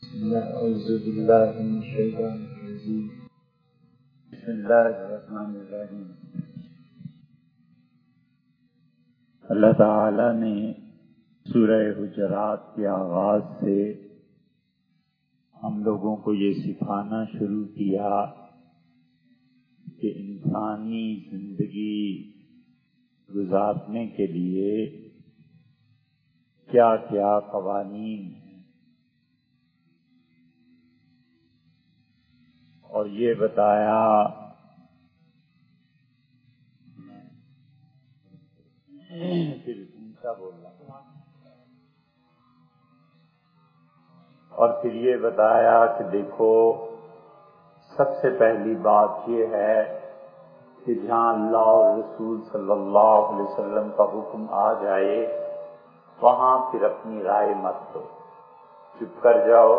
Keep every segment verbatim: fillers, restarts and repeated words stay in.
أعوذ بالله من الشيطان الرجيم بسم الله الرحمن الرحیم۔ اللہ تعالی نے سورہ حجرات کے آغاز سے ہم لوگوں کو یہ سکھانا شروع کیا کہ انسانی زندگی گزارنے کے لیے کیا کیا قوانین ہیں، اور یہ بتایا پھر اونچا بولنا اور پھر یہ بتایا کہ دیکھو سب سے پہلی بات یہ ہے کہ جہاں اللہ اور رسول صلی اللہ علیہ وسلم کا حکم آ جائے وہاں پھر اپنی رائے مت دو، چپ کر جاؤ،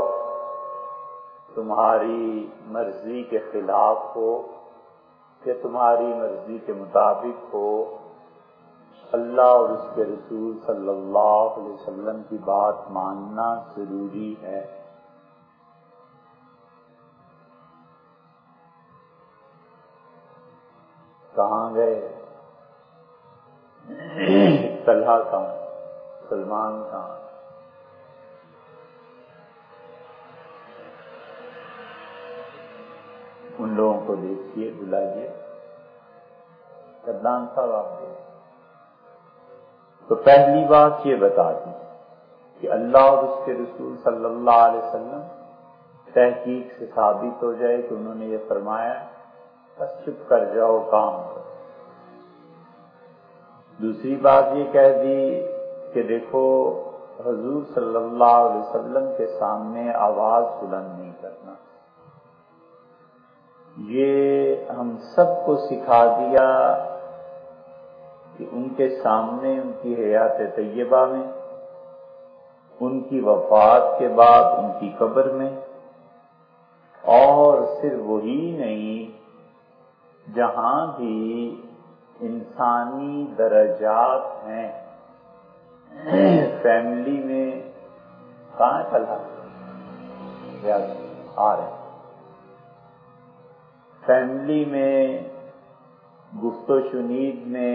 تمہاری مرضی کے خلاف ہو کہ تمہاری مرضی کے مطابق ہو، اللہ اور اس کے رسول صلی اللہ علیہ وسلم کی بات ماننا ضروری ہے۔ کہاں گئے؟ طلحہ کہاں؟ سلمان کہاں؟ ان لوگوں کو دیکھیے، بلائیے، قدام صاحب آپ دیکھیے۔ تو پہلی بات یہ بتا دی کہ اللہ اور اس کے رسول صلی اللہ علیہ وسلم تحقیق سے ثابت ہو جائے کہ انہوں نے یہ فرمایا، بس چپ کر جاؤ، کام کرو۔ دوسری بات یہ کہہ دی کہ دیکھو حضور صلی اللہ علیہ وسلم کے سامنے آواز بلند نہیں کرنا۔ یہ ہم سب کو سکھا دیا کہ ان کے سامنے ان کی حیات طیبہ میں، ان کی وفات کے بعد ان کی قبر میں، اور صرف وہی نہیں، جہاں بھی انسانی درجات ہیں، فیملی میں، کہاں چلا آ رہے ہیں، فیملی میں، گفت و شنید میں،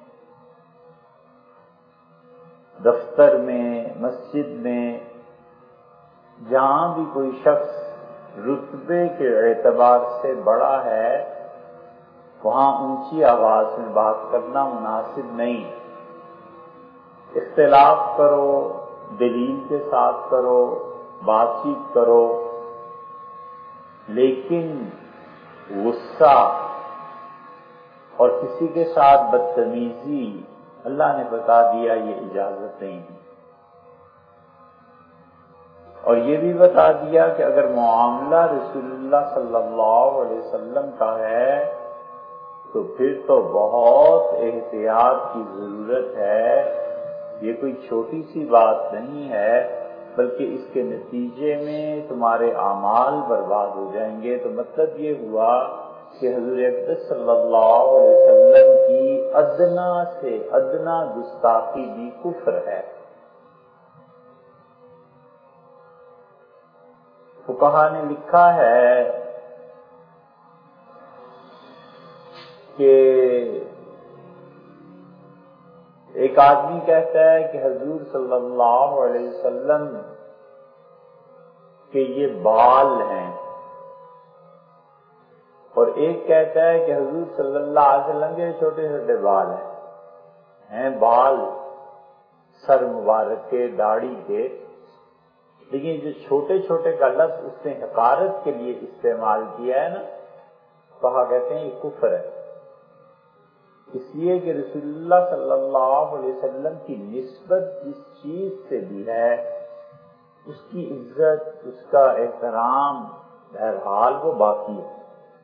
دفتر میں، مسجد میں، جہاں بھی کوئی شخص رتبے کے اعتبار سے بڑا ہے وہاں اونچی آواز میں بات کرنا مناسب نہیں۔ اختلاف کرو، دلیل کے ساتھ کرو، بات چیت کرو، لیکن غصہ اور کسی کے ساتھ بدتمیزی اللہ نے بتا دیا یہ اجازت نہیں ہے۔ اور یہ بھی بتا دیا کہ اگر معاملہ رسول اللہ صلی اللہ علیہ وسلم کا ہے تو پھر تو بہت احتیاط کی ضرورت ہے۔ یہ کوئی چھوٹی سی بات نہیں ہے، بلکہ اس کے نتیجے میں تمہارے اعمال برباد ہو جائیں گے۔ تو مطلب یہ ہوا کہ حضور اقدس صلی اللہ علیہ وسلم کی ادنا سے ادنا گستاخی بھی کفر ہے۔ فقہا نے لکھا ہے کہ ایک آدمی کہتا ہے کہ حضور صلی اللہ علیہ وسلم کہ یہ بال ہیں، اور ایک کہتا ہے کہ حضور صلی اللہ علیہ وسلم کے چھوٹے چھوٹے بال ہیں ہیں بال سر مبارک کے، داڑھی کے، لیکن جو چھوٹے چھوٹے کا لفظ اس نے حقارت کے لیے استعمال کیا ہے نا، کہا کہتے ہیں یہ کفر ہے، اس لیے کہ رسول اللہ صلی اللہ علیہ وسلم کی نسبت جس چیز سے بھی ہے اس کی عزت، اس کا احترام بہرحال وہ باقی ہے۔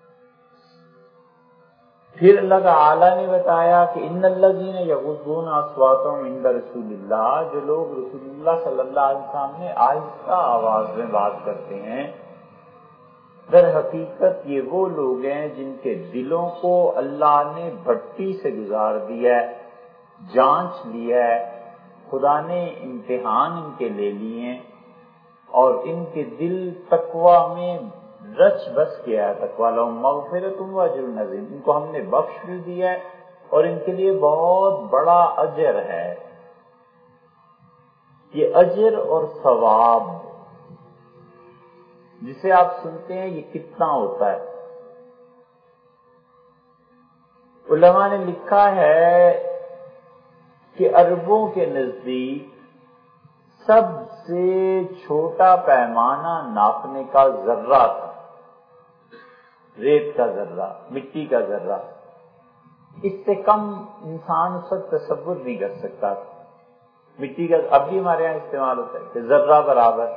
پھر اللہ تعالی نے بتایا کہ ان الذین یغضون اصواتهم عند رسول اللہ، جو لوگ رسول اللہ صلی اللہ علیہ وسلم نے آہستہ آواز میں بات کرتے ہیں، در حقیقت یہ وہ لوگ ہیں جن کے دلوں کو اللہ نے بھٹی سے گزار دیا ہے، جانچ لیا ہے، خدا نے امتحان ان کے لے لیے ہیں، اور ان کے دل تقوی میں رچ بس کیا ہے. تقوی لہم مغفرۃ و اجر عظیم، ان کو ہم نے بخش بھی دیا ہے اور ان کے لیے بہت بڑا اجر ہے. یہ اجر اور ثواب جسے آپ سنتے ہیں یہ کتنا ہوتا ہے؟ علماء نے لکھا ہے کہ عربوں کے نزدیک سب سے چھوٹا پیمانہ ناپنے کا ذرہ تھا، ریت کا ذرہ، مٹی کا ذرہ. اس سے کم انسان اس وقت تصور نہیں کر سکتا تھا. مٹی کا اب بھی ہمارے یہاں استعمال ہوتا ہے کہ ذرہ برابر.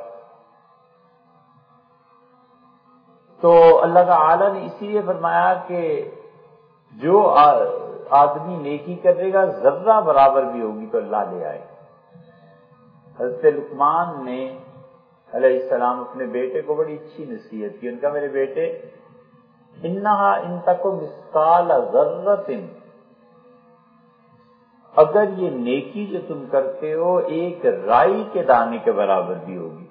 تو اللہ تعالی نے اسی لیے فرمایا کہ جو آدمی نیکی کرے گا ذرہ برابر بھی ہوگی تو اللہ لے آئے. حضرت لقمان نے علیہ السلام اپنے بیٹے کو بڑی اچھی نصیحت کی. ان کا میرے بیٹے انہا ان تک مثقال ذرۃ، اگر یہ نیکی جو تم کرتے ہو ایک رائی کے دانے کے برابر بھی ہوگی،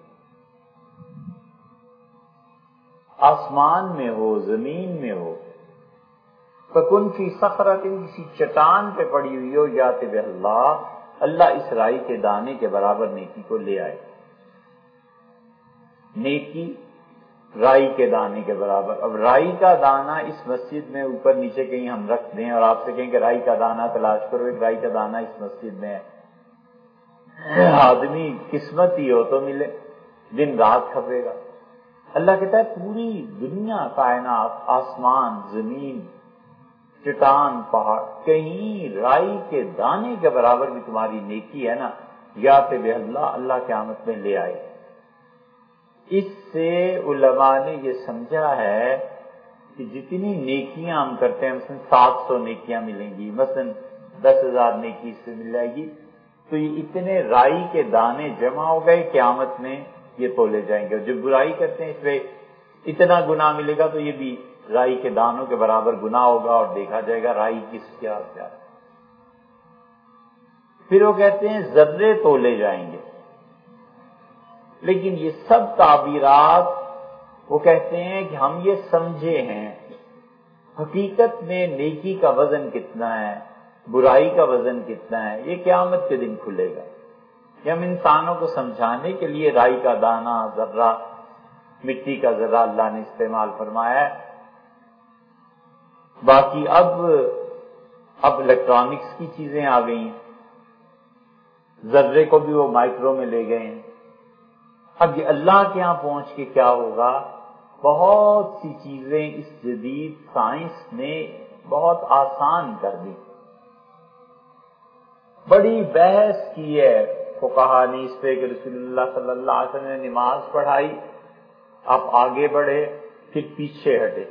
آسمان میں ہو زمین میں ہو، فکن فی صخرۃ، کسی چٹان پہ پڑی ہوئی ہو، یات بہ اللہ، اللہ اس رائی کے دانے کے برابر نیکی کو لے آئے. نیکی رائی کے دانے کے برابر. اب رائی کا دانہ اس مسجد میں اوپر نیچے کہیں ہم رکھ دیں اور آپ سے کہیں کہ رائی کا دانہ تلاش کرو، ایک رائی کا دانہ اس مسجد میں ہے، آدمی قسمت ہی ہو تو ملے، دن رات کھپے گا. اللہ کہتا ہے پوری دنیا، کائنات، آسمان، زمین، چٹان، پہاڑ، کہیں رائی کے دانے کے برابر بھی تمہاری نیکی ہے نا، یات بہ اللہ، اللہ قیامت میں لے آئے. اس سے علماء نے یہ سمجھا ہے کہ جتنی نیکیاں ہم کرتے ہیں، مثلا سات سو نیکیاں ملیں گی، مثلا دس ہزار نیکی اس سے مل جائے گی، تو یہ اتنے رائی کے دانے جمع ہو گئے، قیامت میں یہ تولے جائیں گے. اور جو برائی کرتے ہیں اس پہ اتنا گناہ ملے گا تو یہ بھی رائی کے دانوں کے برابر گناہ ہوگا اور دیکھا جائے گا رائی کس کیا کیا. پھر وہ کہتے ہیں ذرے تولے جائیں گے. لیکن یہ سب تعبیرات وہ کہتے ہیں کہ ہم یہ سمجھے ہیں، حقیقت میں نیکی کا وزن کتنا ہے، برائی کا وزن کتنا ہے، یہ قیامت کے دن کھلے گا. یہ ہم انسانوں کو سمجھانے کے لیے رائی کا دانہ، ذرہ، مٹی کا ذرہ اللہ نے استعمال فرمایا ہے. باقی اب اب الیکٹرانکس کی چیزیں آ گئی ہیں، ذرے کو بھی وہ مائکرو میں لے گئے ہیں. اب یہ اللہ کے ہاں پہنچ کے کیا ہوگا؟ بہت سی چیزیں اس جدید سائنس نے بہت آسان کر دی. بڑی بحث کی ہے فقہا نے اس پہ کہ رسول اللہ صلی اللہ علیہ وسلم نے نماز پڑھائی، آپ آگے بڑھے پھر پیچھے ہٹے.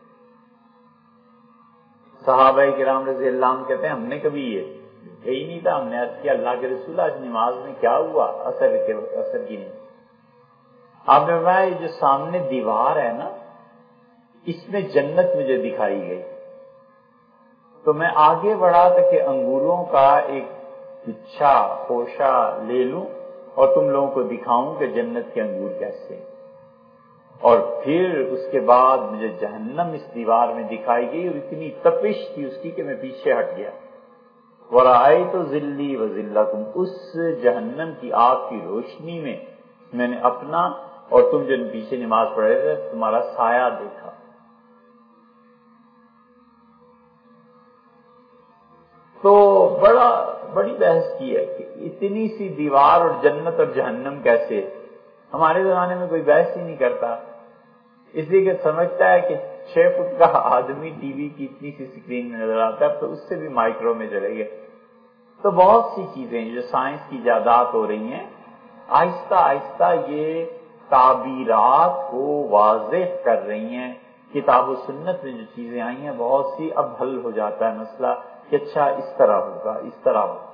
صحابہ کرام رضی اللہ عنہ کہتے ہیں ہم نے کبھی یہ دیکھا ہی نہیں تھا. ہم نے عرض کیا اللہ کے رسول آج نماز میں کیا ہوا؟ اثر کے اثر کی نہیں. آپ نے فرمایا یہ جو سامنے دیوار ہے نا، اس میں جنت مجھے دکھائی گئی، تو میں آگے بڑھا تھا کہ انگوروں کا ایک گچھا خوشہ لے لوں اور تم لوگوں کو دکھاؤں کہ جنت کے انگور کیسے ہیں. اور پھر اس کے بعد مجھے جہنم اس دیوار میں دکھائی گئی اور اتنی تپش تھی اس کی کہ میں پیچھے ہٹ گیا. وَرَأَيْتُ ظِلِّي وَظِلَّكُمْ، اس جہنم کی آگ کی روشنی میں میں نے اپنا اور تم جو پیچھے نماز پڑھ رہے تھے تمہارا سایہ دیکھا. تو بڑا بڑی بحث کی ہے کہ اتنی سی دیوار اور جنت اور جہنم کیسے. ہمارے زمانے میں کوئی بحث ہی نہیں کرتا، اس لیے کہ سمجھتا ہے کہ چھ فٹ کا آدمی ٹی وی کی اتنی سی اسکرین میں نظر آتا ہے تو اس سے بھی مائکرو میں چلے گئے. تو بہت سی چیزیں جو سائنس کی ایجادات ہو رہی ہیں، آہستہ آہستہ یہ تعبیرات کو واضح کر رہی ہیں. کتاب و سنت میں جو چیزیں آئی ہیں بہت سی، اب حل ہو جاتا ہے مسئلہ کہ اچھا اس طرح ہوگا، اس طرح ہوگا.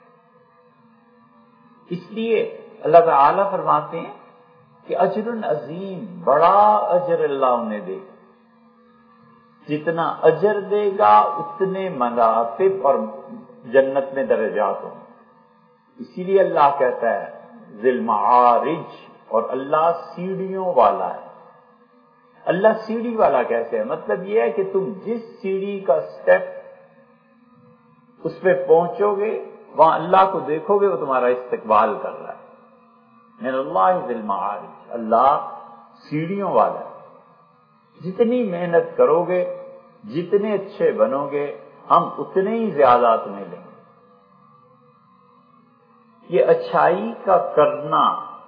اس لیے اللہ تعالی فرماتے ہیں کہ اجر عظیم، بڑا اجر اللہ انہیں دے. جتنا اجر دے گا اتنے مراتب اور جنت میں درجات ہوں. اسی لیے اللہ کہتا ہے ذی المعارج، اور اللہ سیڑھیوں والا ہے۔ اللہ سیڑھی والا کیسے ہے؟ مطلب یہ ہے کہ تم جس سیڑھی کا سٹیپ اس پہ پہنچو گے وہاں اللہ کو دیکھو گے، وہ تمہارا استقبال کر رہا ہے۔ من اللہ ذی المعارج، اللہ سیڑھیوں والا ہے۔ جتنی محنت کرو گے، جتنے اچھے بنو گے، ہم اتنے ہی زیادہ تمہیں لیں گے۔ یہ اچھائی کا کرنا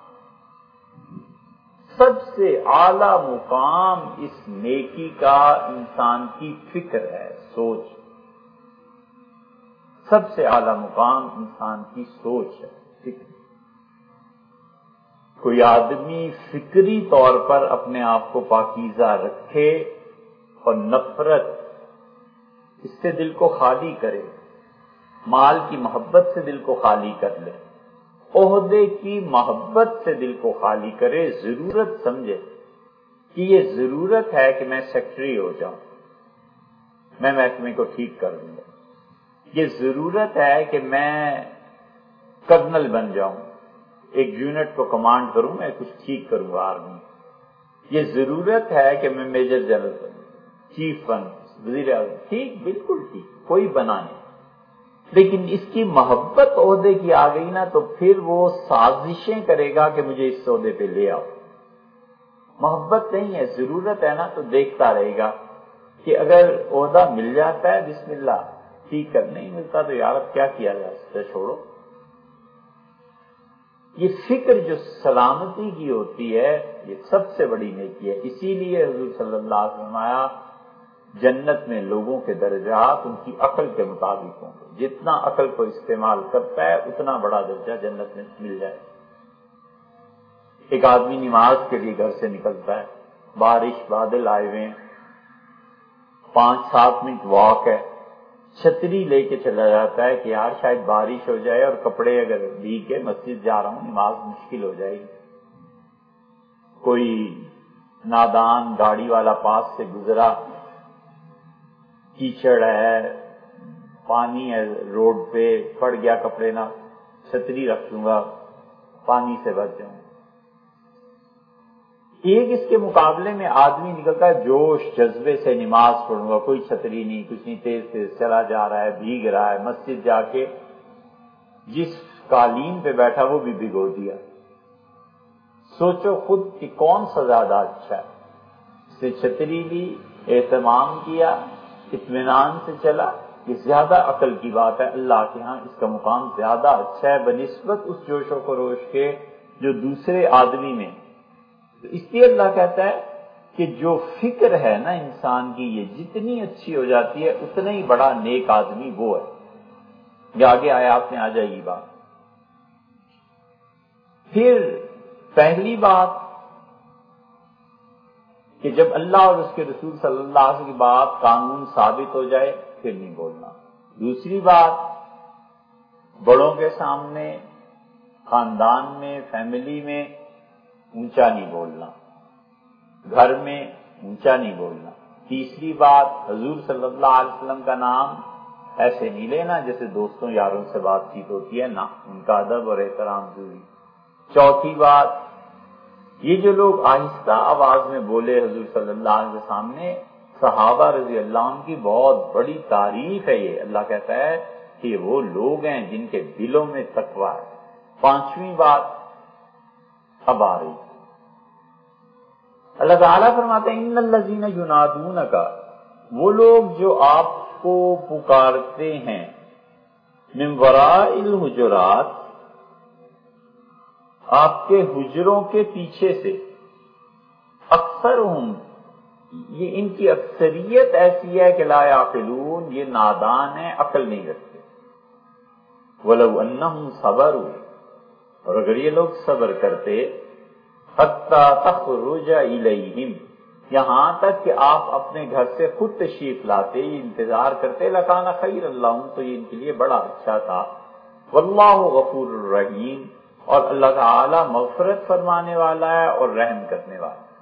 سب سے اعلیٰ مقام اس نیکی کا انسان کی فکر ہے، سوچ۔ سب سے اعلیٰ مقام انسان کی سوچ ہے، فکر۔ کوئی آدمی فکری طور پر اپنے آپ کو پاکیزہ رکھے اور نفرت اس سے دل کو خالی کرے، مال کی محبت سے دل کو خالی کر لے، عہدے کی محبت سے دل کو خالی کرے، ضرورت سمجھے کہ یہ ضرورت ہے کہ میں سیکٹری ہو جاؤں، میں محکمے کو ٹھیک کر دوں گا، یہ ضرورت ہے کہ میں کرنل بن جاؤں، ایک یونٹ کو کمانڈ کروں، میں کچھ ٹھیک کروں گا آرمی، یہ ضرورت ہے کہ میں میجر جنرل بنوں، چیف بنوں، وزیر اعظم، ٹھیک، بالکل ٹھیک، کوئی بنا نہیں، لیکن اس کی محبت عہدے کی آ گئی نا تو پھر وہ سازشیں کرے گا کہ مجھے اس عہدے پہ لے آؤ۔ محبت نہیں ہے، ضرورت ہے نا، تو دیکھتا رہے گا کہ اگر عہدہ مل جاتا ہے بسم اللہ ٹھیک کر، نہیں ملتا تو یار اب کیا کیا جائے، اس سے چھوڑو۔ یہ فکر جو سلامتی کی ہوتی ہے یہ سب سے بڑی نیکی ہے۔ اسی لیے حضور صلی اللہ علیہ وسلم آیا جنت میں لوگوں کے درجات ان کی عقل کے مطابق ہوں گے، جتنا عقل کو استعمال کرتا ہے اتنا بڑا درجہ جنت میں مل جائے۔ ایک آدمی نماز کے لیے گھر سے نکلتا ہے، بارش بادل آئے ہوئے ہیں، پانچ سات منٹ واک ہے، چھتری لے کے چلا جاتا ہے کہ یار شاید بارش ہو جائے اور کپڑے اگر بھیگ کے مسجد جا رہا ہوں نماز مشکل ہو جائے گی۔ کوئی نادان گاڑی والا پاس سے گزرا، کیچڑ ہے، پانی ہے روڈ پہ، پڑ گیا کپڑے نہ، چھتری رکھ لوں گا پانی سے بچ جاؤں۔ ایک اس کے مقابلے میں آدمی نکلتا ہے جوش جذبے سے نماز پڑھوں گا، کوئی چھتری نہیں، کچھ نہیں، تیز تیز چلا جا رہا ہے، بھیگ رہا ہے، مسجد جا کے جس قالین پہ بیٹھا وہ بھی بھگو دیا۔ سوچو خود کہ کون سا زیادہ اچھا ہے، اس نے چھتری لی، اہتمام کیا، اطمینان سے چلا، یہ زیادہ عقل کی بات ہے، اللہ کے ہاں اس کا مقام زیادہ اچھا ہے بنسبت اس جوش و خروش کے جو دوسرے آدمی میں۔ اس لیے اللہ کہتا ہے کہ جو فکر ہے نا انسان کی یہ جتنی اچھی ہو جاتی ہے اتنا ہی بڑا نیک آدمی وہ ہے۔ یہ آگے آیات میں آ جائے گی بات۔ پھر پہلی بات کہ جب اللہ اور اس کے رسول صلی اللہ علیہ وسلم کی بات قانون ثابت ہو جائے پھر نہیں بولنا۔ دوسری بات، بڑوں کے سامنے، خاندان میں، فیملی میں اونچا نہیں بولنا، گھر میں اونچا نہیں بولنا۔ تیسری بات، حضور صلی اللہ علیہ وسلم کا نام ایسے نہیں لینا جیسے دوستوں یاروں سے بات چیت ہوتی ہے، نہ، ان کا ادب اور احترام ضروری۔ چوتھی بات، یہ جو لوگ آہستہ آواز میں بولے حضور صلی اللہ علیہ وسلم کے سامنے، صحابہ رضی اللہ عنہ کی بہت بڑی تعریف ہے یہ۔ اللہ کہتا ہے کہ وہ لوگ ہیں جن کے دلوں میں تقویٰ ہے۔ پانچویں بات اب آ رہی، اللہ تعالیٰ فرماتے ہیں ان الذین ینادونک، وہ لوگ جو آپ کو پکارتے ہیں، من وراء الحجرات، آپ کے حجروں کے پیچھے سے، اکثرہم، یہ ان کی اکثریت ایسی ہے کہ لا یعقلون، یہ نادان ہیں، عقل نہیں رکھتے۔ وَلَوْ أَنَّهُمْ صَبَرُوا، اور اگر یہ لوگ صبر کرتے، حَتَّى تَخْرُجَ إِلَيْهِمْ، یہاں تک کہ آپ اپنے گھر سے خود تشریف لاتے، انتظار کرتے، لَكَانَ خَيْرًا لَهُمْ، تو یہ ان کے لیے بڑا اچھا تھا۔ وَاللَّهُ غَفُورٌ رَحِيمٌ، اور اللہ تعالی مغفرت فرمانے والا ہے اور رحم کرنے والا ہے۔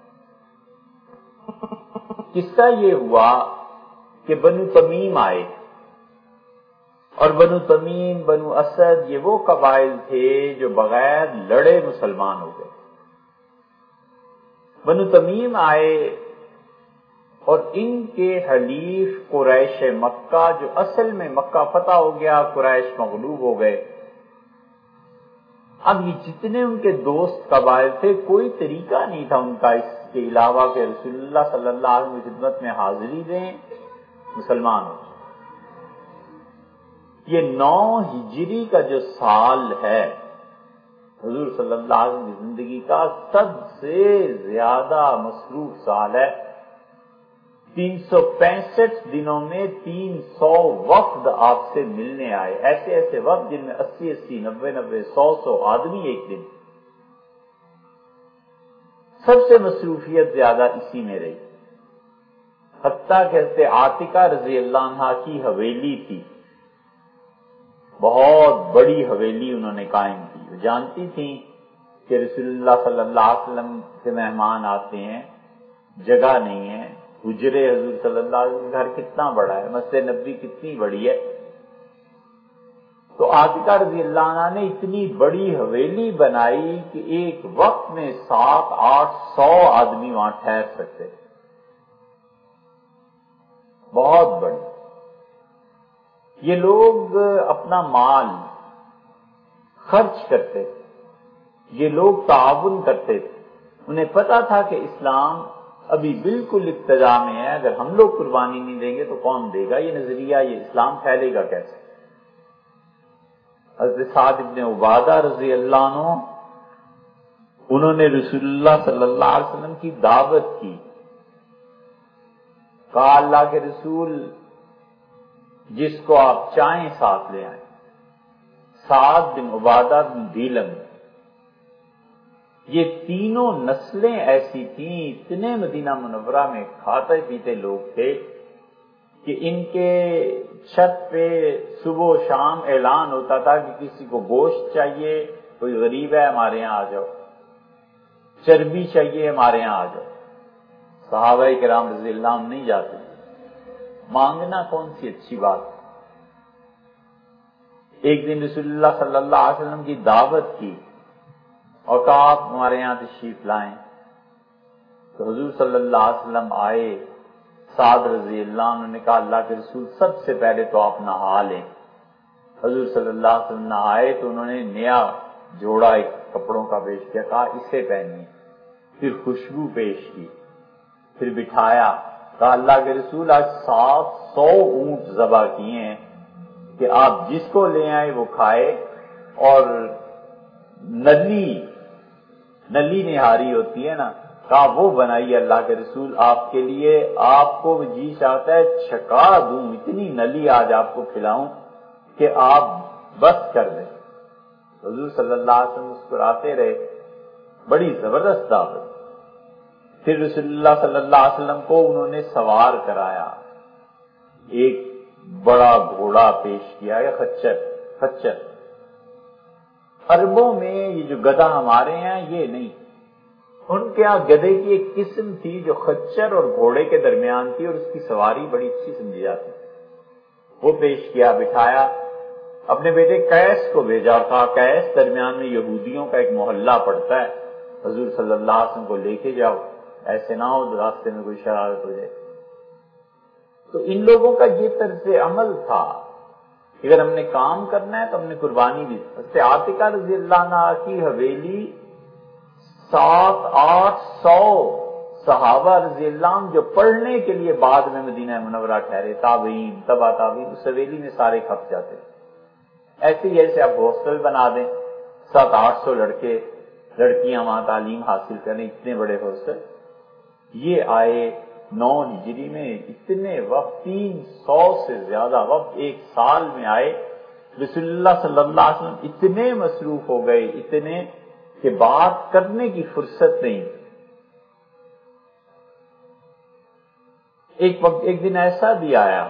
قصہ یہ ہوا کہ بنو تمیم آئے، اور بنو تمیم، بنو اسد، یہ وہ قبائل تھے جو بغیر لڑے مسلمان ہو گئے۔ بنو تمیم آئے اور ان کے حلیف قریش مکہ، جو اصل میں مکہ فتح ہو گیا، قریش مغلوب ہو گئے. اب یہ جتنے ان کے دوست قبائل تھے، کوئی طریقہ نہیں تھا ان کا اس کے علاوہ کہ رسول اللہ صلی اللہ علیہ وسلم کی خدمت میں حاضری دیں، مسلمان ہو. یہ نو ہجری کا جو سال ہے حضور صلی اللہ علیہ وسلم کی زندگی کا سب سے زیادہ مصروف سال ہے. تین سو پینسٹھ دنوں میں تین سو وفد آپ سے ملنے آئے، ایسے ایسے وفد جن میں اسی اسی نبے نبے سو سو آدمی ایک دن. سب سے مصروفیت زیادہ اسی میں رہی. حتیٰ کہ عاتقہ رضی اللہ عنہا کی حویلی تھی، بہت بڑی حویلی انہوں نے قائم کی. وہ جانتی تھیں کہ رسول اللہ صلی اللہ علیہ وسلم سے مہمان آتے ہیں، جگہ نہیں ہے. حجرے حضور صلی اللہ علیہ وسلم گھر کتنا بڑا ہے، مسجد نبوی کتنی بڑی ہے. تو عاتقہ رضی اللہ عنہ نے اتنی بڑی حویلی بنائی کہ ایک وقت میں سات آٹھ سو آدمی وہاں ٹھہر سکتے، بہت بڑی. یہ لوگ اپنا مال خرچ کرتے تھے، یہ لوگ تعاون کرتے تھے. انہیں پتا تھا کہ اسلام ابھی بالکل ابتدا میں ہے، اگر ہم لوگ قربانی نہیں دیں گے تو کون دے گا؟ یہ نظریہ، یہ اسلام پھیلے گا کیسے؟ حضرت سعد ابن عبادہ رضی اللہ عنہ، انہوں نے رسول اللہ صلی اللہ علیہ وسلم کی دعوت کی. کہا اللہ کے رسول جس کو آپ چاہیں ساتھ لے آئیں. سعد بن عبادہ بن دیلم، یہ تینوں نسلیں ایسی تھیں، اتنے مدینہ منورہ میں کھاتے پیتے لوگ تھے کہ ان کے چھت پہ صبح و شام اعلان ہوتا تھا کہ کسی کو گوشت چاہیے، کوئی غریب ہے ہمارے یہاں آ جاؤ، چربی چاہیے ہمارے یہاں آ جاؤ. صحابہ کرام رضی اللہ عنہ نہیں جاتے. مانگنا کون سی اچھی بات. ایک دن رسول اللہ صلی اللہ علیہ وسلم کی دعوت کی اور کہا آپ ہمارے یہاں تشریف لائیں. تو حضور صلی اللہ علیہ وسلم آئے. سعد رضی اللہ عنہ نے کہا اللہ کے رسول سب سے پہلے تو آپ نہا لیں. حضور صلی اللہ علیہ وسلم نہائے تو انہوں نے نیا جوڑا ایک کپڑوں کا پیش کیا، کہا اسے پہنیے. پھر خوشبو پیش کی، پھر بٹھایا. کہا اللہ کے رسول آج سات سو اونٹ ذبح کیے ہیں کہ آپ جس کو لے آئے وہ کھائے. اور نلی نلی نہاری ہوتی ہے نا، کہا وہ بنائی اللہ کے رسول آپ کے لیے. آپ کو جی چاہتا ہے چھکا دوں، اتنی نلی آج آپ کو کھلاؤں کہ آپ بس کر دیں. حضور صلی اللہ علیہ وسلم مسکراتے رہے. بڑی زبردست دعوت. پھر رسول اللہ صلی اللہ علیہ وسلم کو انہوں نے سوار کرایا. ایک بڑا گھوڑا پیش کیا ہے، خچر. خچر عربوں میں یہ جو گدھا ہمارے ہیں یہ نہیں، ان کے یہاں گدھے کی ایک قسم تھی جو خچر اور گھوڑے کے درمیان تھی اور اس کی سواری بڑی اچھی سمجھی جاتی. وہ پیش کیا، بٹھایا. اپنے بیٹے قیس کو بھیجا اور کہا قیس درمیان میں یہودیوں کا ایک محلہ پڑتا ہے، حضور صلی اللہ علیہ وسلم کو لے کے جاؤ، ایسے نہ ہو راستے میں کوئی شرارت ہو جائے. تو ان لوگوں کا یہ طرز عمل تھا کہ اگر ہم نے کام کرنا ہے تو ہم نے قربانی دی. حضرت عاتقہ رضی اللہ عنہ کی حویلی سات آٹھ سو صحابہ رضی اللہ عنہ جو پڑھنے کے لیے بعد میں مدینہ منورہ ٹھہرے، تابعین تبع تابعین، اس حویلی میں سارے کھپ جاتے. ایسے ہی ایسے آپ ہاسٹل بنا دیں، سات آٹھ سو لڑکے لڑکیاں وہاں تعلیم حاصل کریں، اتنے بڑے ہاسٹل. یہ آئے نو ہجری میں، اتنے وقت تین سو سے زیادہ وقت ایک سال میں آئے. رسول اللہ صلی اللہ علیہ وسلم اتنے مصروف ہو گئے، اتنے کہ بات کرنے کی فرصت نہیں. ایک وقت ایک دن ایسا بھی آیا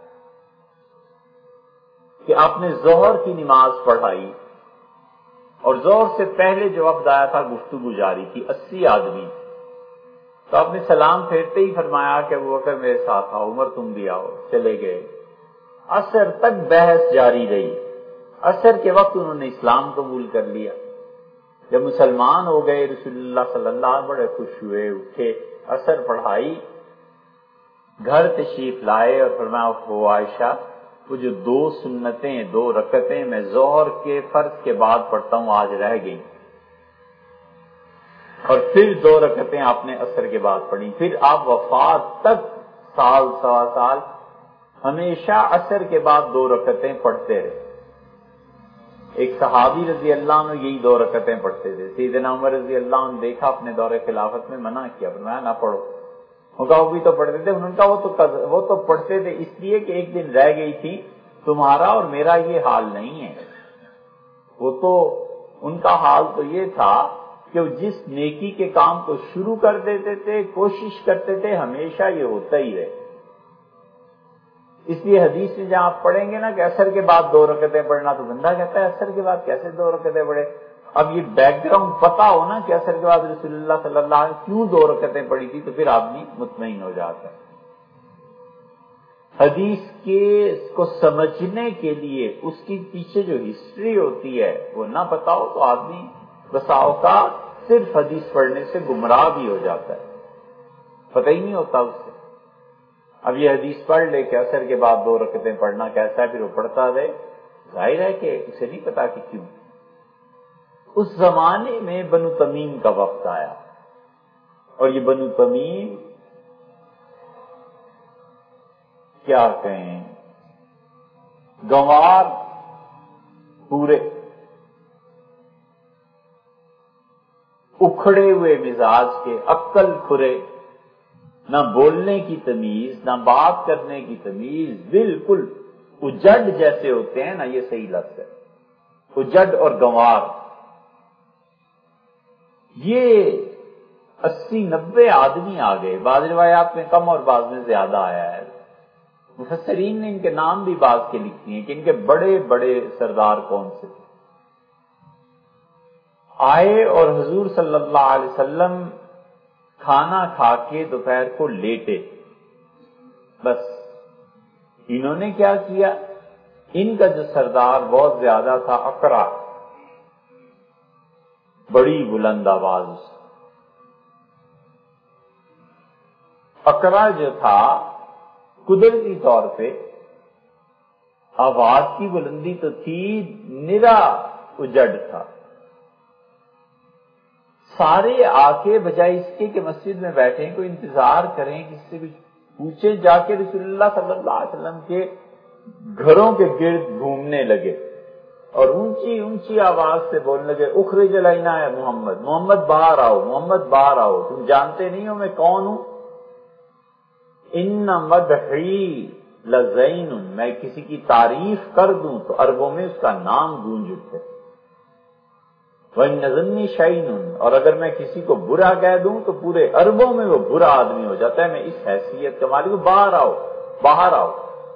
کہ آپ نے ظہر کی نماز پڑھائی اور ظہر سے پہلے جو وقت آیا تھا گفتگو جاری تھی، اسی آدمی. تو آپ نے سلام پھیرتے ہی فرمایا کہ ابو بکر میرے ساتھ آؤ، عمر تم بھی آؤ. چلے گئے. عصر تک بحث جاری رہی. عصر کے وقت انہوں نے اسلام قبول کر لیا. جب مسلمان ہو گئے رسول اللہ صلی اللہ علیہ وسلم بڑے خوش ہوئے، اٹھے، عصر پڑھائی، گھر تشریف لائے اور فرمایا ہو عائشہ وہ جو دو سنتیں دو رکعتیں میں ظہر کے فرض کے بعد پڑھتا ہوں آج رہ گئی، اور پھر دو رکعتیں آپ نے عصر کے بعد پڑھی، پھر آپ وفات تک سال سوا سال ہمیشہ عصر کے بعد دو رکعتیں پڑھتے رہے۔ ایک صحابی رضی اللہ عنہ یہی دو رکعتیں پڑھتے تھے، سیدنا عمر رضی اللہ عنہ دیکھا اپنے دور خلافت میں منع کیا، فرمایا نہ پڑھو، ان کا وہ بھی تو پڑھتے تھے، ان کا وہ تو وہ تو پڑھتے تھے اس لیے کہ ایک دن رہ گئی تھی، تمہارا اور میرا یہ حال نہیں ہے، وہ تو ان کا حال تو یہ تھا کہ وہ جس نیکی کے کام کو شروع کر دیتے تھے کوشش کرتے تھے ہمیشہ یہ ہوتا ہی رہے۔ اس لیے حدیث میں جہاں آپ پڑھیں گے نا کہ عصر کے بعد دو رکعتیں پڑھنا، تو بندہ کہتا ہے عصر کے بعد کیسے دو رکعتیں پڑھے؟ اب یہ بیک گراؤنڈ پتا ہو نا کہ عصر کے بعد رسول اللہ صلی اللہ علیہ وسلم کیوں دو رکعتیں پڑھی تھی، تو پھر آدمی مطمئن ہو جاتا ہے۔ حدیث کے کو سمجھنے کے لیے اس کی پیچھے جو ہسٹری ہوتی ہے وہ نہ پتا ہو تو آدمی بسا اوقات صرف حدیث پڑھنے سے گمراہ بھی ہو جاتا ہے، پتہ ہی نہیں ہوتا اس سے۔ اب یہ حدیث پڑھ لے کہ عصر کے بعد دو رکعتیں پڑھنا کیسا ہے، پھر وہ پڑھتا رہے، ظاہر ہے کہ اسے نہیں پتا کہ کیوں۔ اس زمانے میں بنو تمیم کا وقت آیا، اور یہ بنو تمیم کیا کہیں گنوار پورے، اکھڑے ہوئے مزاج کے، عقل کھرے، نہ بولنے کی تمیز نہ بات کرنے کی تمیز، بالکل اجڑ جیسے ہوتے ہیں نا، یہ صحیح لفظ ہے، اجڑ اور گنوار۔ یہ اسی نبے آدمی آ گئے، بعض روایات میں کم اور بعض میں زیادہ آیا ہے۔ مفسرین نے ان کے نام بھی بعض کے لکھے ہیں کہ ان کے بڑے بڑے سردار کون سے تھے۔ آئے اور حضور صلی اللہ علیہ وسلم کھانا کھا کے دوپہر کو لیٹے، بس انہوں نے کیا کیا، ان کا جو سردار بہت زیادہ تھا اقرا، بڑی بلند آواز، اقرا جو تھا قدرتی طور پہ آواز کی بلندی تو تھی، نرا اجڑ تھا۔ سارے آ کے بجائے اس کے کہ مسجد میں بیٹھیں کوئی انتظار کریں کسی سے بھی پوچھیں، جا کے رسول اللہ صلی اللہ علیہ وسلم کے گھروں کے گرد گھومنے لگے اور اونچی اونچی آواز سے بولنے لگے، اخرج الینا یا محمد، محمد باہر آؤ، محمد باہر آؤ، تم جانتے نہیں ہو میں کون ہوں؟ ان مدحی لزین، میں کسی کی تعریف کر دوں تو عربوں میں اس کا نام گونج اٹھے، وَإِنَّ ظَنِّي شَيْءٌ، اور اگر میں کسی کو برا کہہ دوں تو پورے عربوں میں وہ برا آدمی ہو جاتا ہے، میں اس حیثیت کا مالک ہوں، باہر آؤ باہر آؤ۔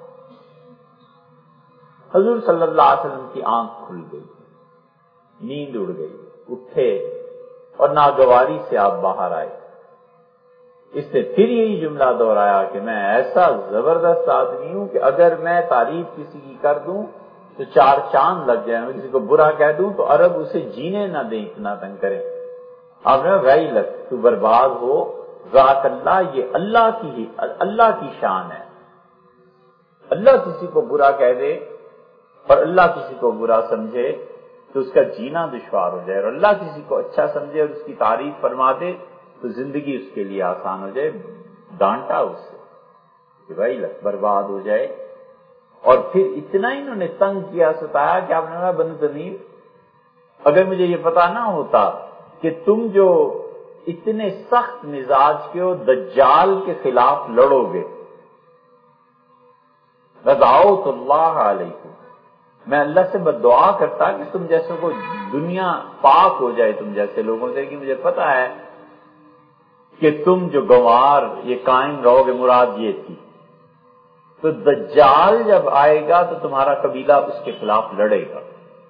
حضور صلی اللہ علیہ وسلم کی آنکھ کھل گئی، نیند اڑ گئی، اٹھے اور ناگواری سے آپ باہر آئے۔ اس نے پھر یہی جملہ دہرایا کہ میں ایسا زبردست آدمی ہوں کہ اگر میں تعریف کسی کی کر دوں تو چار چاند لگ جائیں، میں کسی کو برا کہہ دوں تو عرب اسے جینے نہ دیں، اتنا تنگ کریں۔ آپ نے ویلک، تو برباد ہو، ذات اللہ، یہ اللہ کی ہی اللہ کی شان ہے۔ اللہ کسی کو برا کہہ دے اور اللہ کسی کو برا سمجھے تو اس کا جینا دشوار ہو جائے، اور اللہ کسی کو اچھا سمجھے اور اس کی تعریف فرما دے تو زندگی اس کے لیے آسان ہو جائے۔ ڈانٹا اس سے کہ بھائی لگ برباد ہو جائے، اور پھر اتنا انہوں نے تنگ کیا، ستایا کہ آپ نے کہا بنو تمیم، اگر مجھے یہ پتا نہ ہوتا کہ تم جو اتنے سخت مزاج کے ہو دجال کے خلاف لڑو گے، رضاؤت اللہ علیکم، میں اللہ سے بددعا کرتا کہ تم جیسے کو دنیا پاک ہو جائے تم جیسے لوگوں سے، کہ مجھے پتا ہے کہ تم جو گنوار یہ قائم رہو گے، مراد یہ تھی۔ تو دجال جب آئے گا تو تمہارا قبیلہ اس کے خلاف لڑے گا۔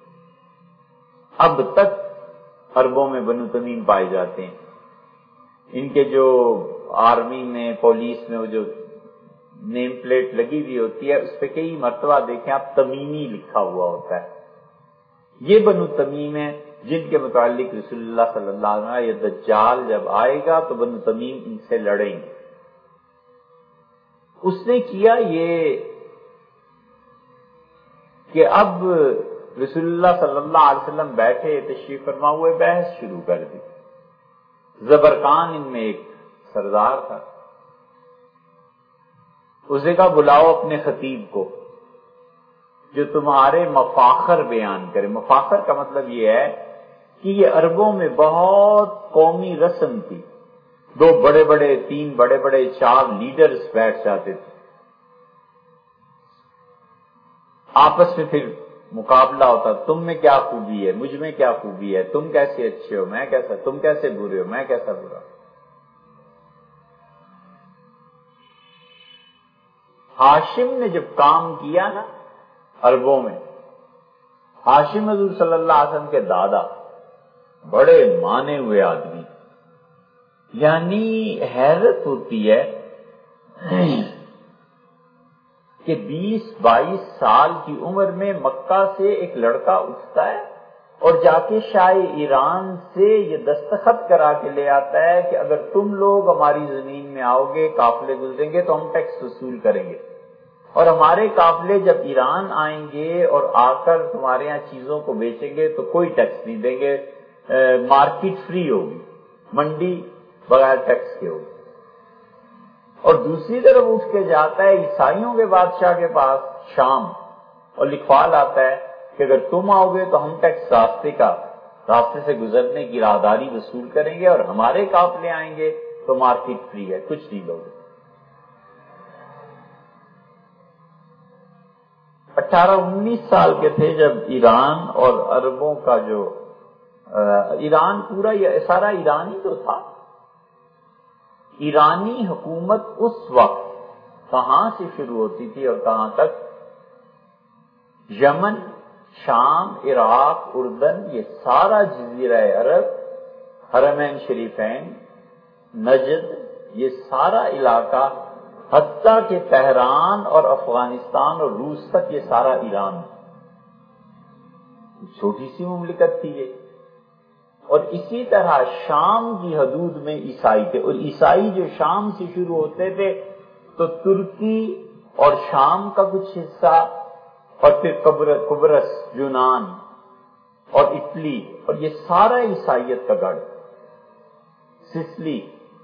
اب تک عربوں میں بنو تمیم پائے جاتے ہیں، ان کے جو آرمی میں پولیس میں وہ جو نیم پلیٹ لگی ہوئی ہوتی ہے اس پہ کئی مرتبہ دیکھیں آپ تمیمی لکھا ہوا ہوتا ہے، یہ بنو تمیم ہے۔ جن کے متعلق رسول اللہ صلی اللہ علیہ وسلم یہ دجال جب آئے گا تو بنو تمیم ان سے لڑیں گے. اس نے کیا یہ کہ اب رسول اللہ صلی اللہ علیہ وسلم بیٹھے تشریف فرما ہوئے بحث شروع کر دی. زبرقان ان میں ایک سردار تھا. اسے کہا بلاؤ اپنے خطیب کو جو تمہارے مفاخر بیان کرے. مفاخر کا مطلب یہ ہے کہ یہ عربوں میں بہت قومی رسم تھی. دو بڑے بڑے تین بڑے بڑے چار لیڈرز بیٹھ جاتے تھے, آپس میں پھر مقابلہ ہوتا, تم میں کیا خوبی ہے, مجھ میں کیا خوبی ہے, تم کیسے اچھے ہو, میں کیسا, تم کیسے برے ہو, میں کیسا برا. ہاشم نے جب کام کیا نا عربوں میں, ہاشم حضور صلی اللہ علیہ وسلم کے دادا, بڑے مانے ہوئے آدمی, یعنی حیرت ہوتی ہے کہ بیس بائیس سال کی عمر میں مکہ سے ایک لڑکا اٹھتا ہے اور جا کے شاہ ایران سے یہ دستخط کرا کے لے آتا ہے کہ اگر تم لوگ ہماری زمین میں آؤ گے, قافلے گزریں گے تو ہم ٹیکس وصول کریں گے, اور ہمارے قافلے جب ایران آئیں گے اور آ کر تمہارے یہاں چیزوں کو بیچیں گے تو کوئی ٹیکس نہیں دیں گے, مارکیٹ فری ہوگی, منڈی بغیر ٹیکس کے ہوگی. اور دوسری طرف اٹھ کے جاتا ہے عیسائیوں کے بادشاہ کے پاس شام, اور لکھوا لاتا ہے کہ اگر تم آؤ گے تو ہم ٹیکس راستے کا راستے سے گزرنے کی راہداری وصول کریں گے, اور ہمارے قافلے آئیں گے تو مارکیٹ فری ہے, کچھ نہیں لوگ. اٹھارہ انیس سال کے تھے جب ایران اور عربوں کا جو ایران پورا سارا ایرانی تو تھا, ایرانی حکومت اس وقت کہاں سے شروع ہوتی تھی اور کہاں تک؟ یمن, شام, عراق, اردن, یہ سارا جزیرہ عرب, حرمین شریفین, نجد, یہ سارا علاقہ, حتیٰ کہ تہران اور افغانستان اور روس تک یہ سارا ایران, چھوٹی سی مملکت تھی یہ. اور اسی طرح شام کی حدود میں عیسائی تھے, اور عیسائی جو شام سے شروع ہوتے تھے تو ترکی اور شام کا کچھ حصہ, اور پھر قبرص, یونان اور اٹلی, اور یہ سارا عیسائیت کا گڑھ. سسلی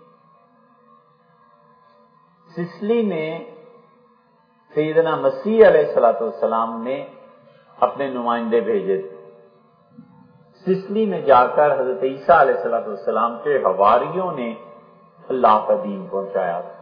سسلی میں سیدنا مسیح علیہ الصلوۃ والسلام نے اپنے نمائندے بھیجے تھے. سسلی میں جا کر حضرت عیسیٰ علیہ الصلوۃ والسلام کے حواریوں نے اللہ کا دین پہنچایا تھا.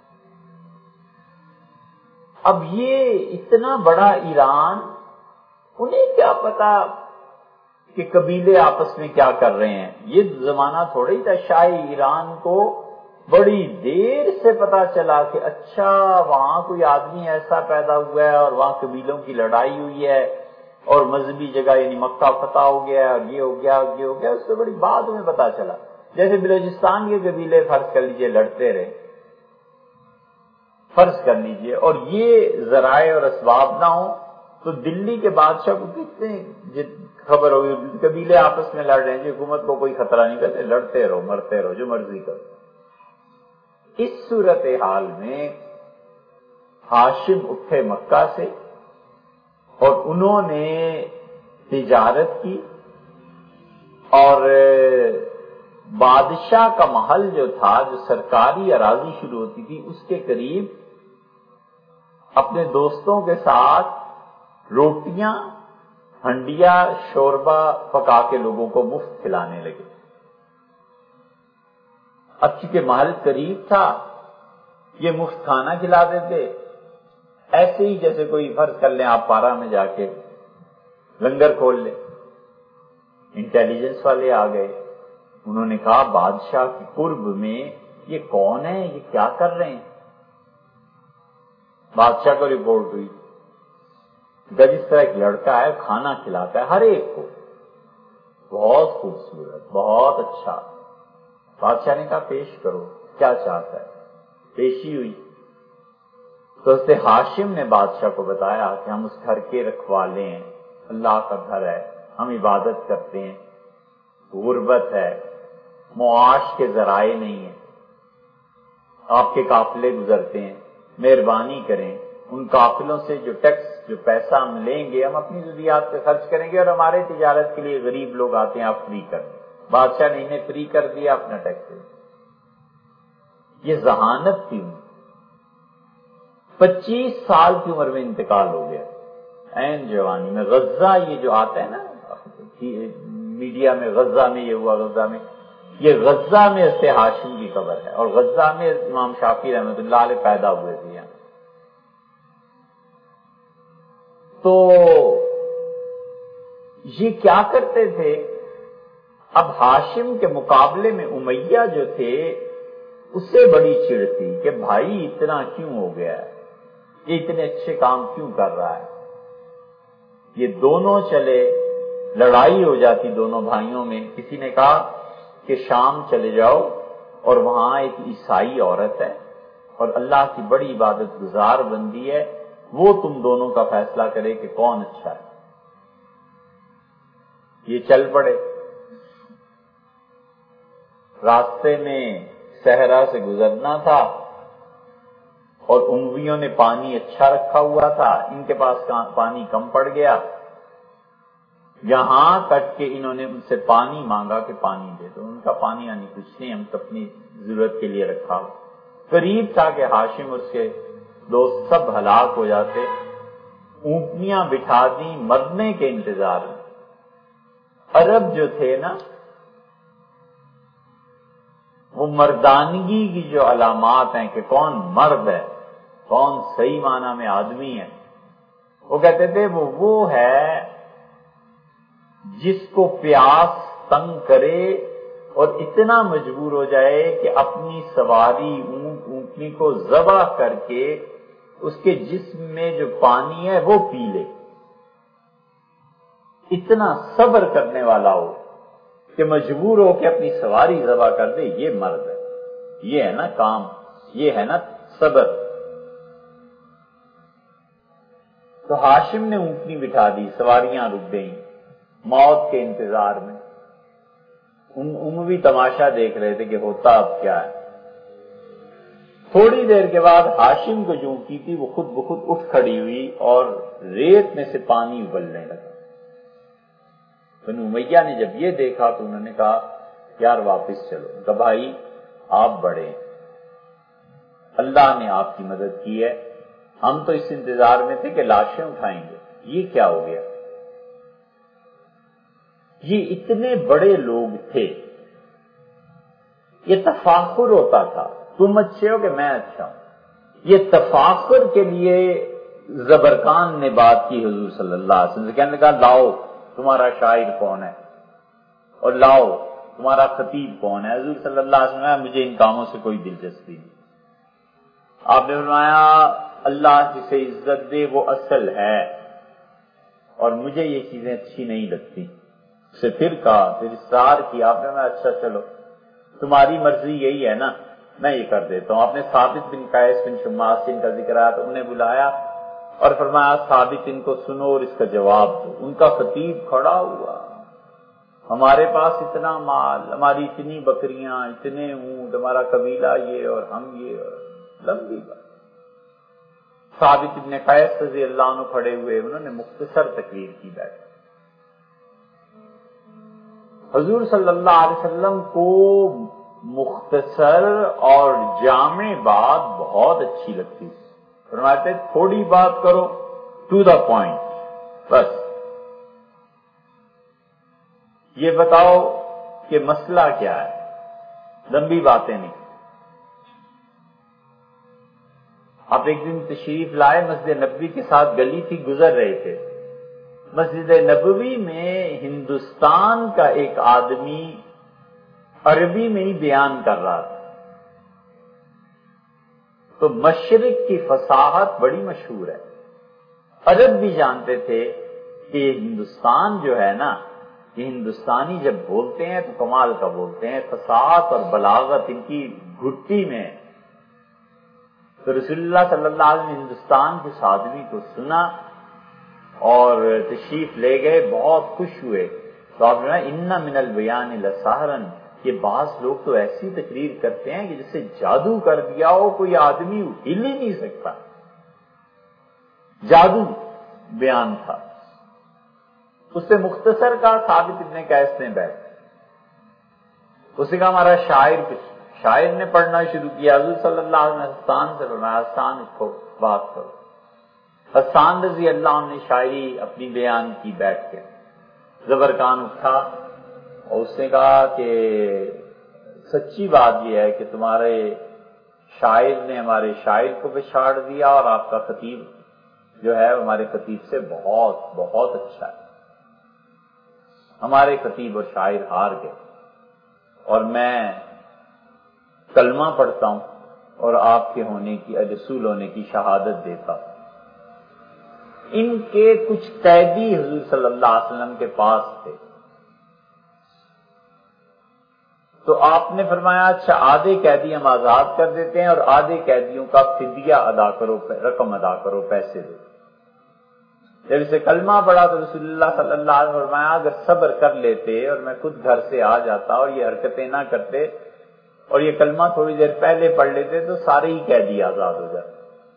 اب یہ اتنا بڑا ایران, انہیں کیا پتا کہ قبیلے آپس میں کیا کر رہے ہیں. یہ زمانہ تھوڑا ہی تھا, شاہ ایران کو بڑی دیر سے پتا چلا کہ اچھا وہاں کوئی آدمی ایسا پیدا ہوا ہے اور وہاں قبیلوں کی لڑائی ہوئی ہے اور مذہبی جگہ یعنی مکہ فتح ہو گیا, اور یہ ہو گیا, یہ ہو گیا. اس سے بڑی بعد میں پتا چلا. جیسے بلوچستان کے قبیلے فرض کر لیجئے لڑتے رہے, فرض کر لیجئے, اور یہ ذرائع اور اسباب نہ ہوں تو دلی کے بادشاہ کو کتنے خبر ہوگی قبیلے آپس میں لڑ رہے ہیں, حکومت کو کوئی خطرہ نہیں کرتے, لڑتے رہو, مرتے رہو, جو مرضی کرو. اس صورتحال میں ہاشم اٹھے مکہ سے, اور انہوں نے تجارت کی, اور بادشاہ کا محل جو تھا, جو سرکاری اراضی شروع ہوتی تھی, اس کے قریب اپنے دوستوں کے ساتھ روٹیاں, ہنڈیا, شوربہ پکا کے لوگوں کو مفت کھلانے لگے. اب چونکہ محل قریب تھا, یہ مفت کھانا کھلا دیتے. ایسے ہی جیسے کوئی فرض کر لیں آپ پارا میں جا کے لنگر کھول لیں. انٹیلیجنس والے آ گئے, انہوں نے کہا بادشاہ کی قرب میں یہ کون ہے, یہ کیا کر رہے ہیں. بادشاہ کو رپورٹ ہوئی جب اس طرح ایک لڑکا ہے کھانا کھلاتا ہے ہر ایک کو, بہت خوبصورت, بہت اچھا. بادشاہ نے کہا پیش کرو کیا چاہتا ہے. پیشی ہوئی تو اس سے ہاشم نے بادشاہ کو بتایا کہ ہم اس گھر کے رکھوالے ہیں, اللہ کا گھر ہے, ہم عبادت کرتے ہیں, غربت ہے، معاش کے ذرائع نہیں ہیں، آپ کے قافلے گزرتے ہیں، مہربانی کریں ان قافلوں سے جو ٹیکس جو پیسہ ہم لیں گے ہم اپنی ضروریات پہ خرچ کریں گے، اور ہمارے تجارت کے لیے غریب لوگ آتے ہیں، آپ فری کر دیں۔ بادشاہ نے انہیں فری کر دیا، اپنا ٹیکس دے۔ یہ ذہانت تھی، پچیس سال کی عمر میں انتقال ہو گیا، عین جوانی میں۔ غزہ یہ جو آتا ہے نا میڈیا میں، غزہ میں یہ ہوا، غزہ میں یہ غزہ میں اس سے ہاشم کی قبر ہے، اور غزہ میں امام شافعی رحمۃ اللہ علیہ پیدا ہوئے تھے یہاں۔ تو یہ کیا کرتے تھے؟ اب ہاشم کے مقابلے میں امیہ جو تھے اس سے بڑی چڑ تھی کہ بھائی اتنا کیوں ہو گیا ہے، یہ اتنے اچھے کام کیوں کر رہا ہے۔ یہ دونوں چلے، لڑائی ہو جاتی دونوں بھائیوں میں۔ کسی نے کہا کہ شام چلے جاؤ اور وہاں ایک عیسائی عورت ہے اور اللہ کی بڑی عبادت گزار بندی ہے، وہ تم دونوں کا فیصلہ کرے کہ کون اچھا ہے۔ یہ چل پڑے۔ راستے میں صحرا سے گزرنا تھا اور امویوں نے پانی اچھا رکھا ہوا تھا، ان کے پاس پانی کم پڑ گیا، یہاں تک کہ انہوں نے ان سے پانی مانگا کہ پانی دے دو۔ ان کا پانی یعنی کچھ نہیں، ہم تو اپنی ضرورت کے لیے رکھا ہو۔ قریب تھا کہ ہاشم اور اس کے دوست سب ہلاک ہو جاتے۔ اونٹنیاں بٹھا دی مرنے کے انتظار میں۔ عرب جو تھے نا، وہ مردانگی کی جو علامات ہیں کہ کون مرد ہے، کون صحیح معنی میں آدمی ہے، وہ کہتے تھے وہ وہ ہے جس کو پیاس تنگ کرے اور اتنا مجبور ہو جائے کہ اپنی سواری اونٹ اونٹنی کو ذبح کر کے اس کے جسم میں جو پانی ہے وہ پی لے، اتنا صبر کرنے والا ہو کہ مجبور ہو کہ اپنی سواری ذبح کر دے، یہ مرد ہے، یہ ہے نا کام، یہ ہے نا صبر۔ تو ہاشم نے اونٹنی بٹھا دی، سواریاں رک گئیں موت کے انتظار میں۔ اموی تماشا دیکھ رہے تھے کہ ہوتا اب کیا ہے۔ تھوڑی دیر کے بعد ہاشم کو جو کی تھی وہ خود بخود اٹھ کھڑی ہوئی اور ریت میں سے پانی ابلنے لگا۔ بنو امیہ نے جب یہ دیکھا تو انہوں نے کہا یار واپس چلو۔ کہا بھائی آپ بڑے، اللہ نے آپ کی مدد کی ہے، ہم تو اس انتظار میں تھے کہ لاشیں اٹھائیں گے، یہ کیا ہو گیا۔ یہ اتنے بڑے لوگ تھے، یہ تفاخر ہوتا تھا، تم اچھے ہو کہ میں اچھا ہوں۔ یہ تفاخر کے لیے زبرکان نے بات کی حضور صلی اللہ علیہ وسلم سے، کہنے لگا لاؤ تمہارا شاعر کون ہے اور لاؤ تمہارا خطیب کون ہے۔ حضور صلی اللہ علیہ وسلم مجھے ان کاموں سے کوئی دلچسپی نہیں۔ آپ نے فرمایا اللہ جسے عزت دے وہ اصل ہے، اور مجھے یہ چیزیں اچھی نہیں لگتی۔ سے پھر کہا، پھر اصرار کیا آپ نے، میں اچھا چلو تمہاری مرضی یہی ہے نا، میں یہ کر دیتا ہوں۔ آپ نے ثابت بن قیس بن شماس جن کا ذکر آیا تو انہیں بلایا اور فرمایا ثابت ان کو سنو اور اس کا جواب دو۔ ان کا خطیب کھڑا ہوا، ہمارے پاس اتنا مال، ہماری اتنی بکریاں، اتنے اونٹ، ہمارا قبیلہ یہ اور ہم یہ، اور لمبی بات۔ ثابت ابن قیس رضی اللہ عنہ کھڑے ہوئے، انہوں نے مختصر تقریر کی بیٹھ۔ حضور صلی اللہ علیہ وسلم کو مختصر اور جامع بات بہت اچھی لگتی، فرماتے تھوڑی بات کرو، ٹو دا پوائنٹ، بس یہ بتاؤ کہ مسئلہ کیا ہے، لمبی باتیں نہیں۔ آپ ایک دن تشریف لائے، مسجد نبوی کے ساتھ گلی تھی، گزر رہے تھے، مسجد نبوی میں ہندوستان کا ایک آدمی عربی میں ہی بیان کر رہا تھا، تو مشرق کی فصاحت بڑی مشہور ہے، عرب بھی جانتے تھے کہ یہ ہندوستان جو ہے نا، یہ ہندوستانی جب بولتے ہیں تو کمال کا بولتے ہیں، فصاحت اور بلاغت ان کی گھٹی میں ہے۔ تو رسول اللہ صلی اللہ علیہ وسلم نے ہندوستان کے اس آدمی کو سنا اور تشریف لے گئے، بہت خوش ہوئے تو آپ نے ان من البیان لسحرا، یہ بعض لوگ تو ایسی تقریر کرتے ہیں کہ جسے جادو کر دیا ہو، کوئی آدمی ہل ہی نہیں سکتا، جادو بیان تھا۔ اس سے مختصر کا ثابت ابن قیس نے بیٹھ اسی کا ہمارا شاعر کچھ شاعر نے پڑھنا شروع کیا، حضور صلی اللہ علیہ وسلم حسان سے فرمایا حسان اس کو بات کرو۔ حسان رضی اللہ عنہ نے شاعری اپنی بیان کی بیٹھ کے، زبرکان اٹھا اور اس نے کہا کہ سچی بات یہ ہے کہ تمہارے شاعر نے ہمارے شاعر کو پچھاڑ دیا، اور آپ کا خطیب جو ہے ہمارے خطیب سے بہت بہت اچھا ہے، ہمارے خطیب اور شاعر ہار گئے، اور میں کلمہ پڑھتا ہوں اور آپ کے ہونے کی رسول ہونے کی شہادت دیتا ہوں۔ ان کے کچھ قیدی حضور صلی اللہ علیہ وسلم کے پاس تھے، تو آپ نے فرمایا اچھا آدھے قیدی ہم آزاد کر دیتے ہیں اور آدھے قیدیوں کا فدیہ ادا کرو، رقم ادا کرو، پیسے دو۔ جب اسے کلمہ پڑھا تو رسول اللہ صلی اللہ علیہ وسلم نے فرمایا اگر صبر کر لیتے اور میں خود گھر سے آ جاتا اور یہ حرکتیں نہ کرتے اور یہ کلمہ تھوڑی دیر پہلے پڑھ لیتے تو سارے ہی قیدی آزاد ہو جاتے۔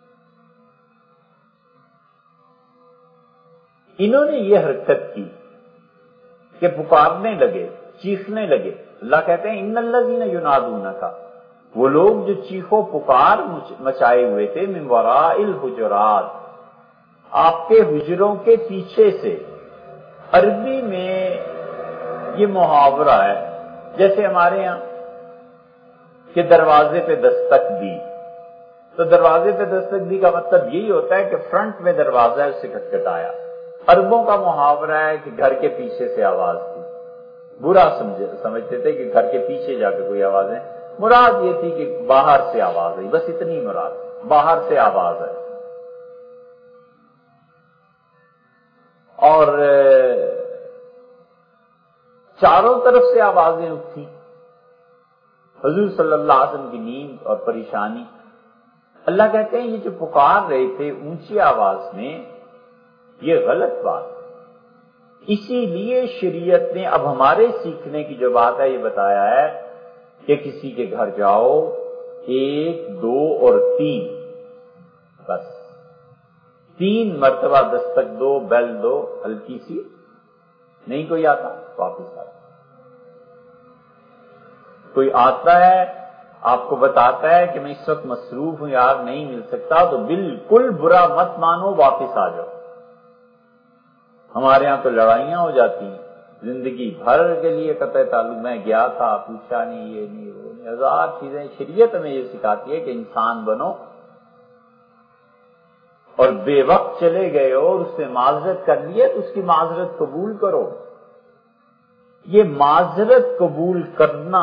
انہوں نے یہ حرکت کی کہ پکارنے لگے، چیخنے لگے۔ اللہ کہتے ہیں ان الذین ینادونک، وہ لوگ جو چیخو پکار مچائے ہوئے تھے، من وراء الحجرات، آپ کے حجروں کے پیچھے سے۔ عربی میں یہ محاورہ ہے جیسے ہمارے ہاں کہ دروازے پہ دستک دی، تو دروازے پہ دستک دی کا مطلب یہی ہوتا ہے کہ فرنٹ میں دروازہ ہے اسے کھٹکھٹایا۔ عربوں کا محاورہ ہے کہ گھر کے پیچھے سے آواز دی، برا سمجھے سمجھتے تھے کہ گھر کے پیچھے جا کے کوئی آواز ہے، مراد یہ تھی کہ باہر سے آواز ہے، بس اتنی مراد، باہر سے آواز ہے۔ اور چاروں طرف سے آوازیں اٹھی، حضور صلی اللہ علیہ وسلم کی نیند اور پریشانی۔ اللہ کہتے ہیں یہ جو پکار رہے تھے اونچی آواز میں، یہ غلط بات، اسی لیے شریعت نے اب ہمارے سیکھنے کی جو بات ہے یہ بتایا ہے کہ کسی کے گھر جاؤ ایک، دو اور تین، بس تین مرتبہ دستک دو، بیل دو، ہلکی سی، نہیں کوئی آتا واپس آتا، کوئی آتا ہے آپ کو بتاتا ہے کہ میں اس وقت مصروف ہوں یار نہیں مل سکتا، تو بالکل برا مت مانو، واپس آ جاؤ۔ ہمارے ہاں تو لڑائیاں ہو جاتی ہیں زندگی بھر کے لیے، قطع تعلق میں گیا تھا پوچھا نہیں، یہ نہیں وہ نہیں، ہزار چیزیں۔ شریعت ہمیں یہ سکھاتی ہے کہ انسان بنو، اور بے وقت چلے گئے ہو اور اس سے معذرت کر لی ہے تو اس کی معذرت قبول کرو۔ یہ معذرت قبول کرنا،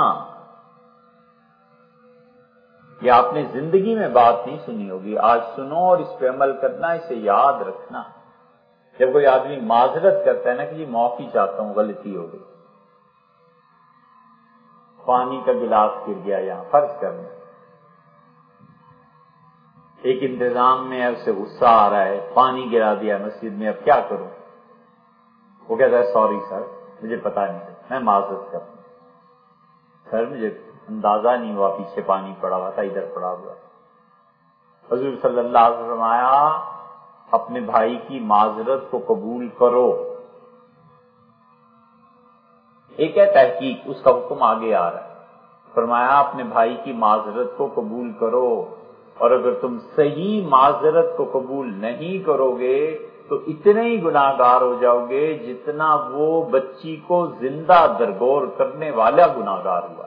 یہ آپ نے زندگی میں بات نہیں سنی ہوگی، آج سنو اور اس پہ عمل کرنا، اسے یاد رکھنا۔ جب کوئی آدمی معذرت کرتا ہے نا کہ جی معافی چاہتا ہوں غلطی ہو گئی، پانی کا گلاس گر گیا یہاں فرض کرنا، ایک انتظام میں ہے اسے غصہ آ رہا ہے، پانی گرا دیا مسجد میں، اب کیا کروں؟ وہ کہتا ہے سوری سر مجھے پتا نہیں تھا، میں معذرت کرتا ہوں سر، مجھے اندازہ نہیں ہوا پیچھے پانی پڑا ہوا تھا، ادھر پڑا ہوا۔ حضور صلی اللہ علیہ وسلم فرمایا اپنے بھائی کی معذرت کو قبول کرو۔ ایک ہے تحقیق، اس کا حکم آگے آ رہا ہے، فرمایا اپنے بھائی کی معذرت کو قبول کرو، اور اگر تم صحیح معذرت کو قبول نہیں کرو گے تو اتنے ہی گناہ گار ہو جاؤ گے جتنا وہ بچی کو زندہ درگور کرنے والا گناہ گار ہوا۔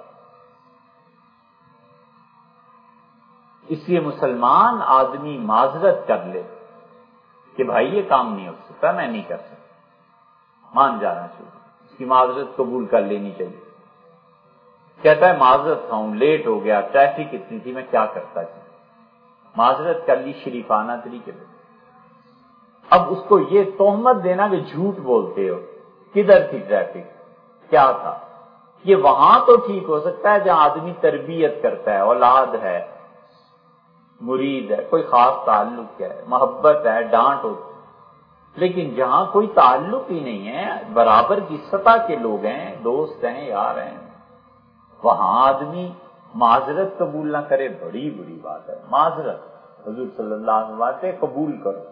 اس لیے مسلمان آدمی معذرت کر لے کہ بھائی یہ کام نہیں ہو سکتا، میں نہیں کر سکتا، مان جانا چاہیے، اس کی معذرت قبول کر لینی چاہیے۔ کہتا ہے معذرت تھا ہوں، لیٹ ہو گیا، ٹریفک اتنی تھی، میں کیا کرتا تھا، معذرت کر لی شریفانہ طریقے سے۔ اب اس کو یہ تہمت دینا کہ جھوٹ بولتے ہو، کدھر تھی ٹریفک، کیا تھا، یہ وہاں تو ٹھیک ہو سکتا ہے جہاں آدمی تربیت کرتا ہے، اولاد ہے، مرید ہے، کوئی خاص تعلق ہے، محبت ہے، ڈانٹ ہوتی، لیکن جہاں کوئی تعلق ہی نہیں ہے، برابر کی سطح کے لوگ ہیں، دوست ہیں، یار ہیں، وہاں آدمی معذرت قبول نہ کرے، بڑی بری بات ہے۔ معذرت حضور صلی اللہ علیہ وسلم سے قبول کرو۔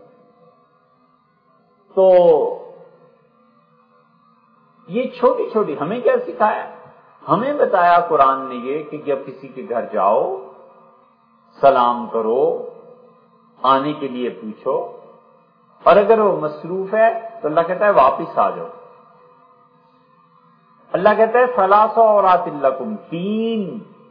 تو یہ چھوٹی چھوٹی ہمیں کیا سکھایا؟ ہمیں بتایا قرآن نے یہ کہ جب کسی کے گھر جاؤ سلام کرو، آنے کے لیے پوچھو، اور اگر وہ مصروف ہے تو اللہ کہتا ہے واپس آ جاؤ۔ اللہ کہتا ہے ثلاث عورات لکم، تین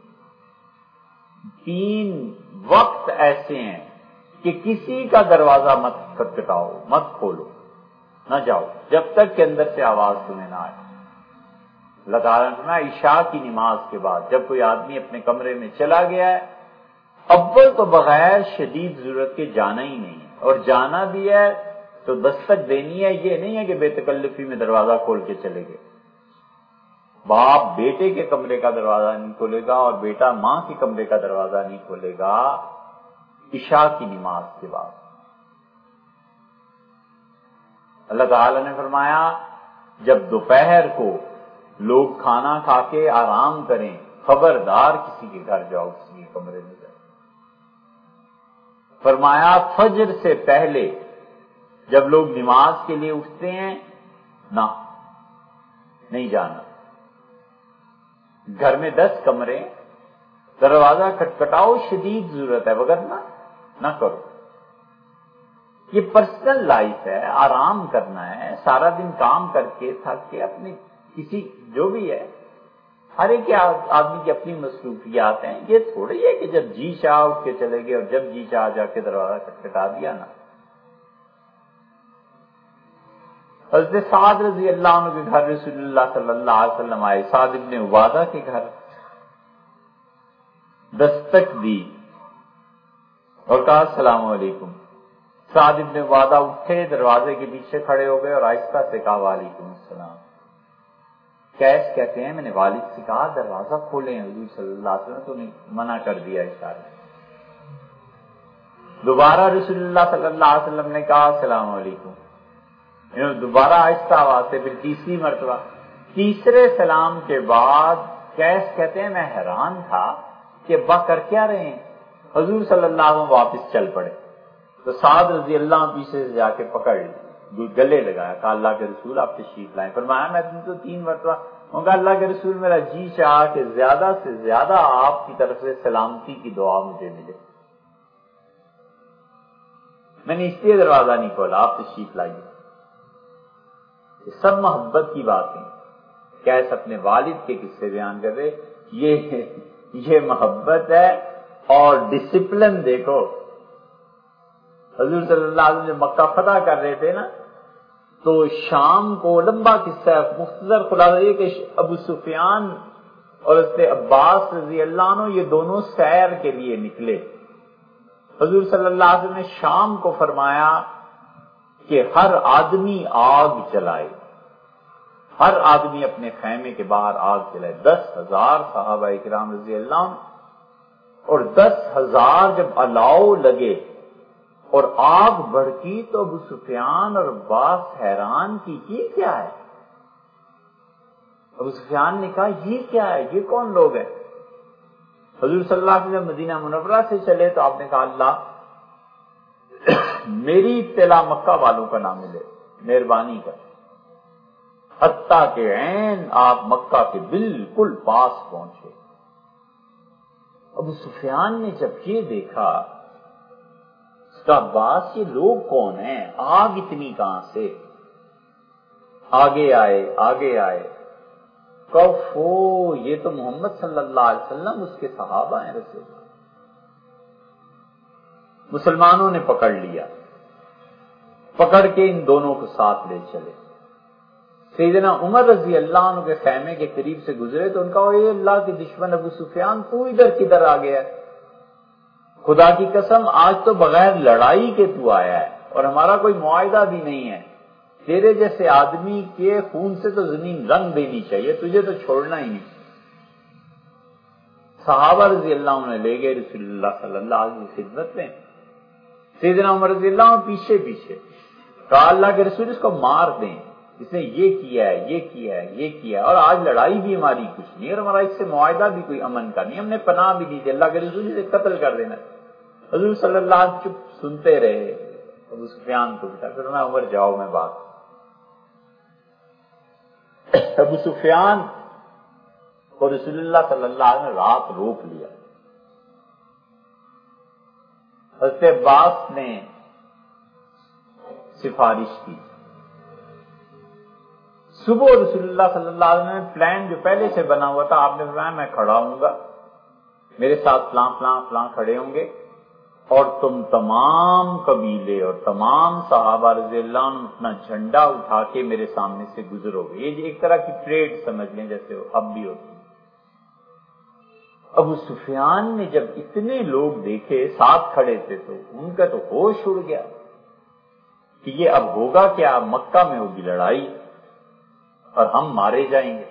تین وقت ایسے ہیں کہ کسی کا دروازہ مت کھٹکھٹاؤ، مت کھولو، نہ جاؤ جب تک کہ اندر سے آواز تمہیں نہ آئے۔ اللہ تعالیٰ نے عشاء کی نماز کے بعد جب کوئی آدمی اپنے کمرے میں چلا گیا ہے، اول تو بغیر شدید ضرورت کے جانا ہی نہیں ہے، اور جانا بھی ہے تو دستک دینی ہے، یہ نہیں ہے کہ بے تکلفی میں دروازہ کھول کے چلے گئے۔ باپ بیٹے کے کمرے کا دروازہ نہیں کھولے گا اور بیٹا ماں کے کمرے کا دروازہ نہیں کھولے گا عشاء کی نماز کے بعد۔ اللہ تعالی نے فرمایا جب دوپہر کو لوگ کھانا کھا کے آرام کریں، خبردار کسی کے گھر جاؤ، کسی کے کمرے میں جاؤ۔ فرمایا فجر سے پہلے جب لوگ نماز کے لیے اٹھتے ہیں، نہ نہیں جانا۔ گھر میں دس کمرے، دروازہ کھٹکھٹاؤ شدید ضرورت ہے، وگرنہ نہ کرو۔ یہ پرسنل لائف ہے، آرام کرنا ہے، سارا دن کام کر کے تھک کے اپنی کسی جو بھی ہے، ہر ایک آدمی کی اپنی مصروفیات ہیں۔ یہ تھوڑی ہے کہ جب جی چاہ اٹھ کے چلے گئے اور جب جی چاہ جا کے دروازہ کھٹکھٹا دیا نا۔ حضرت سعد رضی اللہ عنہ کے گھر رسول اللہ صلی اللہ علیہ وسلم آئے، سعد ابن عبادہ کے گھر دستک دی اور کہا السلام علیکم۔ سعد ابن عبادہ اٹھے، دروازے کے پیچھے کھڑے ہو گئے اور آہستہ سے کہا وعلیکم السلام۔ کیس کہتے ہیں میں نے والد سے کہا دروازہ کھولیں، حضور صلی اللہ علیہ وسلم تو نے منع کر دیا اشارے۔ دوبارہ رسول اللہ صلی اللہ علیہ وسلم نے کہا السلام علیکم، دوبارہ آہستہ آواز سے، پھر تیسری مرتبہ۔ تیسرے سلام کے بعد کیس کہتے ہیں میں حیران تھا کہ ابا کر کیا رہے ہیں؟ حضور صلی اللہ علیہ وسلم واپس چل پڑے تو سعد رضی اللہ عنہ پیچھے سے جا کے پکڑ لی، گلے لگایا، کہا اللہ کے رسول آپ تشریف لائیں۔ فرمایا میں تو تین مرتبہ ہوں گا، اللہ کے رسول میرا جی چاہ کہ زیادہ سے زیادہ آپ کی طرف سے سلامتی کی دعا مجھے ملے، میں نے اس لیے دروازہ نہیں کھولا، آپ تشریف لائیے۔ یہ سب محبت کی باتیں، کیسے اپنے والد کے قصے بیان کر رہے، یہ یہ محبت ہے۔ اور ڈسپلن دیکھو، حضور صلی اللہ علیہ وسلم جب مکہ فتح کر رہے تھے نا تو شام کو، لمبا قصہ ہے، مختصر خلاصہ یہ کہ ابو سفیان اور اس سے عباس رضی اللہ عنہ یہ دونوں سیر کے لیے نکلے۔ حضور صلی اللہ علیہ وسلم نے شام کو فرمایا کہ ہر آدمی آگ جلائے، ہر آدمی اپنے خیمے کے باہر آگ جلائے۔ دس ہزار صحابہ کرام رضی اللہ عنہ، اور دس ہزار جب الاؤ لگے اور آگ بھڑکی تو ابو سفیان اور عباس حیران کی یہ کیا ہے؟ ابو سفیان نے کہا یہ کیا ہے، یہ کون لوگ ہیں؟ حضور صلی اللہ علیہ وسلم مدینہ منورہ سے چلے تو آپ نے کہا اللہ میری اطلاع مکہ والوں کا نام ملے، مہربانی کر۔ حتیٰ کہ عین آپ مکہ کے بالکل پاس پہنچے۔ ابو سفیان نے جب یہ دیکھا اس کا عباس یہ لوگ کون ہیں، آگ اتنی کہاں سے؟ آگے آئے آگے آئے کفو یہ تو محمد صلی اللہ علیہ وسلم اس کے صحابہ ہیں رسول اللہ۔ مسلمانوں نے پکڑ لیا، پکڑ کے ان دونوں کو ساتھ لے چلے۔ سیدنا عمر رضی اللہ عنہ کے خیمے کے قریب سے گزرے تو ان کا اے اللہ کے دشمن ابو سفیان تو ادھر کدھر آ گیا ہے؟ خدا کی قسم آج تو بغیر لڑائی کے تو آیا ہے اور ہمارا کوئی معاہدہ بھی نہیں ہے، تیرے جیسے آدمی کے خون سے تو زمین رنگ دینی چاہیے، تجھے تو چھوڑنا ہی نہیں۔ صحابہ رضی اللہ عنہ لے گئے رسول اللہ صلی اللہ علیہ وسلم کی خدمت میں، سیدنا عمر رضی اللہ عنہ پیچھے پیچھے، کہا اللہ کے رسول اس کو مار دیں، اس نے یہ کیا ہے یہ کیا ہے یہ کیا ہے، اور آج لڑائی بھی ہماری کچھ نہیں اور ہمارا اس سے معاہدہ بھی کوئی امن کا نہیں، ہم نے پناہ بھی دی تھی، اللہ کے رسول اسے قتل کر دینا۔ حضور صلی اللہ علیہ وسلم چپ سنتے رہے، ابو سفیان کو بتا کر میں عمر جاؤ میں بات۔ ابو سفیان اور رسول اللہ صلی اللہ علیہ وسلم نے رات روک لیا۔ حضرت عباس نے سفارش کی، صبح رسول اللہ صلی اللہ علیہ وسلم نے پلان جو پہلے سے بنا ہوا تھا، آپ نے فرمایا میں کھڑا ہوں گا، میرے ساتھ فلاں فلاں فلاں کھڑے ہوں گے، اور تم تمام قبیلے اور تمام صحابہ رضی اللہ عنہ اپنا جھنڈا اٹھا کے میرے سامنے سے گزرو گے۔ یہ ایک طرح کی پریڈ سمجھ لیں جیسے اب بھی ہوتی۔ ابو سفیان نے جب اتنے لوگ دیکھے ساتھ کھڑے تھے تو ان کا تو ہوش اڑ گیا کہ یہ اب ہوگا کیا، مکہ میں ہوگی لڑائی اور ہم مارے جائیں گے۔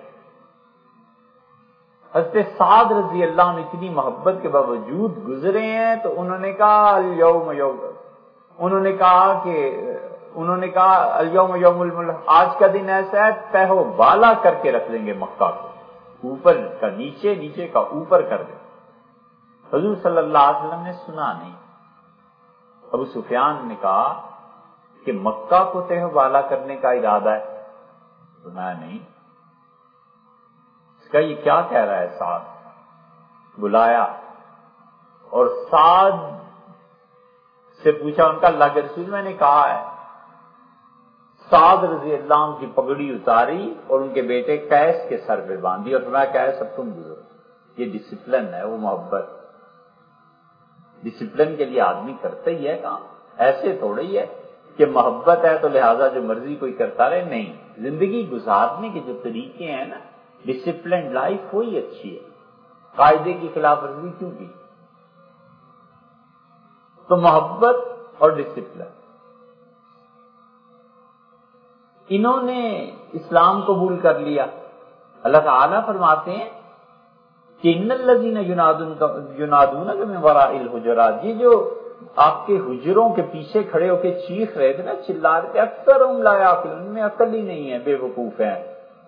حضرت سعد رضی اللہ عنہ اتنی محبت کے باوجود گزرے ہیں تو انہوں نے کہا الیوم یوم انہوں نے کہا کہ انہوں نے کہا الیوم یوم الملک، آج کا دن ایسا ہے تہو بالا کر کے رکھ لیں گے مکہ کو، اوپر کا نیچے نیچے کا اوپر کر دیں۔ حضور صلی اللہ علیہ وسلم نے سنا نہیں۔ ابو سفیان نے کہا کہ مکہ کو تہو بالا کرنے کا ارادہ ہے؟ سنا نہیں۔ اس کا یہ کیا کہہ رہا ہے؟ سعد بلایا اور سعد سے پوچھا، ان کا اللہ کے رسول میں نے کہا ہے۔ سعد رضی اللہ عنہ کی پگڑی اتاری اور ان کے بیٹے قیس کے سر پہ باندھی اور فرمایا قیس اب تم گزرو۔ یہ ڈسپلن ہے، وہ محبت۔ ڈسپلن کے لیے آدمی کرتا ہی ہے کام، ایسے تھوڑا ہی ہے کہ محبت ہے تو لہذا جو مرضی کوئی کرتا رہے، نہیں۔ زندگی گزارنے کے جو طریقے ہیں نا، ڈسپلن لائف وہی اچھی ہے، قاعدے کی خلاف ورزی کیوں کی؟ تو محبت اور ڈسپلن، انہوں نے اسلام قبول کر لیا۔ اللہ تعالیٰ فرماتے ہیں کہ ان الذین ینادونک من وراء الحجرات، یہ جو آپ کے حجروں کے پیچھے کھڑے ہو کے چیخ رہے تھے نا، چلا رہے تھے، اکثرهم لا یعقلون، ان میں عقل ہی نہیں ہے، بے وقوف ہیں۔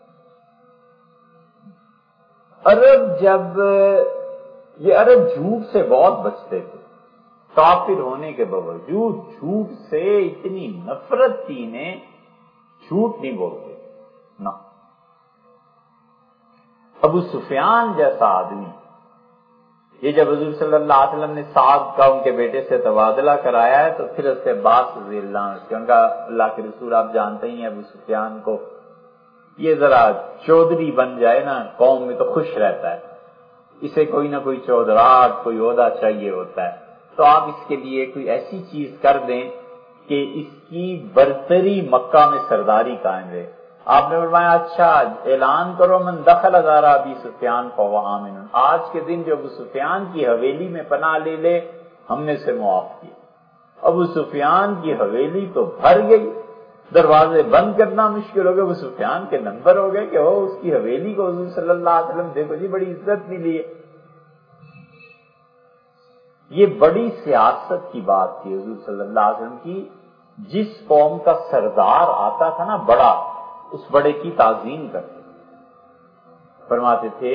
عرب جب یہ عرب جھوٹ سے بہت بچتے تھے، کافر ہونے کے باوجود جھوٹ سے اتنی نفرت تھی انہیں، جھوٹ نہیں بولتے نا۔ ابو سفیان جیسا آدمی، یہ جب حضور صلی اللہ علیہ وسلم نے سعد کا ان کے بیٹے سے تبادلہ کرایا ہے تو پھر حضرت عباس رضی اللہ عنہ سے ان کا اللہ کے رسول آپ جانتے ہی ہیں ابو سفیان کو، یہ ذرا چودھری بن جائے نا قوم میں تو خوش رہتا ہے، اسے کوئی نہ کوئی چودراہٹ کوئی عہدہ چاہیے ہوتا ہے، تو آپ اس کے لیے کوئی ایسی چیز کر دیں کہ اس کی برتری مکہ میں سرداری قائم رہے۔ آپ نے فرمایا اچھا اعلان کرو من دخل دار ابی سفیان فهو آمن، آج کے دن جو ابو سفیان کی حویلی میں پناہ لے لے ہم نے اسے معاف کیا۔ ابو سفیان کی حویلی تو بھر گئی، دروازے بند کرنا مشکل ہو گیا، ابو سفیان کے نمبر ہو گئے کہ وہ اس کی حویلی کو حضور صلی اللہ علیہ وسلم دیکھو جی بڑی عزت ملی ہے۔ یہ بڑی سیاست کی بات تھی حضور صلی اللہ علیہ وسلم کی، جس قوم کا سردار آتا تھا نا بڑا، اس بڑے کی تعظیم کرتے فرماتے تھے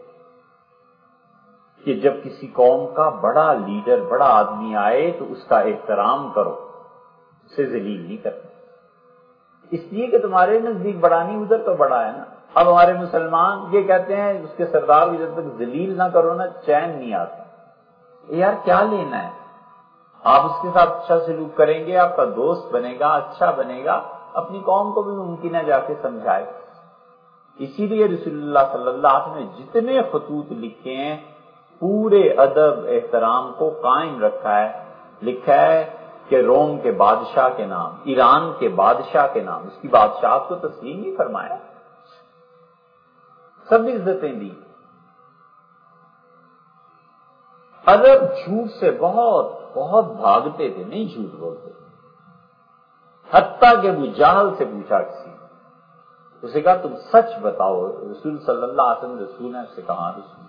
کہ جب کسی قوم کا بڑا لیڈر بڑا آدمی آئے تو اس کا احترام کرو، اسے ذلیل نہیں کرنا، اس لیے کہ تمہارے نزدیک بڑا نہیں، ادھر تو بڑا ہے نا۔ اب ہمارے مسلمان یہ کہتے ہیں اس کے سردار کو جب تک ذلیل نہ کرو نا چین نہیں آتا۔ یار کیا لینا ہے، آپ اس کے ساتھ اچھا سلوک کریں گے، آپ کا دوست بنے گا، اچھا بنے گا، اپنی قوم کو بھی ممکن ہے جا کے سمجھائے۔ اسی لیے رسول اللہ صلی اللہ علیہ وسلم نے جتنے خطوط لکھے ہیں پورے ادب احترام کو قائم رکھا ہے، لکھا ہے کہ روم کے بادشاہ کے نام، ایران کے بادشاہ کے نام، اس کی بادشاہت کو تسلیم نہیں فرمایا، سب عزتیں دی۔ عرب جھوٹ سے بہت بہت بھاگتے تھے، نہیں جھوٹ بولتے، حتیٰ کہ ابو جہل سے پوچھا کسی نے، اسے کہا تم سچ بتاؤ رسول صلی اللہ علیہ وسلم رسول ہے؟ اس سے کہا رسول۔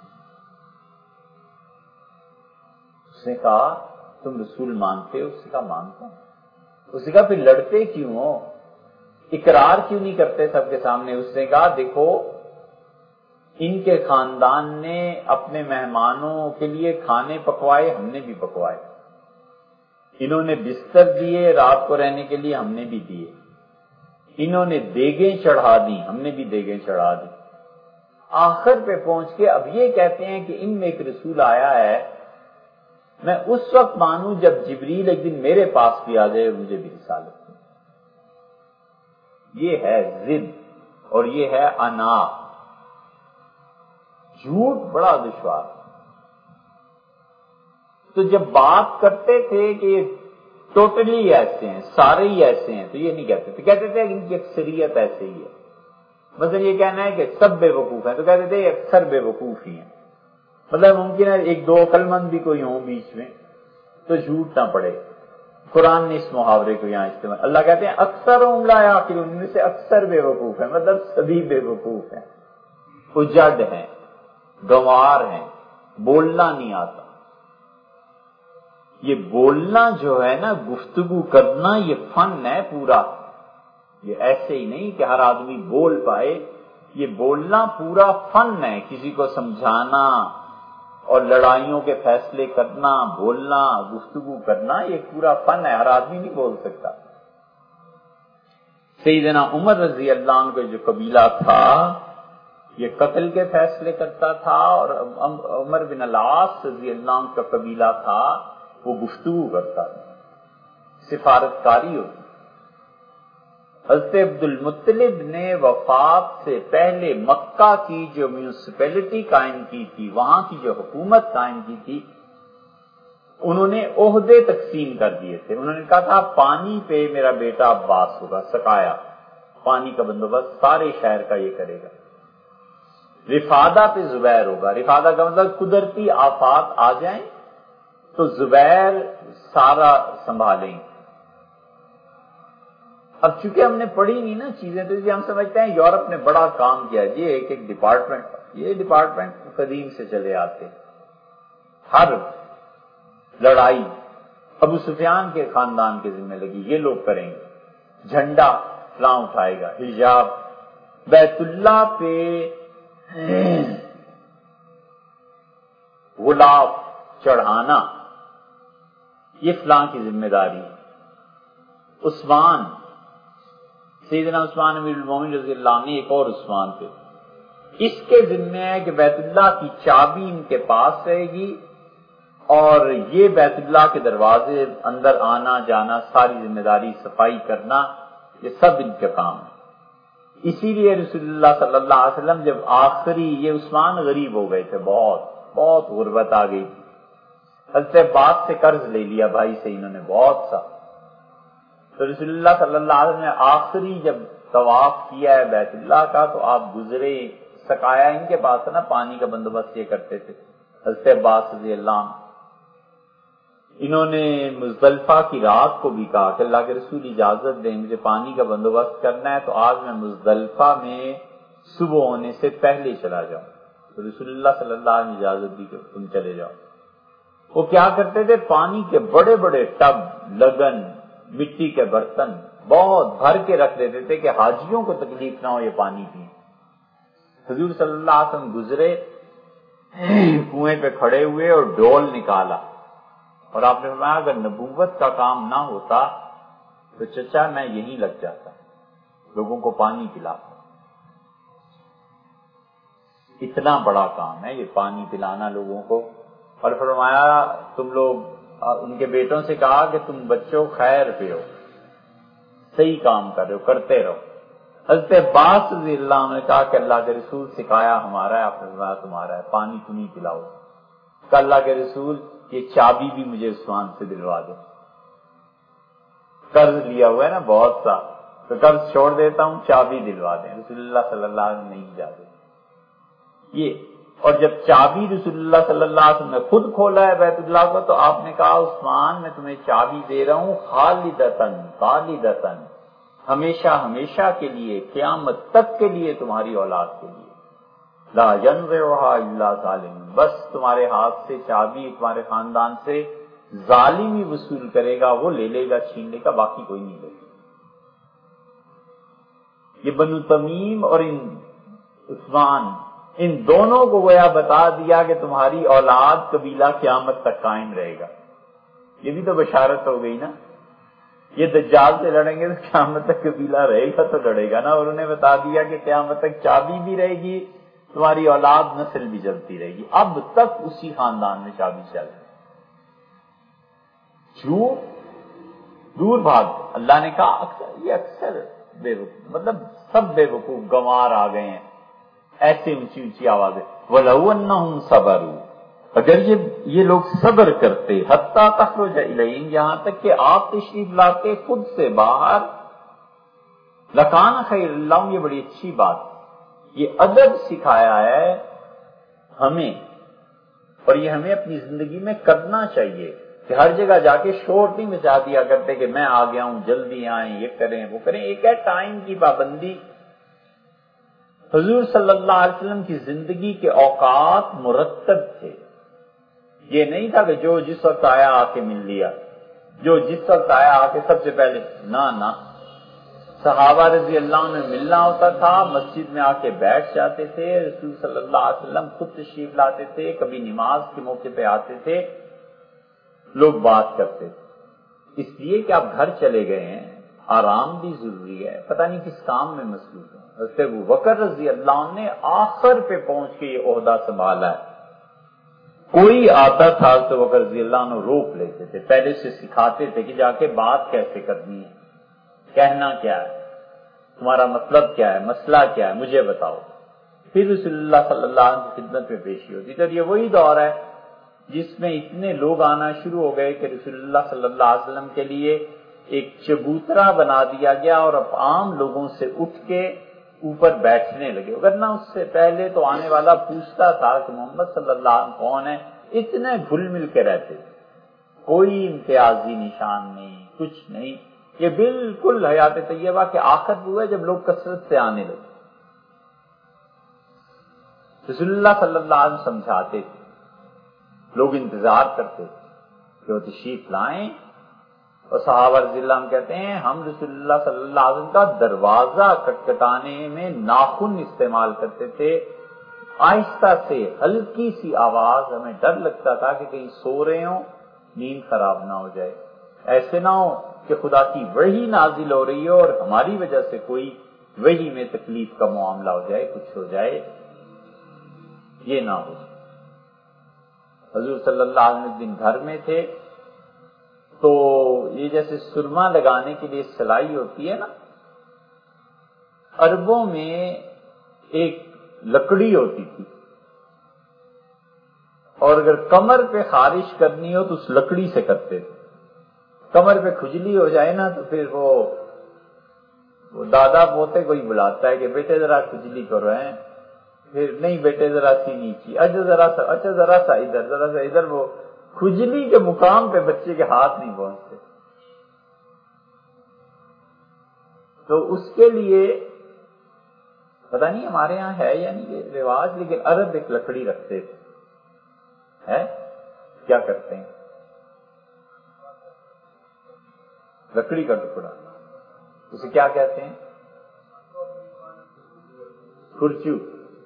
اس نے کہا تم رسول مانتے ہو؟ اس سے کہا مانتا ہوں۔ اس نے کہا پھر لڑتے کیوں ہو، اقرار کیوں نہیں کرتے سب کے سامنے؟ اس نے کہا دیکھو ان کے خاندان نے اپنے مہمانوں کے لیے کھانے پکوائے، ہم نے بھی پکوائے، انہوں نے بستر دیے رات کو رہنے کے لیے، ہم نے بھی دیے، انہوں نے دیگیں چڑھا دی، ہم نے بھی دیگیں چڑھا دی۔ آخر پہ پہنچ کے اب یہ کہتے ہیں کہ ان میں ایک رسول آیا ہے، میں اس وقت مانوں جب جبریل ایک دن میرے پاس بھی آ جائے، مجھے بھی رسالت دے۔ یہ ہے ضد اور یہ ہے انا۔ جھوٹ بڑا دشوار۔ تو جب بات کرتے تھے کہ یہ ٹوٹلی ایسے ہیں، سارے ہی ایسے ہیں، تو یہ نہیں کہتے تھے، کہتے تھے کہ ان کی اکثریت ایسے ہی ہے۔ مثلا یہ کہنا ہے کہ سب بے وقوف ہیں، تو کہتے تھے یہ اکثر بے وقوف ہی ہیں۔ مطلب ممکن ہے ایک دو عقل مند بھی کوئی ہوں بیچ میں تو جھوٹ نہ پڑے۔ قرآن نے اس محاورے کو یہاں استعمال، اللہ کہتے ہیں اکثر ہوں لا یعقلون، ان میں سے اکثر بے وقوف ہیں، مطلب سبھی بے وقوف ہیں، اجڑ ہیں، گنوار ہیں، بولنا نہیں آتا۔ یہ بولنا جو ہے نا، گفتگو کرنا، یہ فن ہے پورا، یہ ایسے ہی نہیں کہ ہر آدمی بول پائے، یہ بولنا پورا فن ہے، کسی کو سمجھانا اور لڑائیوں کے فیصلے کرنا، بولنا، گفتگو کرنا، یہ پورا فن ہے، ہر آدمی نہیں بول سکتا۔ سیدنا عمر رضی اللہ عنہ کا جو قبیلہ تھا یہ قتل کے فیصلے کرتا تھا، اور عمر بن العاص رضی اللہ عنہ کا قبیلہ تھا وہ گفتگو کرتا تھا، سفارت کاری ہوتی۔ حضرت عبد المطلب نے وفات سے پہلے مکہ کی جو میونسپلٹی قائم کی تھی، وہاں کی جو حکومت قائم کی تھی، انہوں نے عہدے تقسیم کر دیے تھے۔ انہوں نے کہا تھا پانی پہ میرا بیٹا عباس ہوگا، سقایا، پانی کا بندوبست سارے شہر کا یہ کرے گا۔ رفادہ پہ زبیر ہوگا، رفادہ کا مطلب قدرتی آفات آ جائیں تو زبیر سارا سنبھالیں۔ اب چونکہ ہم نے پڑھی نہیں نا چیزیں، تو ہم سمجھتے ہیں یورپ نے بڑا کام کیا، یہ ایک ایک ڈپارٹمنٹ، یہ ڈپارٹمنٹ قدیم سے چلے آتے، ہر لڑائی ابو سفیان کے خاندان کے ذمہ لگی، یہ لوگ کریں گے، جھنڈا فلاں اٹھائے گا، حجاب، بیت اللہ پہ غلاف چڑھانا، یہ فلاں کی ذمہ داری۔ عثمان، سیدنا عثمان امیر المومنین رضی اللہ عنہ، ایک اور عثمان تھے، اس کے ذمہ ہے کہ بیت اللہ کی چابی ان کے پاس رہے گی، اور یہ بیت اللہ کے دروازے اندر آنا جانا، ساری ذمہ داری، صفائی کرنا، یہ سب ان کا کام ہے۔ اسی لیے رسول اللہ صلی اللہ علیہ وسلم جب آخری، یہ عثمان غریب ہو گئے تھے، بہت بہت غربت آ گئی، حضرت عباس سے قرض لے لیا بھائی سے انہوں نے بہت سا، تو رسول اللہ صلی اللہ علیہ وسلم نے آخری جب طواف کیا ہے بیت اللہ کا تو آپ گزرے، سقایا ان کے پاس نا، پانی کا بندوبست یہ کرتے تھے حضرت عباس رضی اللہ عنہ۔ انہوں نے مزدلفہ کی رات کو بھی کہا کہ اللہ کے رسول اجازت دیں، مجھے پانی کا بندوبست کرنا ہے، تو آج میں مزدلفہ میں صبح ہونے سے پہلے چلا جاؤں، تو رسول اللہ صلی اللہ علیہ وسلم نے اجازت دی کہ تم چلے جاؤ۔ وہ کیا کرتے تھے، پانی کے بڑے بڑے ٹب، لگن، مٹی کے برتن بہت بھر کے رکھ دیتے تھے کہ حاجیوں کو تکلیف نہ ہو یہ پانی پئیں۔ حضور صلی اللہ علیہ وسلم گزرے، کنویں پہ کھڑے ہوئے اور ڈول نکالا، اور آپ نے فرمایا اگر نبوت کا کام نہ ہوتا تو چچا میں یہیں لگ جاتا، لوگوں کو پانی پلاتا۔ اتنا بڑا کام ہے یہ پانی پلانا لوگوں کو، اور فرمایا تم لوگ، ان کے بیٹوں سے کہا کہ تم بچوں خیر پہ ہو، صحیح کام کر رہے ہو، کرتے رہو۔ حضرت عباس رضی اللہ عنہ نے کہا کہ اللہ کے رسول، سکھایا ہمارا ہے، آپ نے فرمایا تمہارا ہے، پانی تم ہی پلاؤ۔ کہ اللہ کے رسول یہ چابی بھی مجھے عثمان سے دلوا دو، قرض لیا ہوا ہے نا بہت سا، تو قرض چھوڑ دیتا ہوں، چابی دلوا دیں۔ رسول اللہ صلی اللہ علیہ وسلم نہیں اجازت یہ، اور جب چابی رسول اللہ صلی اللہ علیہ وسلم نے خود کھولا ہے بیت اللہ کو، تو آپ نے کہا عثمان میں تمہیں چابی دے رہا ہوں، خالدتن خالدتن، ہمیشہ ہمیشہ کے لیے، قیامت تک کے لیے، تمہاری اولاد کے لیے، لا ينزعها الا ظالم، بس تمہارے ہاتھ سے چابی تمہارے خاندان سے ظالم ہی وصول کرے گا، وہ لے لے گا، چھین لے گا، باقی کوئی نہیں لے گا۔ یہ بنو تمیم اور ان عثمان، ان دونوں کو گویا بتا دیا کہ تمہاری اولاد قبیلہ قیامت تک قائم رہے گا۔ یہ بھی تو بشارت ہو گئی نا، یہ دجال سے لڑیں گے تو قیامت تک قبیلہ رہے گا تو لڑے گا نا، اور انہیں بتا دیا کہ قیامت تک چابی بھی رہے گی، تمہاری اولاد نسل بھی چلتی رہے گی۔ اب تک اسی خاندان میں چابی چل رہی، جھوٹ دور بھاگ۔ اللہ نے کہا اکثر یہ اکثر بے وقوف، مطلب سب بے وقوف گنوار آ گئے ہیں، ایسے اونچی اونچی آوازیں۔ وَلَوْ أَنَّهُمْ صَبَرُوا، اگر یہ یہ لوگ صبر کرتے، حتیٰ تخرج الیہم، یہاں تک کہ آپ تشریف لاتے خود سے باہر، لکان خیر لہم، یہ بڑی اچھی بات، یہ ادب سکھایا ہے ہمیں، اور یہ ہمیں اپنی زندگی میں کرنا چاہیے کہ ہر جگہ جا کے شور نہیں مچا دیا کرتے کہ میں آ گیا ہوں، جلدی آئیں، یہ کریں وہ کریں۔ ایک ہے ٹائم کی پابندی۔ حضور صلی اللہ علیہ وسلم کی زندگی کے اوقات مرتب تھے، یہ نہیں تھا کہ جو جس وقت آیا آ کے مل لیا، جو جس وقت آیا آ کے سب سے پہلے، نہ نہ صحابہ رضی اللہ عنہ ملنا ہوتا تھا، مسجد میں آ کے بیٹھ جاتے تھے، رسول صلی اللہ علیہ وسلم خود تشریف لاتے تھے، کبھی نماز کے موقع پہ آتے تھے، لوگ بات کرتے تھے۔ اس لیے کہ آپ گھر چلے گئے ہیں، آرام بھی ضروری ہے، پتہ نہیں کس کام میں مصروف ہیں۔ حضرت ابوبکر رضی اللہ عنہ نے آخر پہ پہنچ کے یہ عہدہ سنبھالا ہے۔ کوئی آتا تھا حضرت ابوبکر رضی اللہ عنہ روک لیتے تھے، پہلے سے سکھاتے تھے کہ جا کے بات کیسے کرنی ہے، کہنا کیا ہے، تمہارا مطلب کیا ہے، مسئلہ کیا ہے، مجھے بتاؤ۔ پھر رسول اللہ صلی اللہ علیہ وسلم کی خدمت میں پیشی ہوتی تھی۔ اور یہ وہی دور ہے جس میں اتنے لوگ آنا شروع ہو گئے کہ رسول اللہ صلی اللہ علیہ وسلم کے لیے ایک چبوترا بنا دیا گیا، اور اب عام لوگوں سے اٹھ کے اوپر بیٹھنے لگے، ورنہ اس سے پہلے تو آنے والا پوچھتا تھا کہ محمد صلی اللہ علیہ وسلم کون ہے، اتنے گھل مل کے رہتے، کوئی امتیازی نشان نہیں، کچھ نہیں۔ یہ بالکل حیات طیبہ کے آخر میں ہوا جب لوگ کثرت سے آنے لگے۔ رسول اللہ صلی اللہ علیہ وسلم سمجھاتے تھے، لوگ انتظار کرتے تھے کہ وہ تشریف لائیں، اور صحابہ رضی اللہ عنہ کہتے ہیں ہم رسول اللہ صلی اللہ علیہ وسلم کا دروازہ کٹکھٹانے میں ناخن استعمال کرتے تھے، آہستہ سے ہلکی سی آواز، ہمیں ڈر لگتا تھا کہ کہیں سو رہے ہوں، نیند خراب نہ ہو جائے، ایسے نہ ہو کہ خدا کی وحی نازل ہو رہی ہو اور ہماری وجہ سے کوئی وحی میں تکلیف کا معاملہ ہو جائے، کچھ ہو جائے، یہ نہ ہو۔ حضور صلی اللہ علیہ وسلم دن گھر میں تھے، تو یہ جیسے سرما لگانے کے لیے سلائی ہوتی ہے نا، عربوں میں ایک لکڑی ہوتی تھی، اور اگر کمر پہ خارش کرنی ہو تو اس لکڑی سے کرتے تھے۔ کمر پہ کھجلی ہو جائے نا تو پھر وہ وہ دادا پوتے کو ہی بلاتا ہے کہ بیٹے ذرا کھجلی کرو، ہیں پھر نہیں بیٹے ذرا سی نیچی، اچھا ذرا سا اچھا ذرا سا ادھر ذرا سا ادھر، وہ کھجلی کے مقام پہ بچے کے ہاتھ نہیں پہنچتے، تو اس کے لیے پتہ نہیں ہمارے ہاں ہے یا نہیں یہ رواج، لیکن عرب ایک لکڑی رکھتے تھے، ہے کیا کرتے ہیں، لکڑی کا ٹکڑا، اسے کیا کہتے ہیں، کھرچو۔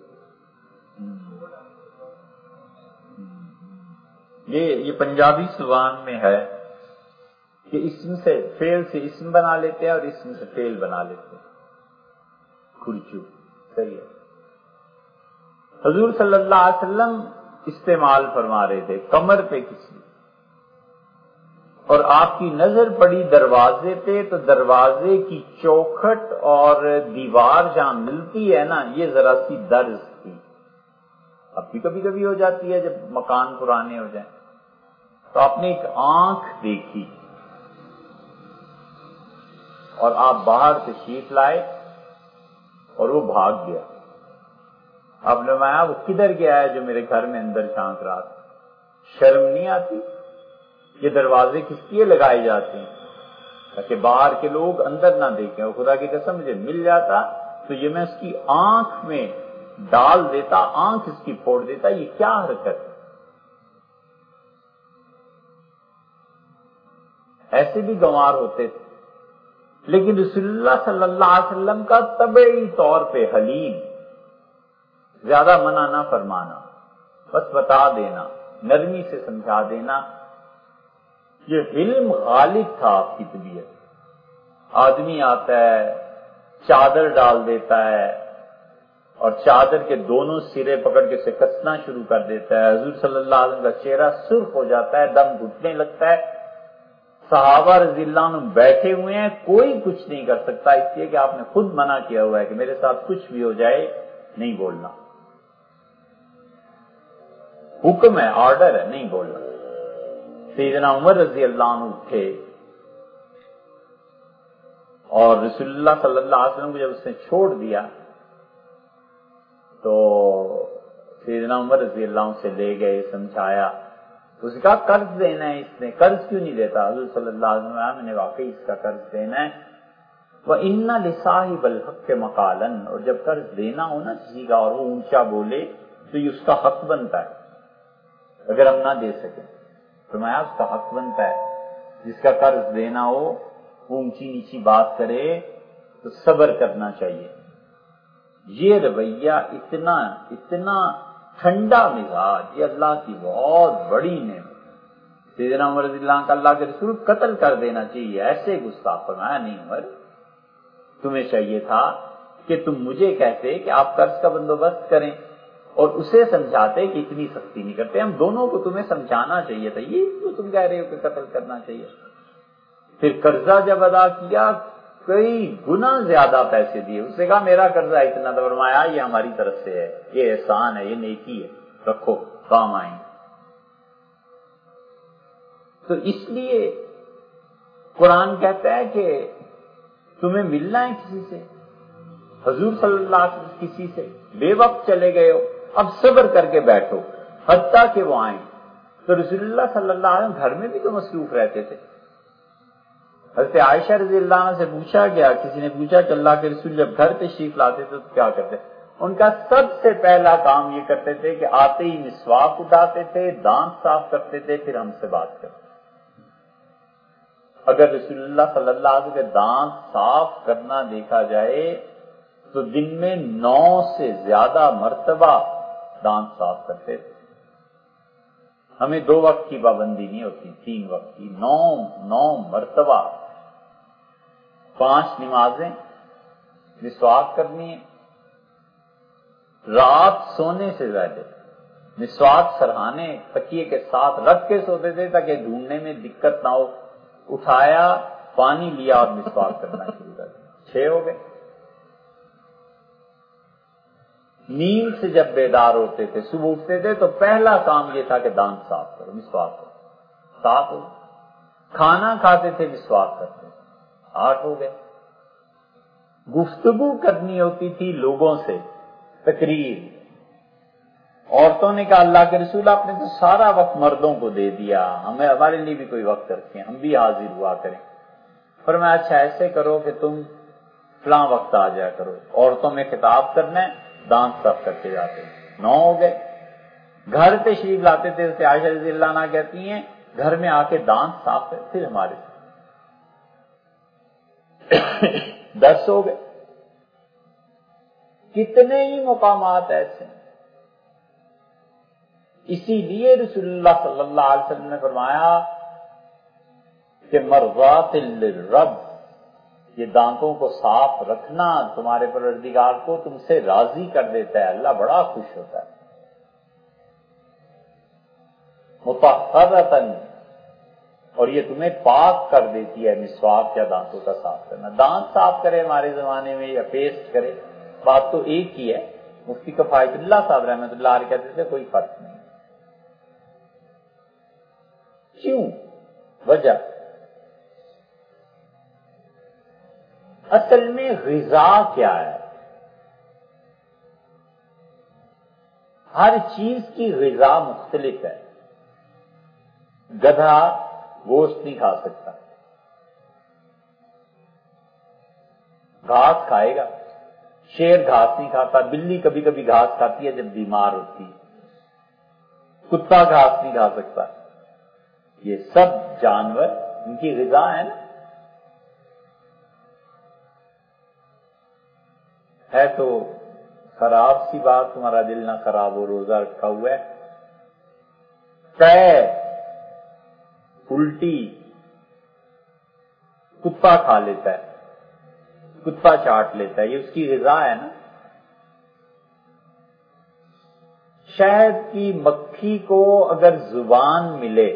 یہ یہ پنجابی زبان میں ہے کہ اسم سے فعل سے اسم بنا لیتے ہیں اور اسم سے فعل بنا لیتے ہیں، کھرچو، صحیح ہے۔ حضور صلی اللہ علیہ وسلم استعمال فرما رہے تھے کمر پہ کسی، اور آپ کی نظر پڑی دروازے پہ، تو دروازے کی چوکھٹ اور دیوار جہاں ملتی ہے نا، یہ ذرا سی درز تھی، اب بھی کبھی کبھی ہو جاتی ہے جب مکان پرانے ہو جائیں، تو آپ نے ایک آنکھ دیکھی اور آپ باہر تشریف لائے اور وہ بھاگ گیا۔ آپ نے فرمایا وہ کدھر گیا ہے جو میرے گھر میں اندر جھانک رہا تھا؟ شرم نہیں آتی؟ یہ دروازے کس لیے لگائے جاتے ہیں؟ تاکہ باہر کے لوگ اندر نہ دیکھیں، اور خدا کی قسم مجھے مل جاتا تو یہ میں اس کی آنکھ میں ڈال دیتا، آنکھ اس کی پھوڑ دیتا۔ یہ کیا حرکت ہے؟ ایسے بھی گنوار ہوتے تھے، لیکن رسول اللہ صلی اللہ علیہ وسلم کا طبعی طور پہ حلیم، زیادہ منع نہ فرمانا، بس بتا دینا، نرمی سے سمجھا دینا، یہ حلم غالب تھا آپ کی طبیعت۔ آدمی آتا ہے، چادر ڈال دیتا ہے اور چادر کے دونوں سرے پکڑ کے اسے کسنا شروع کر دیتا ہے، حضور صلی اللہ علیہ وسلم کا چہرہ سرخ ہو جاتا ہے، دم گھٹنے لگتا ہے، صحابہ رضی اللہ عنہ بیٹھے ہوئے ہیں، کوئی کچھ نہیں کر سکتا، اس لیے کہ آپ نے خود منع کیا ہوا ہے کہ میرے ساتھ کچھ بھی ہو جائے نہیں بولنا، حکم ہے، آرڈر ہے، نہیں بولنا۔ سیدنا عمر رضی اللہ عنہ اٹھے اور رسول اللہ صلی اللہ علیہ وسلم کو جب اس نے چھوڑ دیا تو سیدنا عمر رضی اللہ عنہ سے لے گئے، سمجھایا، اس نے کہا قرض دینا ہے، اس نے قرض کیوں نہیں دیتا؟ حضور صلی اللہ علیہ وسلم میں نے واقعی اس کا قرض دینا ہے، وَإِنَّ لِصَاحِبِ الْحَقِّ مَقَالًا، اور جب قرض دینا ہو نا کسی کا اور وہ اونچا بولے تو یہ اس کا حق بنتا ہے، اگر ہم نہ دے سکیں فرمایا اس کا حق بنتا ہے، جس کا قرض دینا ہو وہ اونچی نیچی بات کرے تو صبر کرنا چاہیے۔ یہ رویہ اتنا اتنا ٹھنڈا مزاج، یہ اللہ کی بہت بڑی نعمت۔ سیدنا عمر رضی اللہ عنہ کا اللہ کے رسول قتل کر دینا چاہیے، ایسے گستاخ فرمایا نہیں عمر، تمہیں چاہیے تھا کہ تم مجھے کہتے کہ آپ قرض کا بندوبست کریں اور اسے سمجھاتے کہ اتنی سختی نہیں کرتے، ہم دونوں کو تمہیں سمجھانا چاہیے تھا، یہ تو تم کہہ رہے ہو کہ قتل کرنا چاہیے۔ پھر قرضہ جب ادا کیا کئی گنا زیادہ پیسے دیے، اس نے کہا میرا قرضہ اتنا تھا، فرمایا یہ ہماری طرف سے ہے، یہ احسان ہے، یہ نیکی ہے، رکھو کام آئیں۔ تو اس لیے قرآن کہتا ہے کہ تمہیں ملنا ہے کسی سے، حضور صلی اللہ علیہ وسلم کسی سے بے وقت چلے گئے ہو، اب صبر کر کے بیٹھو حتیٰ کہ وہ آئیں۔ تو رسول اللہ صلی اللہ علیہ وسلم گھر میں بھی تو مصروف رہتے تھے۔ حضرت عائشہ رضی اللہ عنہ سے پوچھا گیا، کسی نے پوچھا کہ اللہ کے رسول جب گھر تشریف لاتے تھے تو کیا کرتے؟ ان کا سب سے پہلا کام یہ کرتے تھے کہ آتے ہی مسواک اٹھاتے تھے، دانت صاف کرتے تھے، پھر ہم سے بات کرتے۔ اگر رسول اللہ صلی اللہ علیہ وسلم کے دانت صاف کرنا دیکھا جائے تو دن میں نو سے زیادہ مرتبہ دانت صاف کرتے تھے۔ ہمیں دو وقت کی پابندی نہیں ہوتی، تین وقت کی، نو نو مرتبہ پانچ نمازیں مسواک کرنی ہے، رات سونے سے زیادہ مسواک سرہانے تکیے کے ساتھ رکھ کے سوتے تھے تاکہ ڈھونڈنے میں دقت نہ ہو، اٹھایا پانی لیا اور مسواک کرنا شروع کر دیا، چھ ہو گئے۔ نیند سے جب بیدار ہوتے تھے، صبح اٹھتے تھے تو پہلا کام یہ تھا کہ دانت صاف کرو، مسواک کرو، سات ہو گئے۔ کھانا کھاتے تھے، مسواک کرتے تھے، آٹھ ہو گئے۔ گفتگو کرنی ہوتی تھی لوگوں سے، تقریر، عورتوں نے کہا اللہ کے رسول آپ نے تو سارا وقت مردوں کو دے دیا، ہمیں ہمارے لیے بھی کوئی وقت رکھیں، ہم بھی حاضر ہوا کریں۔ فرمایا اچھا ایسے کرو کہ تم فلاں وقت آ جایا کرو، عورتوں میں خطاب کرنا ہے، دانت صاف کرتے جاتے ہیں، نو ہو گئے۔ گھر تشریف لاتے تھے، جیسے عائشہ رضی اللہ عنہ کہتی ہیں گھر میں آ کے دانت صاف کرتے، پھر ہمارے دس ہو گئے۔ کتنے ہی مقامات ایسے ہیں۔ اسی لیے رسول اللہ صلی اللہ علیہ وسلم نے فرمایا کہ مرضات للرب، یہ دانتوں کو صاف رکھنا تمہارے پروردگار کو تم سے راضی کر دیتا ہے، اللہ بڑا خوش ہوتا ہے۔ مطہرۃً، اور یہ تمہیں پاک کر دیتی ہے، مسواک یا دانتوں کا صاف کرنا۔ دانت صاف کرے ہمارے زمانے میں یا پیسٹ کرے، بات تو ایک ہی ہے۔ مفتی کفایت اللہ صاحب رحمۃ اللہ علیہ کہتے تھے کوئی فرق نہیں۔ کیوں؟ وجہ اصل میں غذا کیا ہے؟ ہر چیز کی غذا مختلف ہے۔ گدھا گوشت نہیں کھا سکتا، گھاس کھائے گا۔ شیر گھاس نہیں کھاتا، بلی کبھی کبھی گھاس کھاتی ہے جب بیمار ہوتی ہے، کتا گھاس نہیں کھا سکتا۔ یہ سب جانور ان کی غذا ہے نا. ہے تو خراب سی بات، تمہارا دل نہ خراب ہو، روزہ رکھا ہوا ہے. قے الٹی کتا کھا لیتا ہے، کتا چاٹ لیتا ہے، یہ اس کی غذا ہے نا. شہد کی مکھی کو اگر زبان ملے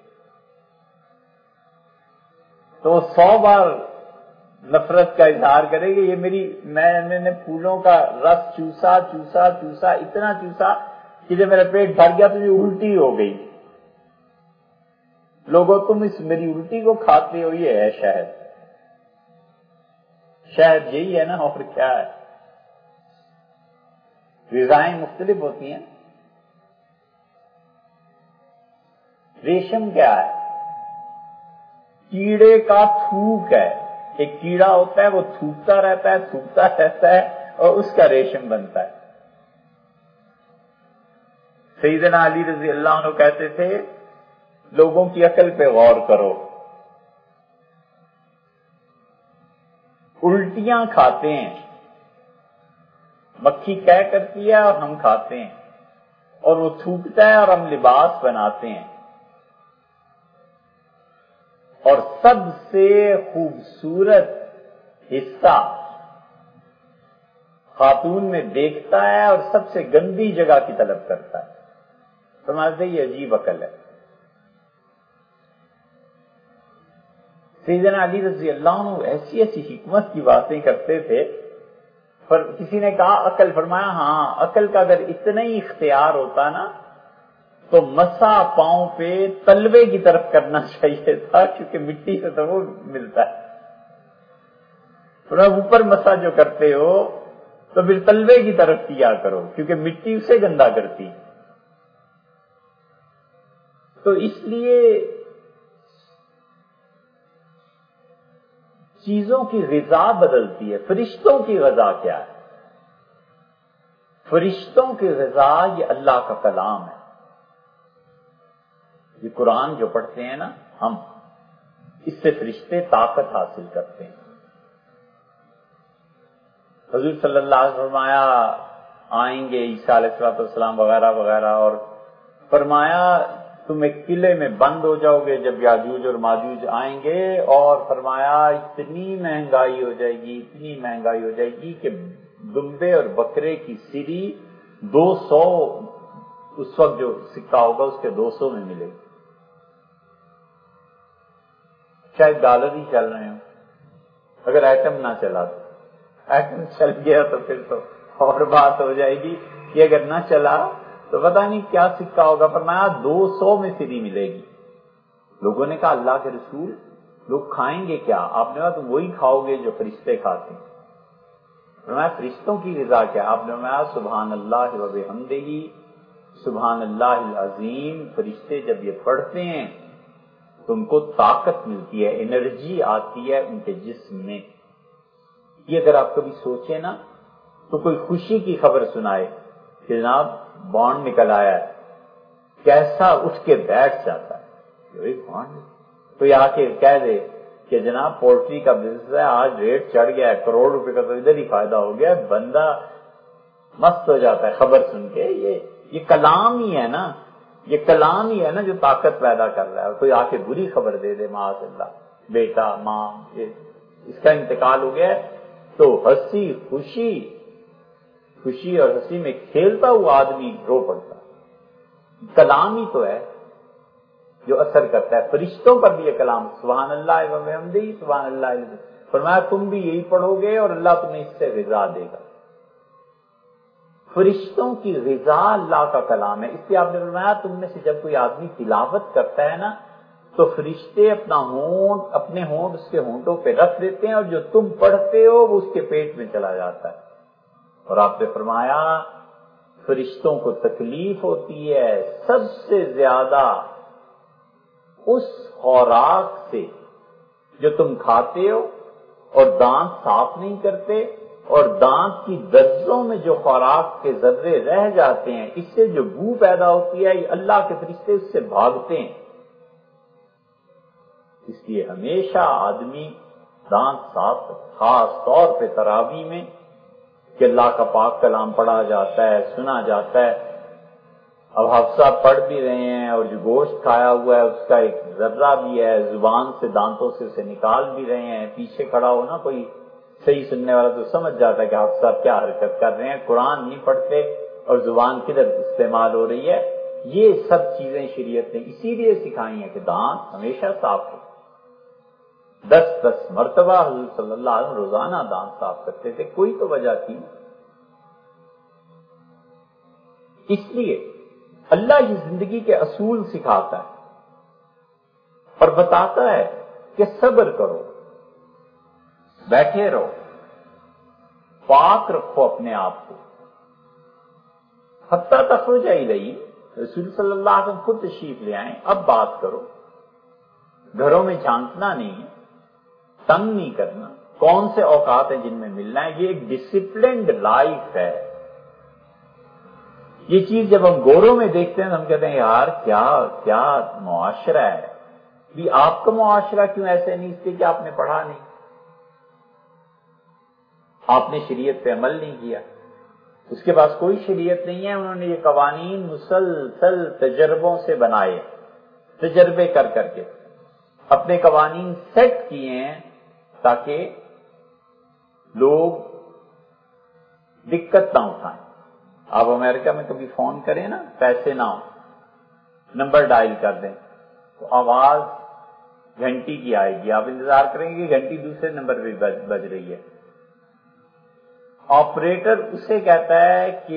تو سو بار نفرت کا اظہار کرے گی. یہ میری میں نے پھولوں کا رس چوسا چوسا چوسا اتنا چوسا کہ جب میرا پیٹ بھر گیا تو یہ الٹی ہو گئی. لوگوں تم اس میری الٹی کو کھاتے ہو، یہ ہے شہد. شہد یہی ہے نا، اور کیا ہے. غذائیں مختلف ہوتی ہیں. ریشم کیا ہے؟ کیڑے کا تھوک ہے. ایک کیڑا ہوتا ہے، وہ تھوکتا رہتا ہے تھوکتا رہتا ہے اور اس کا ریشم بنتا ہے. سیدنا علی رضی اللہ عنہ کہتے تھے لوگوں کی عقل پہ غور کرو. الٹیاں کھاتے ہیں، مکھی کہہ کرتی ہے اور ہم کھاتے ہیں، اور وہ تھوکتا ہے اور ہم لباس بناتے ہیں. اور سب سے خوبصورت حصہ خاتون میں دیکھتا ہے اور سب سے گندی جگہ کی طلب کرتا ہے. سمجھتے یہ عجیب عقل ہے. سیدنا علی رضی اللہ عنہ ایسی ایسی حکمت کی باتیں کرتے تھے. پر کسی نے کہا عقل، فرمایا ہاں عقل کا اگر اتنا ہی اختیار ہوتا نا تو مسا پاؤں پہ تلوے کی طرف کرنا چاہیے تھا، کیونکہ مٹی سے تو وہ ملتا ہے. تھوڑا اوپر مسا جو کرتے ہو تو پھر تلوے کی طرف کیا کرو، کیونکہ مٹی اسے گندا کرتی. تو اس لیے چیزوں کی غذا بدلتی ہے. فرشتوں کی غذا کیا ہے؟ فرشتوں کی غذا یہ اللہ کا کلام ہے. یہ قرآن جو پڑھتے ہیں نا ہم، اس سے فرشتے طاقت حاصل کرتے ہیں. حضور صلی اللہ علیہ وسلم فرمایا آئیں گے عیسیٰ علیہ السلام وغیرہ وغیرہ، اور فرمایا تم ایک قلعے میں بند ہو جاؤ گے جب یاجوج اور ماجوج آئیں گے، اور فرمایا اتنی مہنگائی ہو جائے گی اتنی مہنگائی ہو جائے گی کہ دمبے اور بکرے کی سری دو سو اس وقت جو سکہ ہوگا اس کے دو سو میں ملے گی. شاید ڈالر ہی چل رہے ہوں. اگر ایٹم نہ چلا تو، ایٹم چل گیا تو پھر تو اور بات ہو جائے گی کہ اگر نہ چلا تو پتہ نہیں کیا سکہ ہوگا. فرمایا دو سو میں سری ملے گی. لوگوں نے کہا اللہ کے رسول لوگ کھائیں گے کیا؟ آپ نے کہا تم وہی کھاؤ گے جو فرشتے کھاتے ہیں. فرمایا فرشتوں کی غذا کیا؟ آپ نے فرمایا سبحان اللہ و بحمدہ سبحان اللہ العظیم. فرشتے جب یہ پڑھتے ہیں تم کو طاقت ملتی ہے، انرجی آتی ہے ان کے جسم میں. یہ اگر آپ کبھی سوچیں نا تو کوئی خوشی کی خبر سنائے کہ جناب بانڈ نکل آیا ہے، کیسا اٹھ کے بیٹھ جاتا ہے. بانڈ تو آ کے کہہ دے کہ جناب پولٹری کا بزنس ہے، آج ریٹ چڑھ گیا ہے کروڑ روپے کا، تو ادھر ہی فائدہ ہو گیا. بندہ مست ہو جاتا ہے خبر سن کے. یہ یہ کلام ہی ہے نا، یہ کلام ہی ہے نا جو طاقت پیدا کر رہا ہے. کوئی آ کے بری خبر دے دے معاذ اللہ، بیٹا ماں یہ اس کا انتقال ہو گیا ہے، تو ہنسی خوشی خوشی اور ہنسی میں کھیلتا ہوا آدمی رو پڑتا. کلام ہی تو ہے جو اثر کرتا ہے. فرشتوں پر بھی یہ کلام سبحان اللہ و بحمدہ سبحان اللہ. فرمایا تم بھی یہی پڑھو گے اور اللہ تمہیں اس سے غذا دے گا. فرشتوں کی غذا اللہ کا کلام ہے. اس لیے آپ نے فرمایا تم میں سے جب کوئی آدمی تلاوت کرتا ہے نا تو فرشتے اپنا ہونٹ اپنے ہونٹ اس کے ہونٹوں پہ رکھ دیتے ہیں، اور جو تم پڑھتے ہو وہ اس کے پیٹ میں چلا جاتا ہے. اور آپ نے فرمایا فرشتوں کو تکلیف ہوتی ہے سب سے زیادہ اس خوراک سے جو تم کھاتے ہو اور دانت صاف نہیں کرتے، اور دانت کی درزوں میں جو خوراک کے ذرے رہ جاتے ہیں، اس سے جو بو پیدا ہوتی ہے، یہ اللہ کے فرشتے اس سے بھاگتے ہیں. اس لیے ہمیشہ آدمی دانت صاف، خاص طور پہ تراویح میں کہ اللہ کا پاک کلام پڑھا جاتا ہے، سنا جاتا ہے۔ اب حفصہ پڑھ بھی رہے ہیں اور جو گوشت کھایا ہوا ہے اس کا ایک ذرہ بھی ہے، زبان سے دانتوں سے اسے نکال بھی رہے ہیں، پیچھے کھڑا ہو نا کوئی صحیح سننے والا تو سمجھ جاتا ہے کہ حفصہ کیا حرکت کر رہے ہیں، قرآن نہیں پڑھتے اور زبان کدھر استعمال ہو رہی ہے۔ یہ سب چیزیں شریعت نے اسی لیے سکھائی ہیں کہ دانت ہمیشہ صاف ہو۔ دس دس مرتبہ حضور صلی اللہ علیہ وسلم روزانہ دانت صاف کرتے تھے، کوئی تو وجہ تھی۔ اس لیے اللہ کی زندگی کے اصول سکھاتا ہے اور بتاتا ہے کہ صبر کرو، بیٹھے رہو، پاک رکھو اپنے آپ کو، حتیٰ تخرج الیہ، رسول صلی اللہ علیہ وسلم خود تشریف لے آئیں، اب بات کرو، گھروں میں جھانکنا نہیں ہے، تنگ نہیں کرنا، کون سے اوقات ہیں جن میں ملنا ہے، یہ ایک ڈسپلنڈ لائف ہے۔ یہ چیز جب ہم گوروں میں دیکھتے ہیں تو ہم کہتے ہیں یار کیا کیا معاشرہ ہے، بھی آپ کا معاشرہ کیوں ایسے نہیں؟ اس لیے کہ آپ نے پڑھا نہیں، آپ نے شریعت پہ عمل نہیں کیا، اس کے پاس کوئی شریعت نہیں ہے، انہوں نے یہ قوانین مسلسل تجربوں سے بنائے، تجربے کر کر کے اپنے قوانین سیٹ کیے ہیں تاکہ لوگ دقت نہ اٹھائیں۔ آپ امریکہ میں کبھی فون کریں نا، پیسے نہ ہو، نمبر ڈائل کر دیں تو آواز گھنٹی کی آئے گی، آپ انتظار کریں گے کہ گھنٹی دوسرے نمبر پہ بج رہی ہے۔ آپریٹر اسے کہتا ہے کہ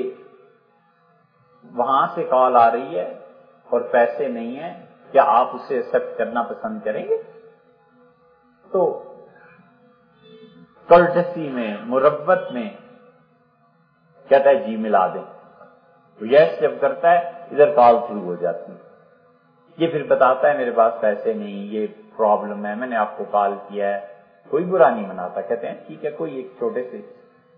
وہاں سے کال آ رہی ہے اور پیسے نہیں ہیں، کیا آپ اسے ایکسپٹ کرنا پسند کریں گے؟ تو کلٹسی میں، مربت میں کہتا ہے جی ملا دیں، تو یس جب کرتا ہے ادھر کال شروع ہو جاتی ہے، یہ پھر بتاتا ہے میرے پاس پیسے نہیں، یہ پرابلم ہے، میں نے آپ کو کال کیا ہے، کوئی برا نہیں مناتا، کہتے ہیں ٹھیک ہے کوئی ایک چھوٹے سے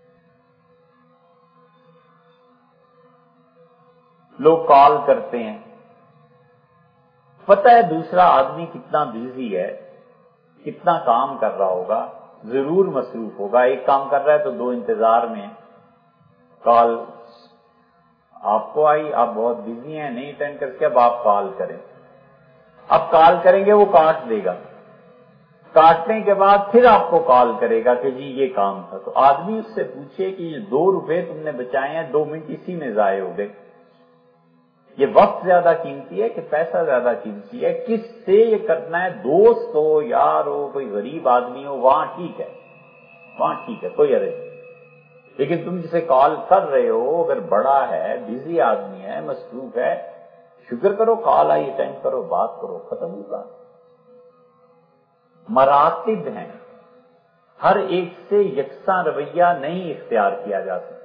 لوگ کال کرتے ہیں، پتہ ہے دوسرا آدمی کتنا بزی ہے، کتنا کام کر رہا ہوگا، ضرور مصروف ہوگا، ایک کام کر رہا ہے تو دو انتظار میں، کال آپ کو آئی، آپ بہت بزی ہیں نہیں اٹینڈ کر کے، اب آپ کال کریں، اب کال کریں گے وہ کاٹ دے گا، کاٹنے کے بعد پھر آپ کو کال کرے گا کہ جی یہ کام تھا، تو آدمی اس سے پوچھے کہ یہ دو روپے تم نے بچائے ہیں، دو منٹ اسی میں ضائع ہو گئے، یہ وقت زیادہ قیمتی ہے کہ پیسہ زیادہ قیمتی ہے؟ کس سے یہ کرنا ہے؟ دوست ہو، یار ہو، کوئی غریب آدمی ہو، وہاں ٹھیک ہے، وہاں ٹھیک ہے، کوئی حرج نہیں، لیکن تم جسے کال کر رہے ہو اگر بڑا ہے، بزی آدمی ہے، مصروف ہے، شکر کرو کال آئی، اٹینڈ کرو، بات کرو، ختم ہوگا۔ مراتب ہیں، ہر ایک سے یکساں رویہ نہیں اختیار کیا جا سکتا۔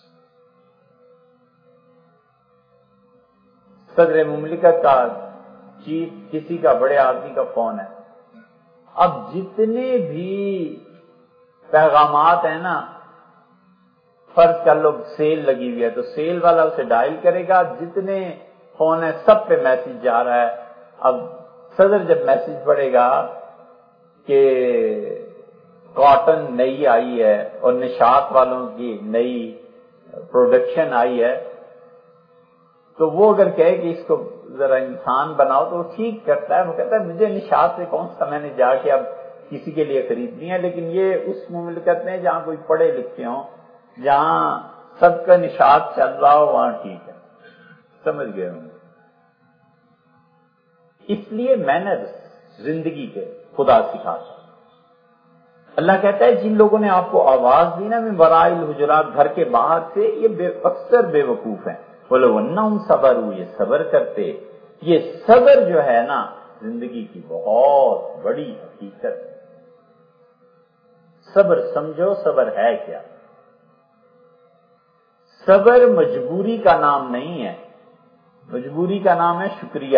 صدر مملکت کا، چیف کسی کا، بڑے آدمی کا فون ہے، اب جتنے بھی پیغامات ہیں نا، فرض کر لو سیل لگی ہوئی ہے تو سیل والا اسے ڈائل کرے گا، جتنے فون ہیں سب پہ میسج جا رہا ہے، اب صدر جب میسج پڑھے گا کہ کاٹن نئی آئی ہے اور نشاط والوں کی نئی پروڈکشن آئی ہے، تو وہ اگر کہے کہ اس کو ذرا انسان بناؤ تو وہ ٹھیک کرتا ہے، وہ کہتا ہے مجھے نشاط سے کون سا میں نے جا کے اب کسی کے لیے خریدنی ہے، لیکن یہ اس مملکت میں جہاں کوئی پڑھے لکھے ہوں، جہاں سب کا نشاط چل رہا ہو، وہاں ٹھیک ہے، سمجھ گئے ہوں۔ اس لیے مینرز زندگی کے خدا سکھاتا۔ اللہ کہتا ہے جن لوگوں نے آپ کو آواز دی نا من وراء الحجرات، گھر کے باہر سے، یہ بے اکثر بے وقوف ہیں، بولو انہم صبروا، یہ صبر کرتے، یہ صبر جو ہے نا زندگی کی بہت بڑی حقیقت ہے۔ صبر سمجھو، صبر ہے کیا؟ صبر مجبوری کا نام نہیں ہے، مجبوری کا نام ہے شکریہ۔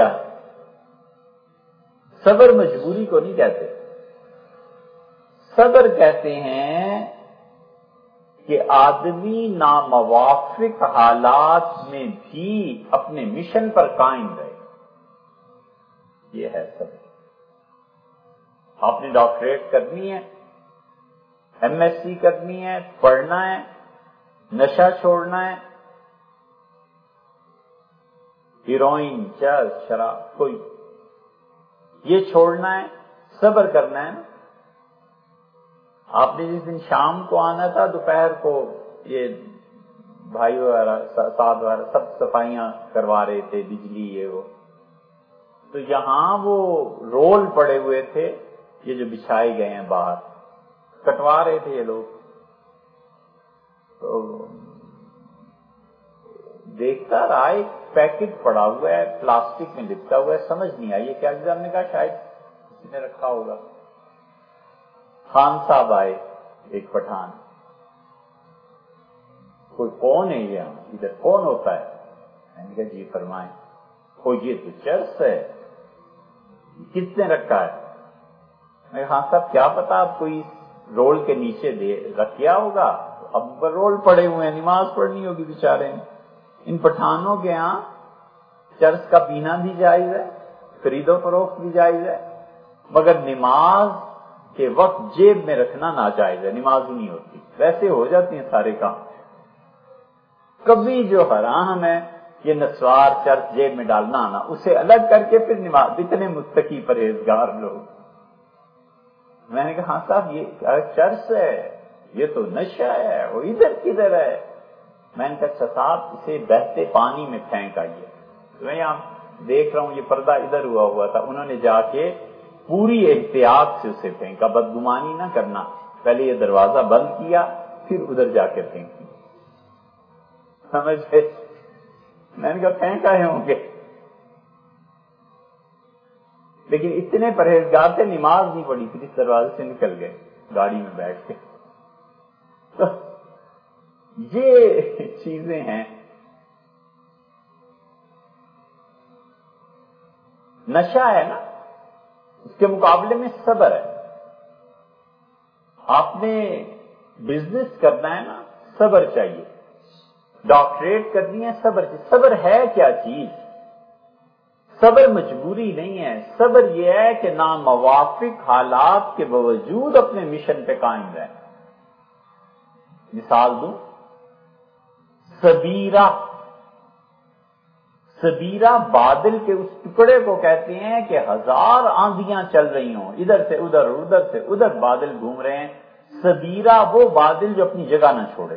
صبر مجبوری کو نہیں کہتے، صبر کہتے ہیں کہ آدمی ناموافق حالات میں بھی اپنے مشن پر قائم رہے، یہ ہے صبر۔ آپ نے ڈاکٹریٹ کرنی ہے، ایم ایس سی کرنی ہے، پڑھنا ہے، نشہ چھوڑنا ہے، ہیروئن، چرس، شراب، کوئی یہ چھوڑنا ہے، صبر کرنا ہے نا۔ آپ نے جس دن شام کو آنا تھا، دوپہر کو یہ بھائی وغیرہ ساتھ وغیرہ سب صفائیاں کروا رہے تھے، بجلی یہ وہ، تو یہاں وہ رول پڑے ہوئے تھے، یہ جو بچھائے گئے ہیں باہر، کٹوا رہے تھے یہ لوگ۔ تو دیکھتا رہا ایک پیکٹ پڑا ہوا ہے، پلاسٹک میں لپٹا ہوا ہے، سمجھ نہیں آئی یہ کیا چیز۔ ہم نے کہا شاید کسی نے رکھا ہوگا۔ خان صاحب آئے، ایک پٹھان، کوئی کون ہے یہ، ادھر کون ہوتا ہے؟ میں نے کہا جی فرمائیں۔ کوئی یہ تو چرس ہے، کس نے رکھا ہے؟ میں کہا ہاں صاحب کیا پتا، آپ کوئی رول کے نیچے دے رکھ کیا ہوگا، اب رول پڑے ہوئے ہیں، نماز پڑھنی ہوگی بیچارے نے۔ ان پٹھانوں کے ہاں چرس کا پینا بھی جائز ہے، خرید و فروخت بھی جائز ہے، مگر نماز کے وقت جیب میں رکھنا ناجائز ہے، نماز ہی نہیں ہوتی، ویسے ہو جاتی ہیں سارے کام۔ کبھی جو حرام ہے یہ نسوار چرس جیب میں ڈالنا آنا، اسے الگ کر کے پھر نماز، اتنے متقی پرہیزگار لوگ۔ میں نے کہا ہاں صاحب یہ چرس ہے، یہ تو نشہ ہے، وہ ادھر کدھر ہے؟ میں نے کہا اچھا صاحب اسے بہتے پانی میں پھینک آئیے۔ تو میں یہاں دیکھ رہا ہوں یہ پردہ ادھر ہوا ہوا تھا، انہوں نے جا کے پوری احتیاط سے اسے پھینکا، بدگمانی نہ کرنا، پہلے یہ دروازہ بند کیا پھر ادھر جا کے پھینکی، سمجھ گئے؟ میں نے کہا پھینک آئے ہوں گے، لیکن اتنے پرہیزگار سے نماز نہیں پڑھی، پھر اس دروازے سے نکل گئے گاڑی میں بیٹھ کے۔ تو یہ چیزیں ہیں۔ نشہ ہے نا، اس کے مقابلے میں صبر ہے۔ آپ نے بزنس کرنا ہے نا، صبر چاہیے، ڈاکٹریٹ کرنی ہے، صبر چاہیے۔ صبر ہے کیا چیز؟ صبر مجبوری نہیں ہے، صبر یہ ہے کہ ناموافق حالات کے باوجود اپنے مشن پہ قائم رہیں۔ مثال دوں، سبیرہ، سبیرہ بادل کے اس ٹکڑے کو کہتے ہیں کہ ہزار آندھیاں چل رہی ہوں، ادھر سے ادھر ادھر سے ادھر بادل گھوم رہے ہیں۔ سبیرہ وہ بادل جو اپنی جگہ نہ چھوڑے،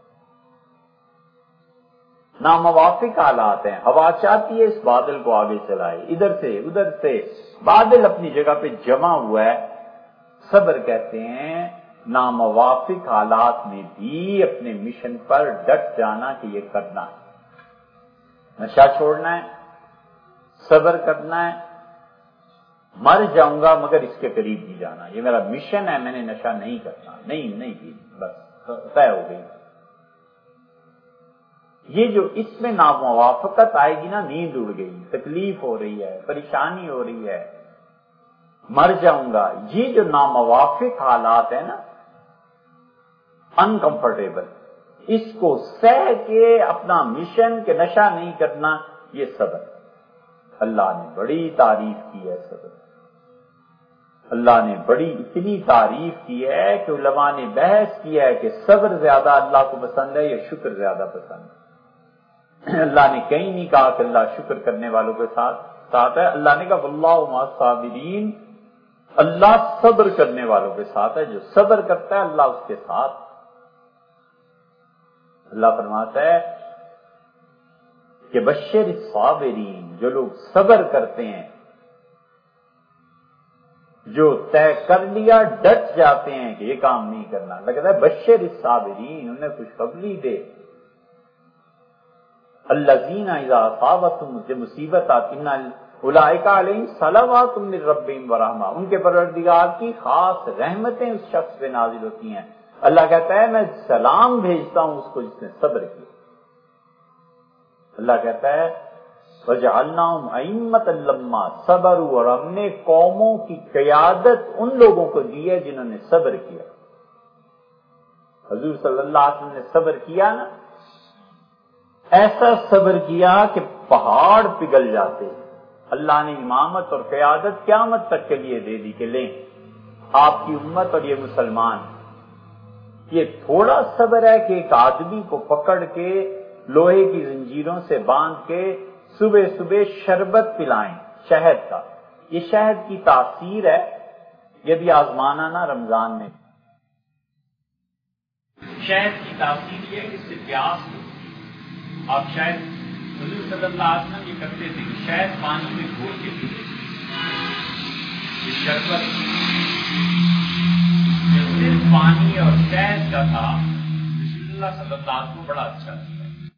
ناموافق حالات ہیں، ہوا چاہتی ہے اس بادل کو آگے چلائے، ادھر سے ادھر سے بادل اپنی جگہ پہ جمع ہوا ہے۔ صبر کہتے ہیں ناموافق حالات میں بھی اپنے مشن پر ڈٹ جانا کہ یہ کرنا ہے، نشہ چھوڑنا ہے، صبر کرنا ہے، مر جاؤں گا مگر اس کے قریب نہیں جانا، یہ میرا مشن ہے، میں نے نشہ نہیں کرنا، نہیں نہیں کی، بس طے ہو گئی۔ یہ جو اس میں ناموافقت آئے گی نا، نیند اڑ گئی، تکلیف ہو رہی ہے، پریشانی ہو رہی ہے، مر جاؤں گا، یہ جو ناموافق حالات ہیں نا، انکمفرٹیبل، اس کو سہ کے اپنا مشن کے نشہ نہیں کرنا، یہ صبر۔ اللہ نے بڑی تعریف کی ہے صبر، اللہ نے بڑی اتنی تعریف کی ہے کہ علماء نے بحث کیا ہے کہ صبر زیادہ اللہ کو پسند ہے یا شکر زیادہ پسند ہے۔ اللہ نے کہیں نہیں کہا کہ اللہ شکر کرنے والوں کے ساتھ ساتھ ہے، اللہ نے کہا واللہ مع الصابرین، اللہ صبر کرنے والوں کے ساتھ ہے، جو صبر کرتا ہے اللہ اس کے ساتھ۔ اللہ فرماتا ہے کہ بشر الصابرین، جو لوگ صبر کرتے ہیں، جو طے کر لیا ڈٹ جاتے ہیں کہ یہ کام نہیں کرنا، لگتا ہے بشر الصابرین، انہیں خوشخبری دے۔ الذین اذا اصابتهم، جو مصیبت آتی ہے، اولئک علیہم صلوات من ربہم ورحمہ، ان کے پروردگار کی خاص رحمتیں اس شخص پہ نازل ہوتی ہیں۔ اللہ کہتا ہے میں سلام بھیجتا ہوں اس کو جس نے صبر کیا۔ اللہ کہتا ہے وَجَعَلْنَاهُمْ أَئِمَّةً لَمَّا صَبَرُوا، اور ہم نے قوموں کی قیادت ان لوگوں کو دی ہے جنہوں نے صبر کیا۔ حضور صلی اللہ علیہ وسلم نے صبر کیا نا، ایسا صبر کیا کہ پہاڑ پگھل جاتے۔ اللہ نے امامت اور قیادت قیامت تک کے لیے دے دی کہ لیں آپ کی امت اور یہ مسلمان، یہ تھوڑا صبر ہے کہ ایک آدمی کو پکڑ کے لوہے کی زنجیروں سے باندھ کے صبح صبح شربت پلائیں شہد کا. یہ شہد کی تاثیر ہے، یہ بھی آزمانا نا رمضان میں. شہد کی تاثیر یہ ہے کہ اس سے پیاس ہوتی ہے. آپ شاید حضور صلی اللہ علیہ وسلم یہ کرتے تھے کہ شہد پانی میں گھول کے پیتے تھے. یہ شربت جو صرف پانی اور شہد کا تھا، رسول اللہ صلی اللہ علیہ وسلم کو بڑا اچھا تھا.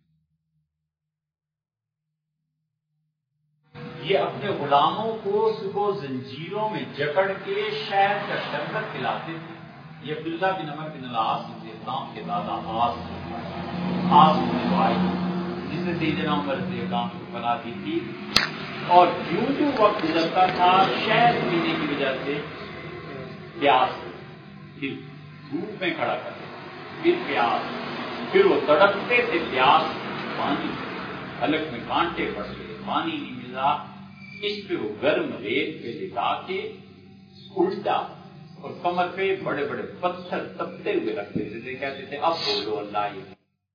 یہ اپنے غلاموں کو صبح زنجیروں میں جکڑ کے شہد کا شربت پلاتے تھے. یہ عبداللہ بن عمر بن العاص رضی اللہ عنہ کے دادا عاص عاص بن وائل جس نے سیدنا عمر رضی اللہ عنہ کو پناہ دی تھی، اور یوں جو وقت گزرتا تھا شہد پینے کی وجہ سے پیاس، پھر دھوپ میں کھڑا کرتے، پھر پیاس، پھر وہ تڑپتے تھے پیاس پانی، حلق میں کانٹے پڑ گئے، پانی نہیں ملا. اس پہ وہ گرم ریت پہ لٹا کے الٹا اور کمر پہ بڑے بڑے پتھر تپتے ہوئے رکھتے تھے. کہتے تھے اب بولو اللہ. یہ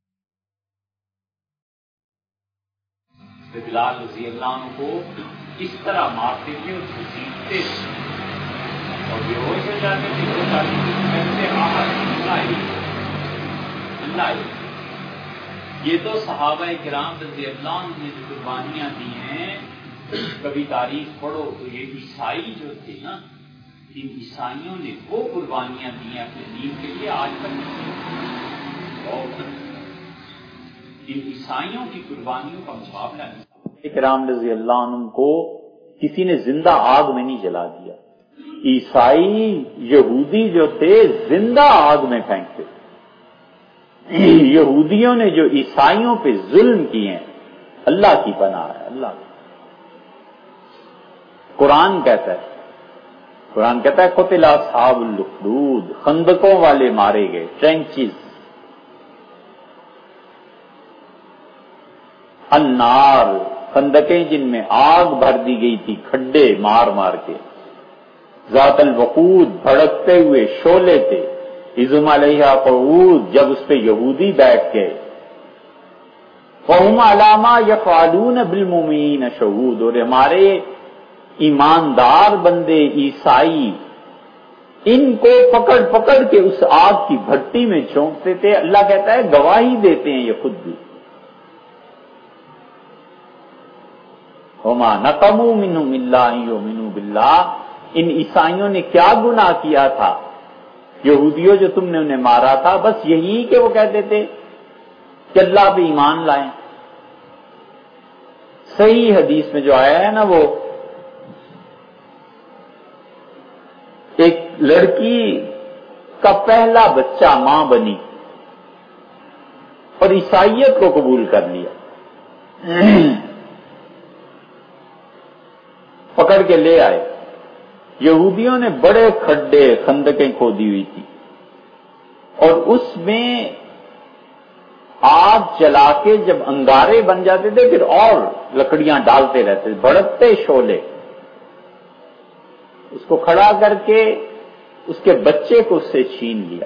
بلال رضی اللہ عنہ کو اس طرح مارتے تھے، اس کو سیکھتے تھے اور بے ہوش ہو جاتے تھے. وہ کہتے اللہ. یہ تو صحابہ کرام رضی اللہ عنہ نے جو قربانیاں دی ہیں، کبھی تاریخ پڑھو تو یہ عیسائی جو تھے نا، ان عیسائیوں نے وہ قربانیاں دی ہیں اپنے دین کے لیے. آج تک ان عیسائیوں کی قربانیوں کا مقابلہ نہیں. کرام رضی اللہ عنہ کو کسی نے زندہ آگ میں نہیں جلا دیا. عیسائی یہودی جو تھے زندہ آگ میں پھینکتے. یہودیوں نے جو عیسائیوں پہ ظلم کیے ہیں، اللہ کی پناہ ہے. اللہ کی قرآن کہتا ہے قرآن کہتا ہے قتل اصحاب الاخدود، خندقوں والے مارے گئے. ٹرینچز، النار، خندقیں جن میں آگ بھر دی گئی تھی، کھڈے مار مار کے. ذات الوقود، بھڑکتے ہوئے شعلے تھے. اذم علیہا قعود، جب اس پہ یہودی بیٹھ گئے. فہم علی ما یفعلون بالمؤمنین شہود، اور ہمارے ایماندار بندے عیسائی ان کو پکڑ پکڑ کے اس آگ کی بھٹی میں جھونکتے تھے. اللہ کہتا ہے گواہی دیتے ہیں یہ خود بھی. وما نقموا منهم الا ان يؤمنوا بالله، ان عیسائیوں نے کیا گناہ کیا تھا؟ یہودیوں جو تم نے انہیں مارا تھا، بس یہی کہ وہ کہتے تھے کہ اللہ پہ ایمان لائیں. صحیح حدیث میں جو آیا ہے نا، وہ ایک لڑکی کا پہلا بچہ ماں بنی اور عیسائیت کو قبول کر لیا. پکڑ کے لے آئے. یہودیوں نے بڑے کھڈے خندقیں کھودی ہوئی تھی اور اس میں آگ جلا کے جب انگارے بن جاتے تھے پھر اور لکڑیاں ڈالتے رہتے تھے، بڑھتے شعلے. اس کو کھڑا کر کے اس کے بچے کو اس سے چھین لیا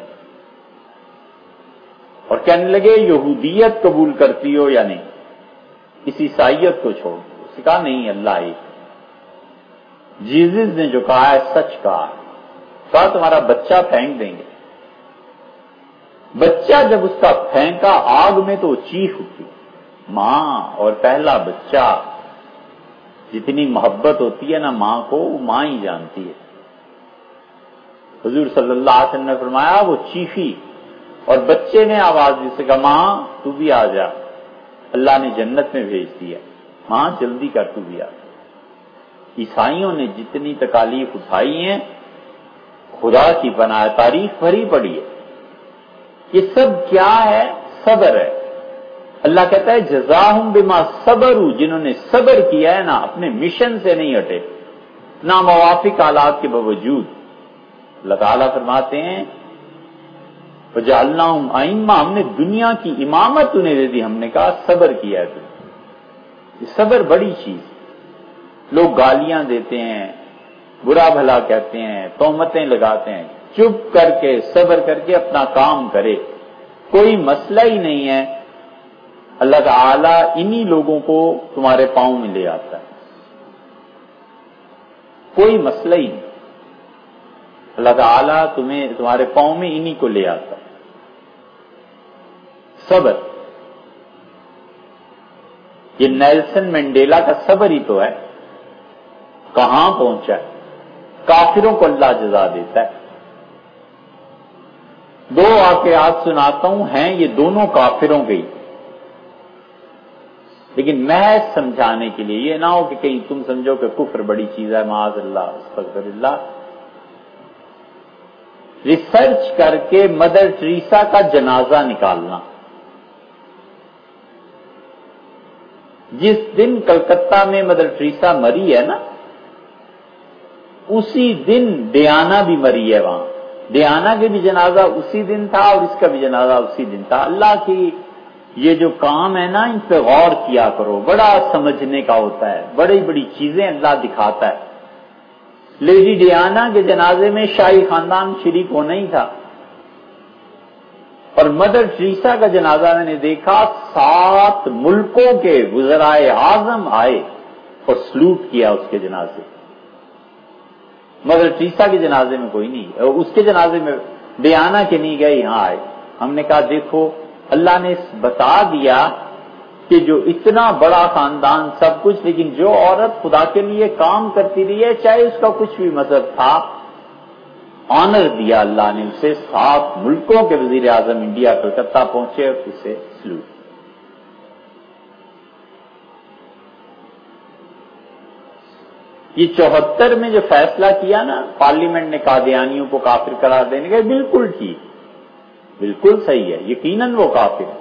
اور کہنے لگے یہودیت قبول کرتی ہو یا نہیں، اس عیسائیت کو چھوڑ دو. اس نے کہا نہیں، اللہ ایک. جیزس نے جو کہا ہے سچ کہا. کہا تمہارا بچہ پھینک دیں گے. بچہ جب اس کا پھینکا آگ میں تو وہ چیخ اٹھی. ماں اور پہلا بچہ، جتنی محبت ہوتی ہے نا ماں کو، وہ ماں ہی جانتی ہے. حضور صلی اللہ علیہ وسلم نے فرمایا وہ چیخی اور بچے نے آواز دی سے کہا ماں تو بھی آ جا، اللہ نے جنت میں بھیج دیا، ماں جلدی کر تو بھی آ. عیسائیوں نے جتنی تکالیف اٹھائی ہیں خدا کی پناہ تاریخ بھری پڑی ہے. یہ سب کیا ہے؟ صبر ہے. اللہ کہتا ہے جزاہم بما صبروا، جنہوں نے صبر کیا ہے نا، اپنے مشن سے نہیں ہٹے ناموافق حالات کے باوجود. اللہ تعالیٰ فرماتے ہیں وجعلناہم ائمہ، ہم نے دنیا کی امامت انہیں دے دی. ہم نے کہا صبر کیا ہے. یہ صبر بڑی چیز. لوگ گالیاں دیتے ہیں، برا بھلا کہتے ہیں، تہمتیں لگاتے ہیں، چپ کر کے صبر کر کے اپنا کام کرے، کوئی مسئلہ ہی نہیں ہے، اللہ تعالیٰ انہی لوگوں کو تمہارے پاؤں میں لے آتا ہے، کوئی مسئلہ ہی نہیں، اللہ تعالیٰ تمہیں تمہارے پاؤں میں انہی کو لے آتا ہے۔ صبر، یہ نیلسن منڈیلا کا صبر ہی تو ہے، کہاں پہنچا ہے، کافروں کو اللہ جزا دیتا ہے۔ دو واقعات سناتا ہوں، ہیں یہ دونوں کافروں کے ہی، لیکن محض سمجھانے کے لیے، یہ نہ ہو کہ کہیں تم سمجھو کہ کفر بڑی چیز ہے، معاذ اللہ استغفر اللہ۔ ریسرچ کر کے مدر ٹریسا کا جنازہ نکالنا، جس دن کلکتہ میں مدر ٹریسا مری ہے نا، اسی دن ڈیانا بھی مری ہے وہاں، ڈیانا کے بھی جنازہ اسی دن تھا اور اس کا بھی جنازہ اسی دن تھا۔ اللہ کی یہ جو کام ہے نا، ان پہ غور کیا کرو، بڑا سمجھنے کا ہوتا ہے، بڑی بڑی چیزیں اللہ دکھاتا ہے۔ لیڈی ڈیانا کے جنازے میں شاہی خاندان شریک ہونا ہی تھا، اور مدر ٹریسا کا جنازہ میں نے دیکھا سات ملکوں کے وزرائے اعظم آئے اور سلوٹ کیا اس کے جنازے۔ مدر ٹریسا کے جنازے میں کوئی نہیں، اس کے جنازے میں ڈیانا کے نہیں گئے، یہاں آئے۔ ہم نے کہا دیکھو اللہ نے بتا دیا کہ جو اتنا بڑا خاندان سب کچھ، لیکن جو عورت خدا کے لیے کام کرتی رہی ہے، چاہے اس کا کچھ بھی مذہب تھا، آنر دیا اللہ نے اسے، سات ملکوں کے وزیر اعظم انڈیا کلکتہ پہنچے اور اسے سلوٹ۔ یہ چوہتر میں جو فیصلہ کیا نا پارلیمنٹ نے قادیانیوں کو کافر قرار دینے کا، بالکل ٹھیک، بالکل صحیح ہے، یقیناً وہ کافر ہے،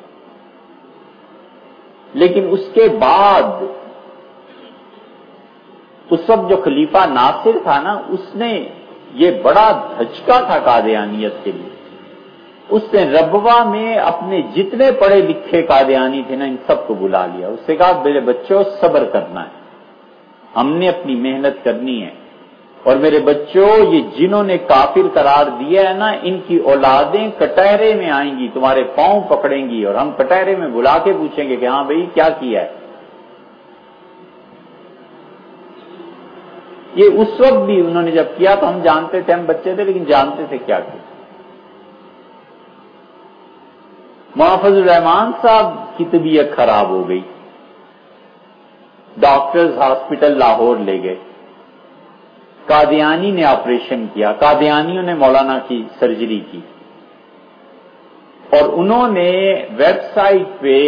لیکن اس کے بعد اس وقت جو خلیفہ ناصر تھا نا، اس نے یہ بڑا دھچکا تھا قادیانیت کے لیے، اس نے ربوہ میں اپنے جتنے پڑھے لکھے قادیانی تھے نا، ان سب کو بلا لیا، اس سے کہا میرے بچوں صبر کرنا ہے، ہم نے اپنی محنت کرنی ہے، اور میرے بچوں یہ جنہوں نے کافر قرار دیا ہے نا، ان کی اولادیں کٹہرے میں آئیں گی، تمہارے پاؤں پکڑیں گی، اور ہم کٹہرے میں بلا کے پوچھیں گے کہ ہاں بھئی کیا کیا ہے۔ یہ اس وقت بھی انہوں نے جب کیا تو ہم جانتے تھے، ہم بچے تھے لیکن جانتے تھے کیا کیا۔ محافظ الرحمان صاحب کی طبیعت خراب ہو گئی، ڈاکٹرز ہاسپٹل لاہور لے گئے، قادیانی نے آپریشن کیا، قادیانیوں نے مولانا کی سرجری کی، اور انہوں نے ویب سائٹ پہ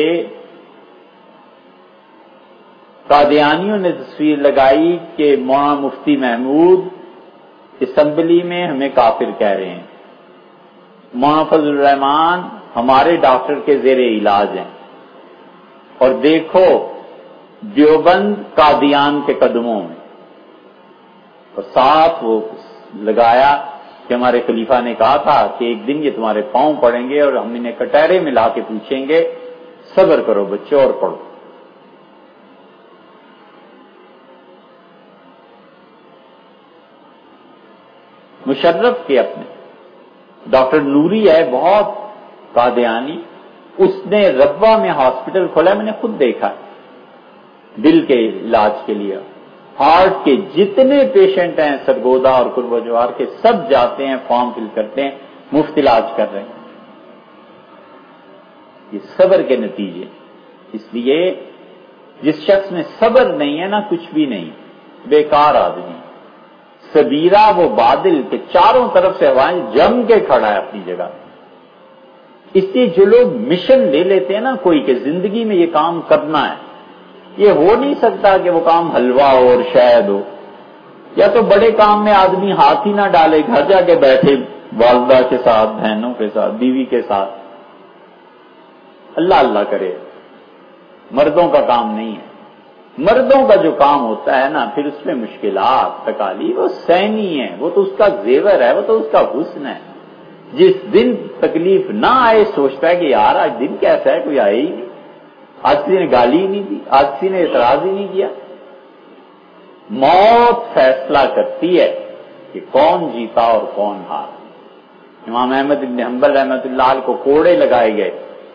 قادیانیوں نے تصویر لگائی کہ مولانا مفتی محمود اسمبلی میں ہمیں کافر کہہ رہے ہیں، مولانا فضل الرحمان ہمارے ڈاکٹر کے زیر علاج ہیں، اور دیکھو دیوبند قادیان کے قدموں میں، اور ساتھ وہ لگایا کہ ہمارے خلیفہ نے کہا تھا کہ ایک دن یہ تمہارے پاؤں پڑیں گے اور ہم انہیں کٹہرے میں لا کے پوچھیں گے، صبر کرو بچوں اور پڑھو۔ مشرف کے اپنے ڈاکٹر نوری ہے بہت قادیانی، اس نے ربوہ میں ہاسپٹل کھولا، میں نے خود دیکھا دل کے علاج کے لیے، ہارٹ کے جتنے پیشنٹ ہیں سرگودا اور قرب و جوار کے، سب جاتے ہیں، فارم فل کرتے ہیں، مفت علاج کر رہے ہیں۔ یہ صبر کے نتیجے، اس لیے جس شخص میں صبر نہیں ہے نا، کچھ بھی نہیں، بیکار آدمی۔ سبیرہ وہ بادل کے چاروں طرف سے ہوائیں جم کے کھڑا ہے اپنی جگہ۔ اس لیے جو لوگ مشن لے لیتے ہیں نا کوئی کہ زندگی میں یہ کام کرنا ہے، یہ ہو نہیں سکتا کہ وہ کام حلوہ ہو اور شہد ہو، یا تو بڑے کام میں آدمی ہاتھ ہی نہ ڈالے، گھر جا کے بیٹھے والدہ کے ساتھ، بہنوں کے ساتھ، بیوی کے ساتھ اللہ اللہ کرے، مردوں کا کام نہیں ہے۔ مردوں کا جو کام ہوتا ہے نا، پھر اس میں مشکلات تکالیف وہ سہنی ہے، وہ تو اس کا زیور ہے، وہ تو اس کا حسن ہے۔ جس دن تکلیف نہ آئے سوچتا ہے کہ یار آج دن کیسا ہے، کوئی آئے ہی نہیں، آج کسی نے گالی ہی نہیں دی، آج کسی نے اعتراض ہی نہیں کیا۔ موت فیصلہ کرتی ہے کہ کون جیتا اور کون ہارا۔ امام احمد بن حنبل رحمۃ اللہ علیہ کو کوڑے لگائے گئے،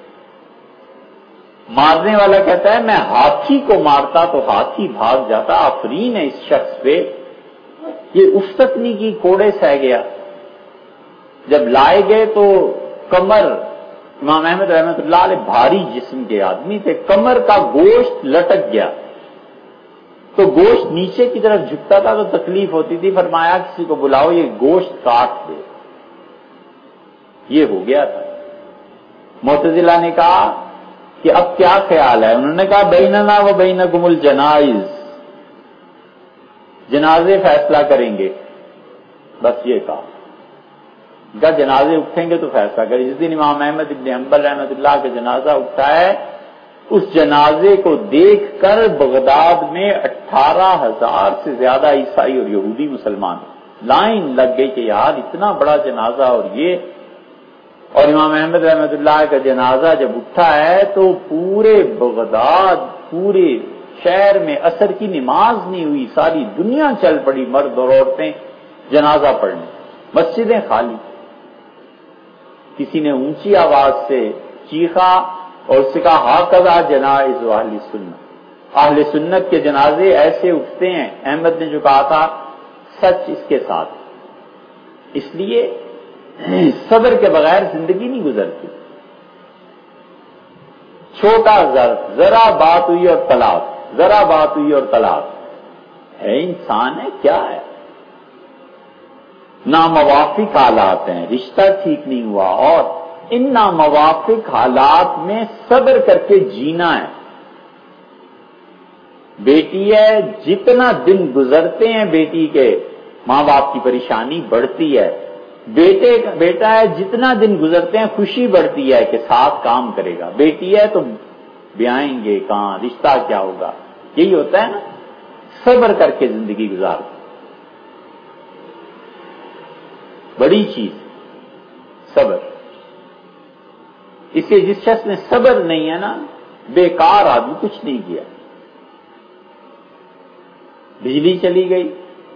مارنے والا کہتا ہے میں ہاتھی کو مارتا تو ہاتھی بھاگ جاتا، آفرین ہے اس شخص پہ، یہ افتت نہیں کی، کوڑے سہ گیا۔ جب لائے گئے تو کمر، امام احمد رحمۃ اللہ علیہ بھاری جسم کے آدمی تھے، کمر کا گوشت لٹک گیا تو گوشت نیچے کی طرف جھکتا تھا تو تکلیف ہوتی تھی، فرمایا کسی کو بلاؤ یہ گوشت کاٹ دے، یہ ہو گیا تھا۔ معتزلہ نے کہا کہ اب کیا خیال ہے؟ انہوں نے کہا بیننا و بینکم الجنائز، جنازے فیصلہ کریں گے، بس یہ کہا کا جنازے اٹھیں گے تو فیصلہ کریں۔ جس دن امام احمد بن حنبل رحمۃ اللہ کا جنازہ اٹھا ہے، اس جنازے کو دیکھ کر بغداد میں اٹھارہ ہزار سے زیادہ عیسائی اور یہودی مسلمان لائن لگ گئی کہ یار اتنا بڑا جنازہ، اور یہ اور امام احمد رحمۃ اللہ کا جنازہ جب اٹھا ہے تو پورے بغداد، پورے شہر میں عصر کی نماز نہیں ہوئی، ساری دنیا چل پڑی، مرد اور عورتیں جنازہ پڑھنے، مسجدیں خالی۔ کسی نے اونچی آواز سے چیخا اور اس سے کہا ہاکذا جنائز اہل سنت، اہل سنت کے جنازے ایسے اٹھتے ہیں۔ احمد نے جو کہا تھا سچ اس کے ساتھ، اس لیے صبر کے بغیر زندگی نہیں گزرتی۔ چھوٹا ذرا ذرا بات ہوئی اور طلاق، ذرا بات ہوئی اور طلاق، ہے انسان ہے کیا ہے؟ ناموافق حالات ہیں، رشتہ ٹھیک نہیں ہوا، اور ان ناموافق حالات میں صبر کر کے جینا ہے۔ بیٹی ہے، جتنا دن گزرتے ہیں بیٹی کے، ماں باپ کی پریشانی بڑھتی ہے۔ بیٹے بیٹا ہے، جتنا دن گزرتے ہیں خوشی بڑھتی ہے کہ ساتھ کام کرے گا۔ بیٹی ہے تو بیائیں گے کہاں، رشتہ کیا ہوگا، یہی ہوتا ہے نا۔ صبر کر کے زندگی گزار، بڑی چیز صبر۔ اس لیے جس شخص نے صبر نہیں ہے نا، بیکار آدمی، کچھ نہیں کیا۔ بجلی چلی گئی،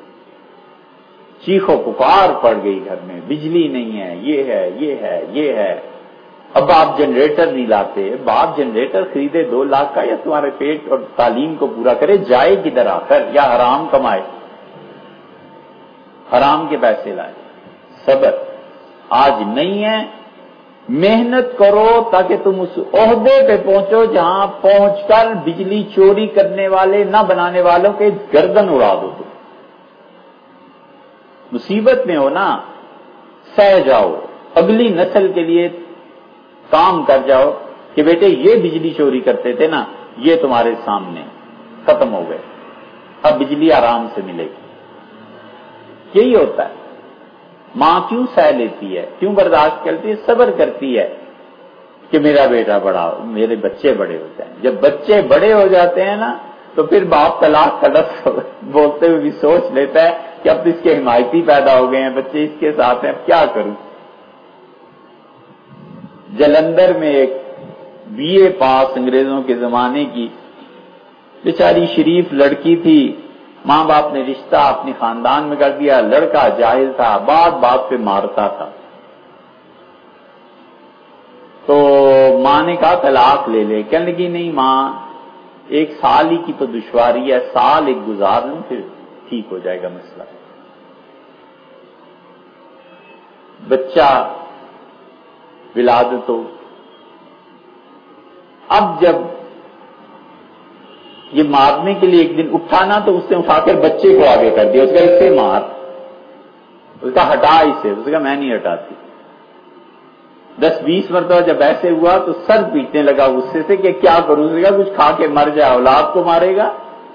چیخو پکار پڑ گئی گھر میں، بجلی نہیں ہے، یہ ہے یہ ہے یہ ہے۔ اب آپ جنریٹر نہیں لاتے، باپ جنریٹر خریدے دو لاکھ کا، یا تمہارے پیٹ اور تعلیم کو پورا کرے، جائے کدھر آخر، یا حرام کمائے، حرام کے پیسے لائے۔ صبر آج نہیں ہے، محنت کرو تاکہ تم اس عہدے پہ پہنچو جہاں پہنچ کر بجلی چوری کرنے والے نہ بنانے والوں کے گردن اڑا دو۔ تم مصیبت میں ہو نا، سہ جاؤ، اگلی نسل کے لیے کام کر جاؤ کہ بیٹے یہ بجلی چوری کرتے تھے نا، یہ تمہارے سامنے ختم ہو گئے، اب بجلی آرام سے ملے گی۔ یہی ہوتا ہے۔ ماں کیوں سہ لیتی ہے، کیوں برداشت کرتی ہے، صبر کرتی ہے کہ میرا بیٹا بڑا، میرے بچے بڑے ہوتے ہیں۔ جب بچے بڑے ہو جاتے ہیں نا تو پھر باپ طلاق کا لفظ بولتے ہوئے بھی سوچ لیتا ہے کہ اب اس کے حمایتی پیدا ہو گئے ہیں، بچے اس کے ساتھ ہیں، اب کیا کروں۔ جلندھر میں ایک بی اے پاس انگریزوں کے زمانے کی بیچاری شریف لڑکی تھی، ماں باپ نے رشتہ اپنے خاندان میں کر دیا، لڑکا جاہل تھا، بات بات پہ مارتا تھا، تو ماں نے کہا طلاق لے لے، کہنے لگی نہیں ماں، ایک سال ہی کی تو دشواری ہے، سال ایک گزار لوں پھر ٹھیک ہو جائے گا مسئلہ۔ بچہ ولادت ہو، اب جب یہ مارنے کے لیے ایک دن اٹھانا تو اس نے اٹھا کر بچے کو آگے کر دیا، اس کا اس سے مار، اس کا ہٹا اسے، اس کا میں نہیں ہٹاتی۔ دس بیس مرتبہ جب ایسے ہوا تو سر پیٹنے لگا غصے سے کہ کیا کروں، اس کا کچھ کھا کے مر جائے، اولاد کو مارے گا۔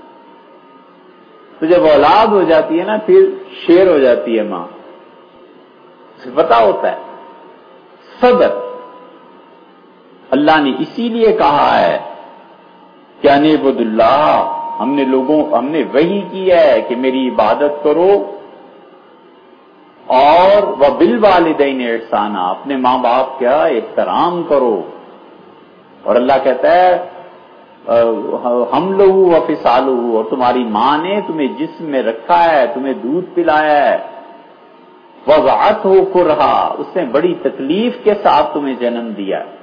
تو جب اولاد ہو جاتی ہے نا پھر شیر ہو جاتی ہے ماں، اسے پتا ہوتا ہے صبر۔ اللہ نے اسی لیے کہا ہے کہ انعبد اللہ، ہم نے لوگوں ہم نے وحی کی ہے کہ میری عبادت کرو، اور وبالوالدین احسانا، اپنے ماں باپ کا احترام کرو۔ اور اللہ کہتا ہے ہم لہو و فصالہ، اور تمہاری ماں نے تمہیں جسم میں رکھا ہے، تمہیں دودھ پلایا ہے، وضعتہ کرہا، اس نے بڑی تکلیف کے ساتھ تمہیں جنم دیا ہے۔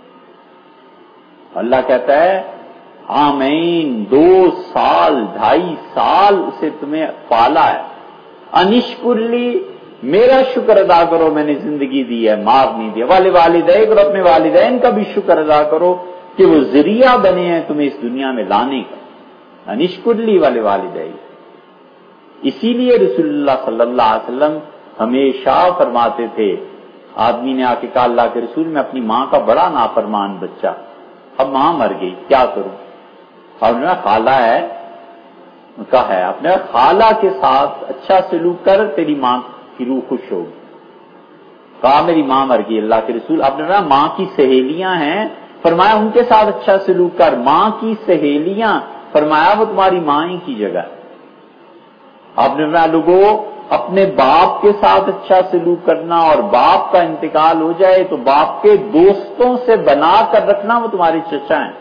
اللہ کہتا ہے آمین، دو سال ڈھائی سال اسے تمہیں پالا ہے، انشکر لی، میرا شکر ادا کرو، میں نے زندگی دی ہے، مار نہیں دیا، والے والدین، اور اپنے والدین کا بھی شکر ادا کرو کہ وہ ذریعہ بنے ہیں تمہیں اس دنیا میں لانے کا، انشکر لی والے والدین۔ اسی لیے رسول اللہ صلی اللہ علیہ وسلم ہمیشہ فرماتے تھے، آدمی نے آ کے کہا اللہ کے رسول میں اپنی ماں کا بڑا نافرمان بچہ، اب ماں مر گئی کیا کروں؟ اور نے خالہ ہے، کہا ہے اپنے خالہ کے ساتھ اچھا سلوک کر، تیری ماں کی روح خوش ہوگی۔ کہا میری ماں مر گئی اللہ کے رسول، آپ نے فرمایا ماں کی سہیلیاں ہیں، فرمایا ان کے ساتھ اچھا سلوک کر۔ ماں کی سہیلیاں، فرمایا وہ تمہاری ماں ہی کی جگہ۔ آپ نے فرمایا لوگوں اپنے باپ کے ساتھ اچھا سلوک کرنا، اور باپ کا انتقال ہو جائے تو باپ کے دوستوں سے بنا کر رکھنا، وہ تمہارے چچا ہیں۔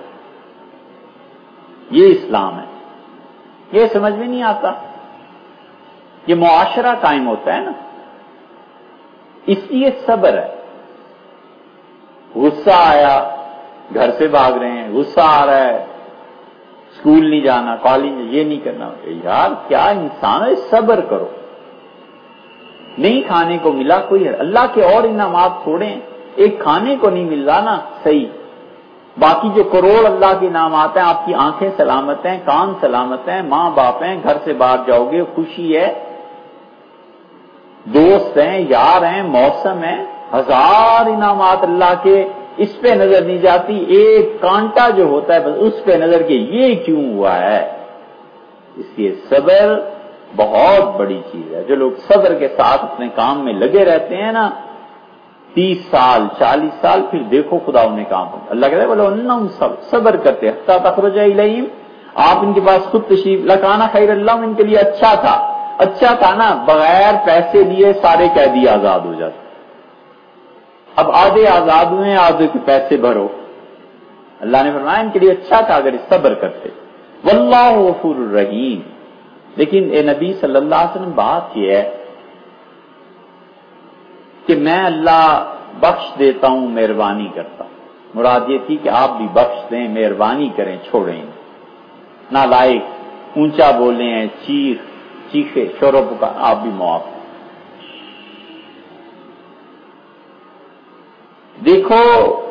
یہ اسلام ہے، یہ سمجھ میں نہیں آتا، یہ معاشرہ قائم ہوتا ہے نا، اس لیے صبر ہے۔ غصہ آیا گھر سے بھاگ رہے ہیں، غصہ آ رہا ہے اسکول نہیں جانا، کالج یہ نہیں کرنا، یار کیا انسان ہے، صبر کرو۔ نہیں کھانے کو ملا، کوئی ہے اللہ کے اور انعامات تھوڑے ہیں، ایک کھانے کو نہیں مل رہا نا صحیح، باقی جو کروڑ اللہ کے انعامات ہیں، آپ کی آنکھیں سلامت ہیں، کان سلامت ہیں، ماں باپ ہیں، گھر سے باہر جاؤ گے خوشی ہے، دوست ہیں، یار ہیں، موسم ہے، ہزار انعامات اللہ کے، اس پہ نظر نہیں جاتی، ایک کانٹا جو ہوتا ہے بس اس پہ نظر کے یہ کیوں ہوا ہے۔ اس لیے صبر بہت بڑی چیز ہے۔ جو لوگ صبر کے ساتھ اپنے کام میں لگے رہتے ہیں نا، تیس سال چالیس سال، پھر دیکھو خدا انہیں کام ہوگا۔ اللہ کہتا ہے بولو انہم صبر کرتے حتی تخرج الیہم، آپ ان کے پاس خود تشریف، لکانا خیر اللہ، ان کے لیے اچھا تھا، اچھا تھا نا، بغیر پیسے لیے سارے قیدی آزاد ہو جاتے، اب آدھے آزاد ہوئے، آدھے کے پیسے بھرو۔ اللہ نے فرمایا ان کے لیے اچھا تھا اگر صبر کرتے۔ واللہ غفور الرحیم۔ لیکن اے نبی صلی اللہ علیہ وسلم بات یہ ہے کہ میں اللہ بخش دیتا ہوں، مہربانی کرتا ہوں، مراد یہ تھی کہ آپ بھی بخش دیں، مہربانی کریں، چھوڑیں، نالائق اونچا بولے ہیں، چیخ چیخے شور و پکار، آپ بھی معاف ہیں۔ دیکھو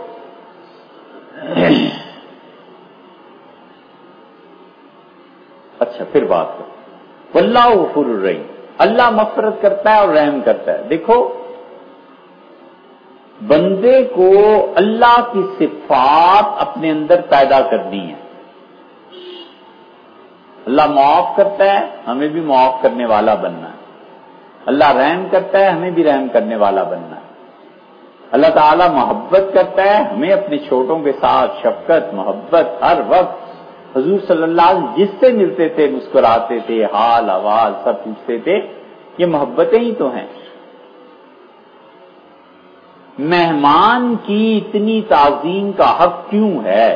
اچھا پھر بات کرو، واللہ غفور الرحیم، اللہ مغفرت کرتا ہے اور رحم کرتا ہے۔ دیکھو بندے کو اللہ کی صفات اپنے اندر پیدا کرنی ہے۔ اللہ معاف کرتا ہے، ہمیں بھی معاف کرنے والا بننا ہے۔ اللہ رحم کرتا ہے، ہمیں بھی رحم کرنے والا بننا ہے۔ اللہ تعالی محبت کرتا ہے، ہمیں اپنے چھوٹوں کے ساتھ شفقت، محبت، ہر وقت حضور صلی اللہ علیہ وسلم جس سے ملتے تھے مسکراتے تھے، حال آواز سب پوچھتے تھے، یہ محبتیں ہی تو ہیں۔ مہمان کی اتنی تعظیم کا حق کیوں ہے؟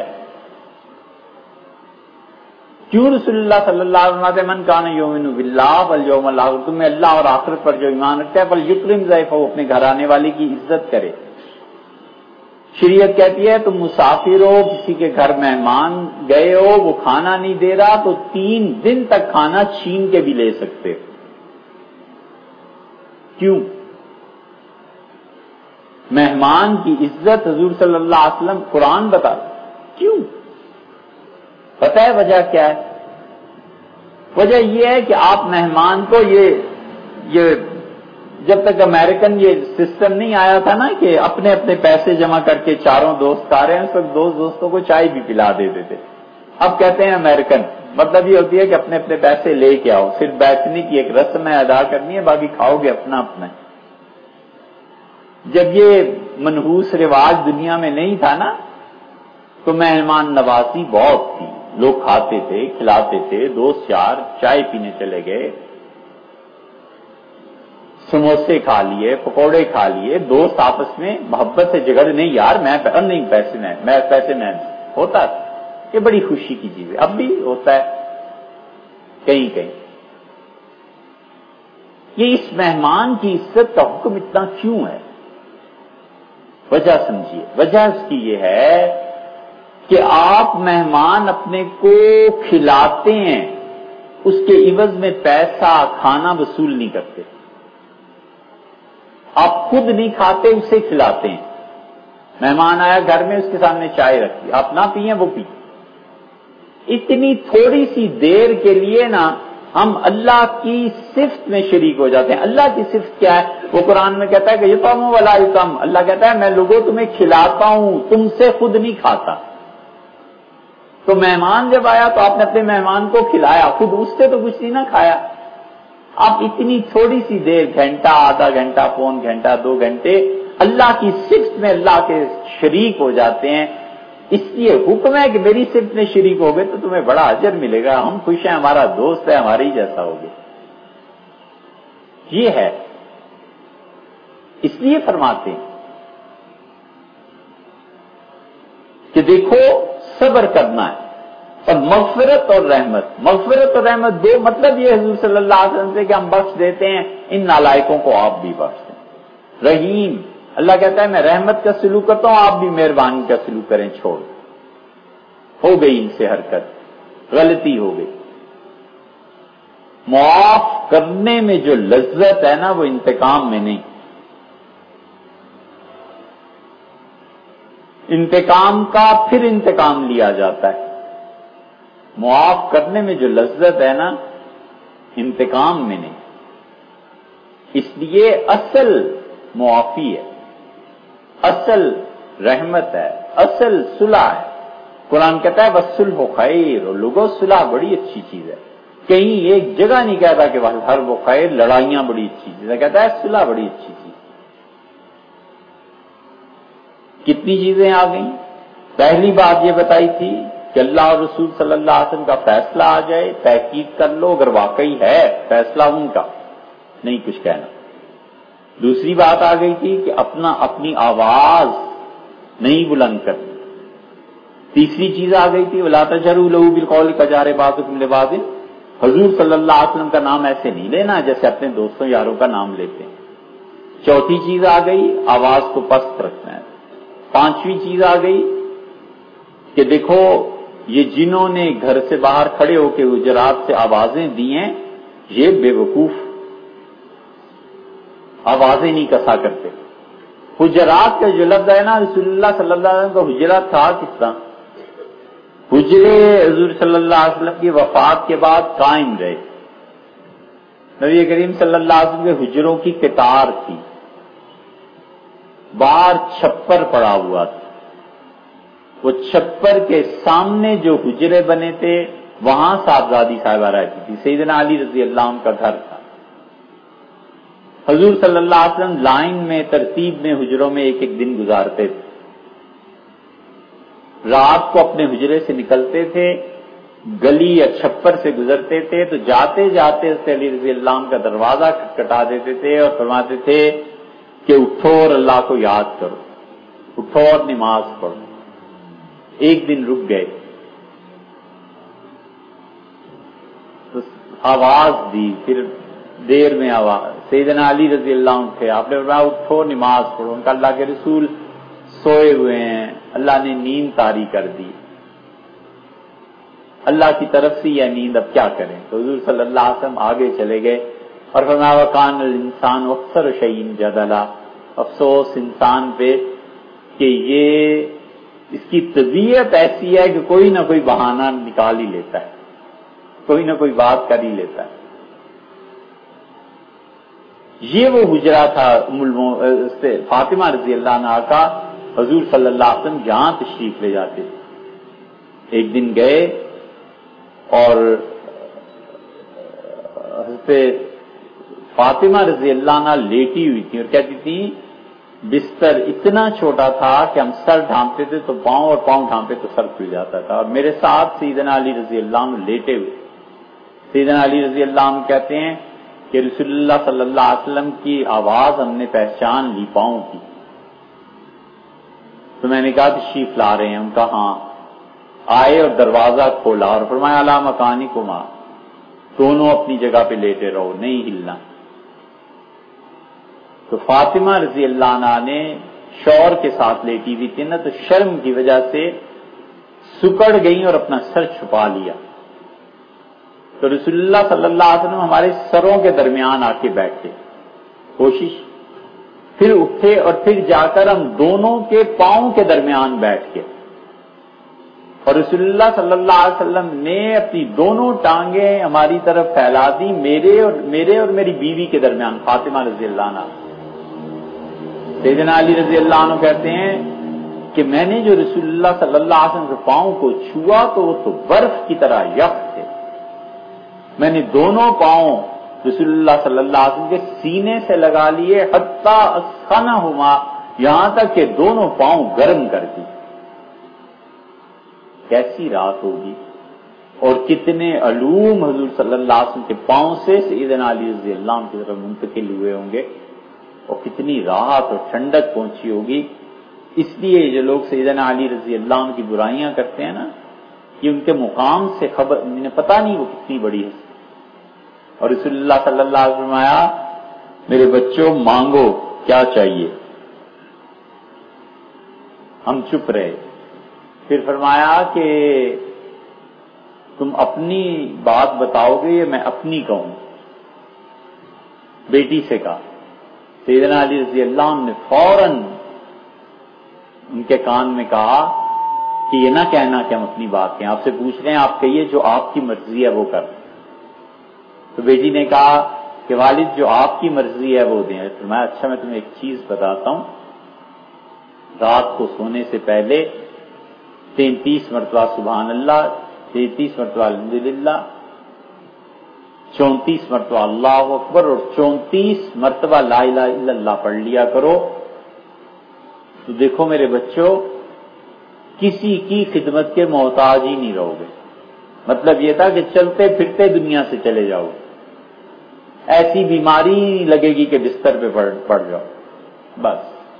کیوں رسول اللہ صلی اللہ علیہ وسلم من کان یؤمن باللہ والیوم الاخر، تمہیں اللہ اور آخرت پر جو ایمان رکھتا ہے فلیکرم ضیفہ، اپنے گھر آنے والے کی عزت کرے۔ شریعت کہتی ہے تم مسافر ہو، کسی کے گھر مہمان گئے ہو، وہ کھانا نہیں دے رہا تو تین دن تک کھانا چھین کے بھی لے سکتے ہو۔ کیوں؟ مہمان کی عزت حضور صلی اللہ علیہ وسلم قرآن بتا، کیوں؟ پتہ ہے وجہ کیا ہے؟ وجہ یہ ہے کہ آپ مہمان کو یہ یہ جب تک امریکن یہ سسٹم نہیں آیا تھا نا کہ اپنے اپنے پیسے جمع کر کے چاروں دوست آ رہے ہیں، اس وقت دوست دوستوں کو چائے بھی پلا دیتے تھے۔ اب کہتے ہیں امریکن، مطلب یہ ہوتی ہے کہ اپنے اپنے پیسے لے کے آؤ، صرف بیچنے کی ایک رسم ہے ادا کرنی ہے، باقی کھاؤ گے اپنا اپنا۔ جب یہ منحوس رواج دنیا میں نہیں تھا نا تو مہمان نوازی بہت تھی، لوگ کھاتے تھے، کھلاتے تھے، دوست چار چائے پینے چلے گئے، سموسے کھا لیے، پکوڑے کھا لیے، دوست آپس میں محبت سے جھگڑ نہیں، یار میں نہیں پیسے میں میں پیسے میں ہوتا تھا۔ یہ بڑی خوشی کی چیز ہے، اب بھی ہوتا ہے کہیں کہیں۔ یہ اس مہمان کی عزت کا حکم اتنا کیوں ہے؟ وجہ سمجھیے، وجہ اس کی یہ ہے کہ آپ مہمان اپنے کو کھلاتے ہیں، اس کے عوض میں پیسہ کھانا وصول نہیں کرتے، آپ خود نہیں کھاتے، اسے کھلاتے ہیں۔ مہمان آیا گھر میں، اس کے سامنے چائے رکھی، آپ نہ پیئیں وہ پی، اتنی تھوڑی سی دیر کے لیے نا ہم اللہ کی صفت میں شریک ہو جاتے ہیں۔ اللہ کی صفت کیا ہے؟ وہ قرآن میں کہتا ہے کہ یطعم ولا یطعم، اللہ کہتا ہے میں لوگوں تمہیں کھلاتا ہوں، تم سے خود نہیں کھاتا۔ تو مہمان جب آیا تو آپ نے اپنے مہمان کو کھلایا، خود اس سے تو کچھ نہیں نہ کھایا۔ آپ اتنی تھوڑی سی دیر، گھنٹہ، آدھا گھنٹہ، پون گھنٹہ، دو گھنٹے اللہ کی صفت میں اللہ کے شریک ہو جاتے ہیں۔ اس لیے حکم ہے کہ میری صفت میں شریک ہو گئے تو تمہیں بڑا اجر ملے گا، ہم خوش ہیں، ہمارا دوست ہے، ہمارے ہی جیسا ہوگا۔ یہ ہے، اس لیے فرماتے ہیں کہ دیکھو صبر کرنا ہے، اور مغفرت اور رحمت، مغفرت اور رحمت دو مطلب یہ حضور صلی اللہ علیہ وسلم سے کہ ہم بخش دیتے ہیں، ان نالائکوں کو آپ بھی بخش دیں۔ رحیم، اللہ کہتا ہے میں رحمت کا سلوک کرتا ہوں، آپ بھی مہربانی کا سلوک کریں، چھوڑ ہو گئی ان سے حرکت، غلطی ہو گئی۔ معاف کرنے میں جو لذت ہے نا وہ انتقام میں نہیں، انتقام کا پھر انتقام لیا جاتا ہے، معاف کرنے میں جو لذت ہے نا انتقام میں نہیں، اس لیے اصل معافی ہے، اصل رحمت ہے، اصل صلح ہے۔ قرآن کہتا ہے وَالصُّلْحُ خَيْرٌ، اور لوگوں صلح بڑی اچھی چیز ہے، کہیں ایک جگہ نہیں کہتا کہ ہر وہ خیر، لڑائیاں بڑی اچھی چیز ہے، کہتا ہے صلح بڑی اچھی چیز۔ کتنی چیزیں آ گئیں؟ پہلی بات یہ بتائی تھی کہ اللہ اور رسول صلی اللہ علیہ وسلم کا فیصلہ آ جائے، تحقیق کر لو، اگر واقعی ہے فیصلہ ان کا، نہیں کچھ کہنا۔ دوسری بات آ گئی تھی کہ اپنا اپنی آواز نہیں بلند کرنی۔ تیسری چیز آ گئی تھی وَلَا تَجْهَرُوا لَهُ بِالْقَوْلِ كَجَهْرِ بَعْضُكُمْ لِبَعْضٍ، حضور صلی اللہ علیہ وسلم کا نام ایسے نہیں لینا جیسے اپنے دوستوں یاروں کا نام لیتے ہیں۔ چوتھی چیز آ گئی آواز کو پست رکھنا ہے۔ پانچویں چیز آ گئی کہ دیکھو یہ جنہوں نے گھر سے باہر کھڑے ہو کے حجرات سے آوازیں دی ہیں یہ بے وقوف، آوازیں نہیں کسا کرتے۔ حجرات کا جو لفظ ہے نا، رسول اللہ صلی اللہ علیہ وسلم کا حجرات تھا کس طرح؟ حجرے حضور صلی اللہ علیہ وسلم کی وفات کے بعد قائم رہے، نبی کریم صلی اللہ علیہ وسلم کے حجروں کی قطار تھی، باہر چھپر پڑا ہوا تھا، وہ چھپر کے سامنے جو حجرے بنے تھے وہاں صاحبزادی صاحبہ رہتی تھی، سیدنا علی رضی اللہ عنہ کا گھر تھا۔ حضور صلی اللہ علیہ وسلم لائن میں ترتیب میں حجروں میں ایک ایک دن گزارتے تھے، رات کو اپنے حجرے سے نکلتے تھے، گلی یا چھپر سے گزرتے تھے تو جاتے جاتے علی رضی اللہ عنہ کا دروازہ کھٹکھٹا دیتے تھے اور فرماتے تھے کہ اٹھو اور اللہ کو یاد کرو، اٹھو اور نماز پڑھو۔ ایک دن رک گئے تو آواز دی، پھر دیر میں آواز، سیدنا علی رضی اللہ عنہ تھے، آپ نے فرمایا اٹھو نماز پڑھو، ان کا اللہ کے رسول سوئے ہوئے ہیں، اللہ نے نیند طاری کر دی، اللہ کی طرف سے یہ نیند، اب کیا کریں؟ تو حضور صلی اللہ علیہ وسلم آگے چلے گئے اور فرمایا وَكَانَ الْإِنسَانُ أَكْثَرَ شَيْءٍ جَدَلًا، افسوس انسان پہ کہ یہ اس کی طبیعت ایسی ہے کہ کوئی نہ کوئی بہانہ نکال ہی لیتا ہے، کوئی نہ کوئی بات کر ہی لیتا ہے۔ یہ وہ حجرہ تھا فاطمہ رضی اللہ عنہا کا، حضور صلی اللہ علیہ وسلم جہاں تشریف لے جاتے تھے۔ ایک دن گئے اور حضرت فاطمہ رضی اللہ عنہا لیٹی ہوئی تھی اور کہتی تھی بستر اتنا چھوٹا تھا کہ ہم سر ڈھانپتے تھے تو پاؤں اور پاؤں ڈھانپتے تو سر کھل جاتا تھا، اور میرے ساتھ سیدنا علی رضی اللہ عنہ لیٹے ہوئے۔ سیدنا علی رضی اللہ عنہ کہتے ہیں کہ رسول اللہ صلی اللہ علیہ وسلم کی آواز ہم نے پہچان لی پاؤں کی، تو میں نے کہا تشریف لا رہے ہیں؟ ان کا ہاں۔ آئے اور دروازہ کھولا اور فرمایا علی مکانکما، دونوں اپنی جگہ پہ لیٹے رہو، نہیں ہلنا۔ تو فاطمہ رضی اللہ عنہا نے شوہر کے ساتھ لیٹی ہوئی تھی نا، تو شرم کی وجہ سے سکڑ گئی اور اپنا سر چھپا لیا۔ تو رسول اللہ صلی اللہ علیہ وسلم ہمارے سروں کے درمیان آ کے بیٹھے، کوشش، پھر اٹھے اور پھر جا کر ہم دونوں کے پاؤں کے درمیان بیٹھ کے، اور رسول اللہ صلی اللہ علیہ وسلم نے اپنی دونوں ٹانگیں ہماری طرف پھیلا دی، میرے اور میرے اور میری بیوی کے درمیان، فاطمہ رضی اللہ عنہ۔ سیدنا علی رضی اللہ عنہ کہتے ہیں کہ میں نے جو رسول اللہ صلی اللہ علیہ وسلم کے پاؤں کو چھوا تو وہ تو برف کی طرح یخ تھے۔ میں نے دونوں پاؤں رسول اللہ صلی اللہ علیہ وسلم کے سینے سے لگا لیے، حتی اسخنہما، یہاں تک کہ دونوں پاؤں گرم کر دی۔ کیسی رات ہوگی، اور کتنے علوم حضور صلی اللہ علیہ وسلم کے پاؤں سے سیدنا علی رضی اللہ عنہ کی طرف منتقل ہوئے ہوں گے، اور کتنی راحت اور ٹھنڈک پہنچی ہوگی۔ اس لیے جو لوگ سیدنا علی رضی اللہ عنہ کی برائیاں کرتے ہیں نا، کہ ان کے مقام سے خبر انہیں پتہ نہیں وہ کتنی بڑی ہے۔ اور رسول اللہ صلی اللہ علیہ وسلم آیا، میرے بچوں مانگو کیا چاہیے، ہم چپ رہے۔ پھر فرمایا کہ تم اپنی بات بتاؤ گے یا میں اپنی کہوں؟ بیٹی سے کہا۔ سیدنا علی رضی اللہ عنہ نے فوراً ان کے کان میں کہا کہ یہ نہ کہنا کہ ہم اپنی بات کہیں، آپ سے پوچھ رہے ہیں، آپ کہیے جو آپ کی مرضی ہے وہ کر۔ تو بیٹی نے کہا کہ والد جو آپ کی مرضی ہے وہ دیں۔ فرمایا اچھا میں تمہیں ایک چیز بتاتا ہوں، رات کو سونے سے پہلے تینتیس مرتبہ سبحان اللہ، تینتیس مرتبہ الحمدللہ، چونتیس مرتبہ اللہ اکبر اور چونتیس مرتبہ لا الہ الا اللہ پڑھ لیا کرو۔ تو دیکھو میرے بچوں، کسی کی خدمت کے محتاج ہی نہیں رہو گے۔ مطلب یہ تھا کہ چلتے پھرتے دنیا سے چلے جاؤ، ایسی بیماری لگے گی کہ بستر پہ پڑ جاؤ، بس۔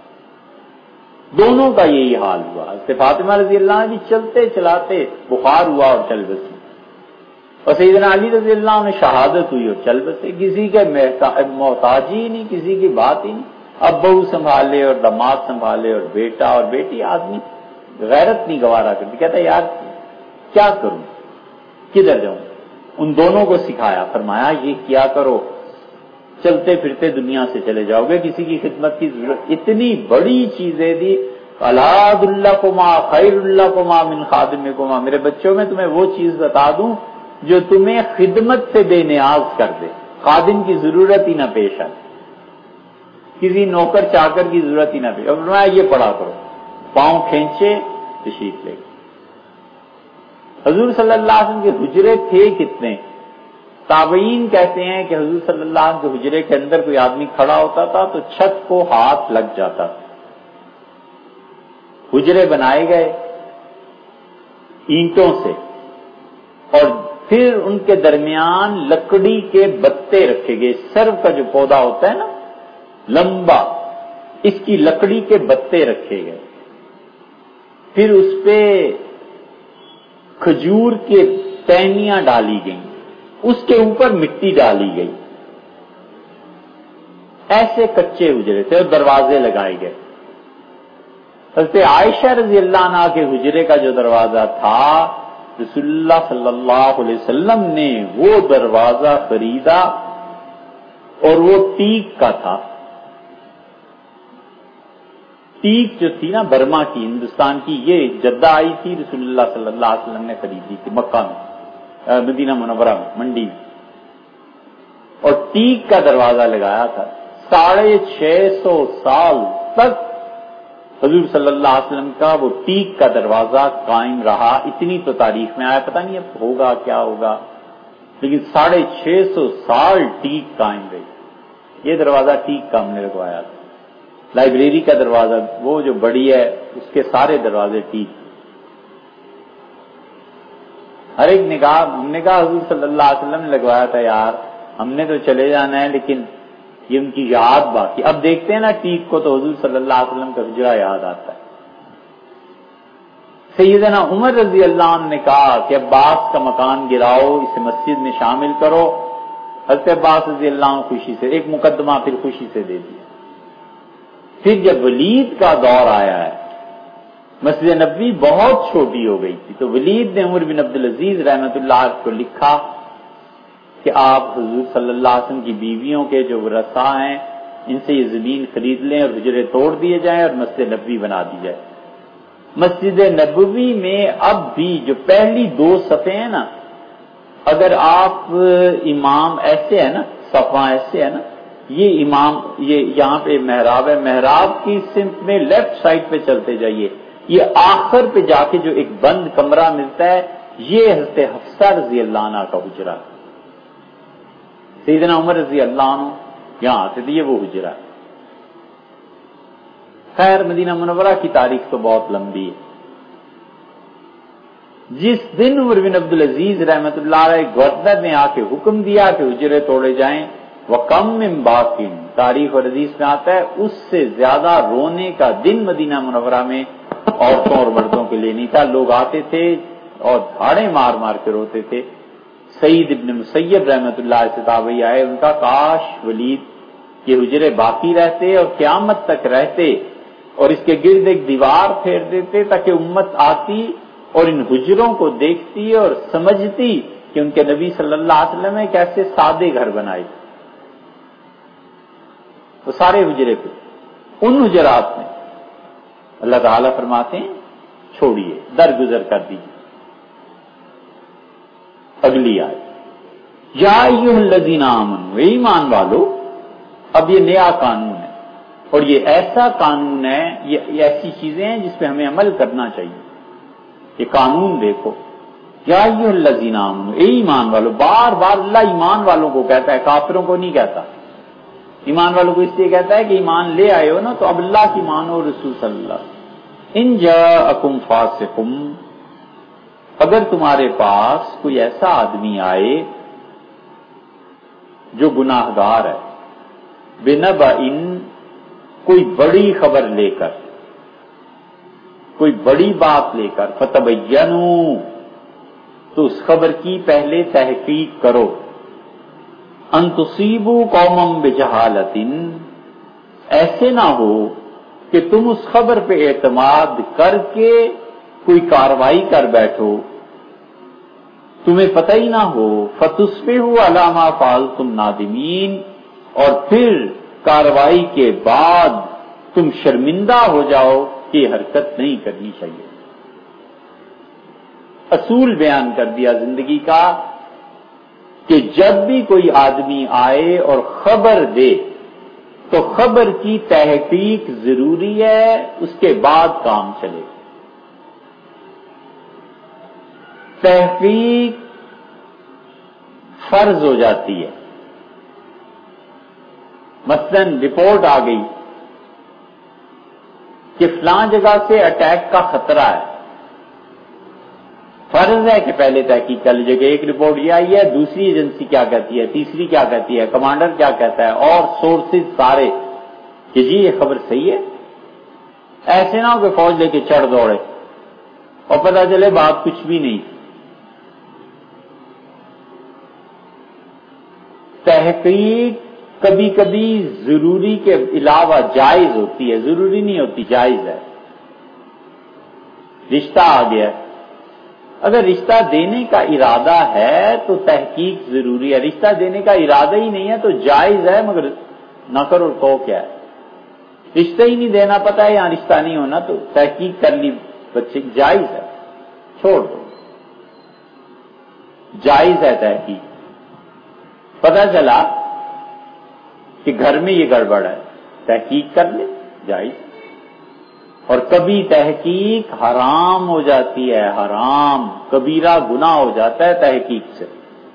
دونوں کا یہی حال ہوا۔ حضرت فاطمہ رضی اللہ عنہ بھی چلتے چلاتے بخار ہوا اور چل بسے، اور سیدنا علی رضی اللہ عنہ شہادت ہوئی اور چل بسے، کسی کے محتاج ہی نہیں، کسی کی بات ہی نہیں۔ اب بہو سنبھالے اور داماد سنبھالے اور بیٹا اور بیٹی، آدمی غیرت نہیں گوارا کرتی، کہتا یار کیا کروں، کدھر جاؤں؟ ان دونوں کو سکھایا، فرمایا یہ کیا کرو، چلتے پھرتے دنیا سے چلے جاؤ گے، کسی کی خدمت کی ضرورت۔ اتنی بڑی چیزیں دی، الا ادلکما خیر لکما من خادمکما، میرے بچوں میں تمہیں وہ چیز بتا دوں جو تمہیں خدمت سے بے نیاز کر دے، خادم کی ضرورت ہی نہ پیش آئے، کسی نوکر چاکر کی ضرورت ہی نہ پیش۔ اور فرمایا یہ پڑھا کرو، پاؤں کھینچے تشریف لے گئے۔ حضور صلی اللہ علیہ وسلم کے حجرے تھے کتنے؟ تابعین کہتے ہیں کہ حضور صلی اللہ علیہ وسلم کے حجرے کے اندر کوئی آدمی کھڑا ہوتا تھا تو چھت کو ہاتھ لگ جاتا تھا۔ حجرے بنائے گئے اینٹوں سے، اور پھر ان کے درمیان لکڑی کے بتے رکھے گئے، سرو کا جو پودا ہوتا ہے نا لمبا، اس کی لکڑی کے بتے رکھے گئے، پھر اس پہ کھجور کے ٹہنیاں ڈالی گئیں، اس کے اوپر مٹی ڈالی گئی، ایسے کچے حجرے تھے، اور دروازے لگائے گئے۔ حضرت عائشہ رضی اللہ عنہا کے حجرے کا جو دروازہ تھا، رسول اللہ صلی اللہ علیہ وسلم نے وہ دروازہ خریدا، اور وہ ٹیک کا تھا۔ ٹیک جو تھی نا برما کی، ہندوستان کی، یہ جدہ آئی تھی، رسول اللہ صلی اللہ علیہ وسلم نے خریدی تھی مکہ میں، مدینہ منورہ میں، منڈی میں، اور ٹیک کا دروازہ لگایا تھا۔ ساڑھے چھ سو سال تک حضور صلی اللہ علیہ وسلم کا وہ ٹیک کا دروازہ قائم رہا۔ اتنی تو تاریخ میں آیا، پتہ نہیں اب ہوگا کیا ہوگا، لیکن ساڑھے چھ سو سال ٹیک قائم رہی۔ یہ دروازہ ٹیک کا ہم نے لگوایا تھا۔ لائبریری کا دروازہ وہ جو بڑی ہے، اس کے سارے دروازے ٹیک۔ ہر ایک نے کہا، ہم نے کہا حضور صلی اللہ علیہ وسلم نے لگوایا تھا یار، ہم نے تو چلے جانا ہے، لیکن یہ ان کی یاد باقی۔ اب دیکھتے ہیں نا ٹیک کو تو حضور صلی اللہ علیہ وسلم کا حجرہ یاد آتا ہے۔ سیدنا عمر رضی اللہ عنہ نے کہا کہ عباس کا مکان گراؤ، اسے مسجد میں شامل کرو. حضرت عباس رضی اللہ عنہ خوشی سے ایک مقدمہ پھر خوشی سے دے دیا. پھر جب ولید کا دور آیا ہے، مسجد نبوی بہت چھوٹی ہو گئی تھی، تو ولید نے عمر بن عبدالعزیز رحمۃ اللہ علیہ کو لکھا کہ آپ حضور صلی اللہ علیہ وسلم کی بیویوں کے جو ورثاء ہیں ان سے یہ زمین خرید لیں اور حجرے توڑ دیے جائیں اور مسجد نبوی بنا دی جائے. مسجد نبوی میں اب بھی جو پہلی دو صفیں ہیں نا، اگر آپ امام ایسے ہے نا، صفاں ایسے ہے نا، یہ امام یہ یہاں پہ محراب ہے، محراب کی سمت میں لیفٹ سائڈ پہ چلتے جائیے، یہ آخر پہ جا کے جو ایک بند کمرہ ملتا ہے یہ حضرت حفصہ رضی اللہ عنہ کا حجرہ. سیدنا عمر رضی اللہ عنہ یہاں آتے تھے، یہ وہ حجرہ ہے. خیر مدینہ منورہ کی تاریخ تو بہت لمبی ہے. جس دن عمر بن عبدالعزیز رحمۃ اللہ علیہ گورنر نے آ کے حکم دیا کہ حجرے توڑے جائیں، وَكَمْ مِن بَاقٍ، تاریخ اور حدیث میں آتا ہے اس سے زیادہ رونے کا دن مدینہ منورہ میں عورتوں اور مردوں کے لیے نہیں تھا. لوگ آتے تھے اور دھاڑے مار مار کے روتے تھے. سعید ابن مسیب رحمۃ اللہ علیہ سے تابعی آئے، ان کا کاش ولید یہ حجرے باقی رہتے اور قیامت تک رہتے اور اس کے گرد ایک دیوار پھیر دیتے تاکہ امت آتی اور ان حجروں کو دیکھتی اور سمجھتی کہ ان کے نبی صلی اللہ علیہ وسلم نے کیسے سادے گھر بنائے. وہ سارے حجرے پہ ان حجرات میں اللہ تعالیٰ فرماتے ہیں چھوڑیے، درگزر کر دیجیے. اگلی آیت، یا ایھا الذین آمنوا، اے ایمان والو. اب یہ نیا قانون ہے اور یہ ایسا قانون ہے، یہ ایسی چیزیں ہیں جس پہ ہمیں عمل کرنا چاہیے. یہ قانون دیکھو، یا ایھا الذین آمنوا، اے ایمان والو. بار بار اللہ ایمان والوں کو کہتا ہے، کافروں کو نہیں کہتا. ایمان والوں کو اس لیے کہتا ہے کہ ایمان لے آئے ہو نا تو اب اللہ کی مانو، رسول صلی اللہ علیہ وسلم. ان جاءکم فاسق، اگر تمہارے پاس کوئی ایسا آدمی آئے جو گناہ گار ہے، بنبأ، کوئی بڑی خبر لے کر، کوئی بڑی بات لے کر، فتبینوا، تو اس خبر کی پہلے تحقیق کرو. ان تصیبوا قوما بجہالۃ، ایسے نہ ہو کہ تم اس خبر پہ اعتماد کر کے کوئی کاروائی کر بیٹھو، تمہیں پتہ ہی نہ ہو، فتصبحوا علی ما فعلتم نادمین، اور پھر کاروائی کے بعد تم شرمندہ ہو جاؤ کہ یہ حرکت نہیں کرنی چاہیے. اصول بیان کر دیا زندگی کا کہ جب بھی کوئی آدمی آئے اور خبر دے تو خبر کی تحقیق ضروری ہے، اس کے بعد کام چلے. تحقیق فرض ہو جاتی ہے. مثلاً رپورٹ آ گئی کہ فلاں جگہ سے اٹیک کا خطرہ ہے، فرض ہے کہ پہلے تحقیق کر لیجیے کہ ایک رپورٹ یہ آئی ہے، دوسری ایجنسی کیا کہتی ہے، تیسری کیا کہتی ہے، کمانڈر کیا کہتا ہے، اور سورسز سارے کہ جی یہ خبر صحیح ہے. ایسے نہ ہو کہ فوج لے کے چڑھ دوڑے اور پتہ چلے بات کچھ بھی نہیں. تحقیق کبھی کبھی ضروری کے علاوہ جائز ہوتی ہے، ضروری نہیں ہوتی، جائز ہے. رشتہ آ گیا، اگر رشتہ دینے کا ارادہ ہے تو تحقیق ضروری ہے. رشتہ دینے کا ارادہ ہی نہیں ہے تو جائز ہے، مگر نہ کرو تو کیا ہے. رشتہ ہی نہیں دینا پتا ہے، یہاں رشتہ نہیں ہونا تو تحقیق کر لی بچے، جائز ہے، چھوڑ دو، جائز ہے تحقیق. پتا چلا کہ گھر میں یہ گڑبڑ ہے، تحقیق کر لے، جائز. اور کبھی تحقیق حرام ہو جاتی ہے، حرام کبیرہ گناہ ہو جاتا ہے تحقیق سے.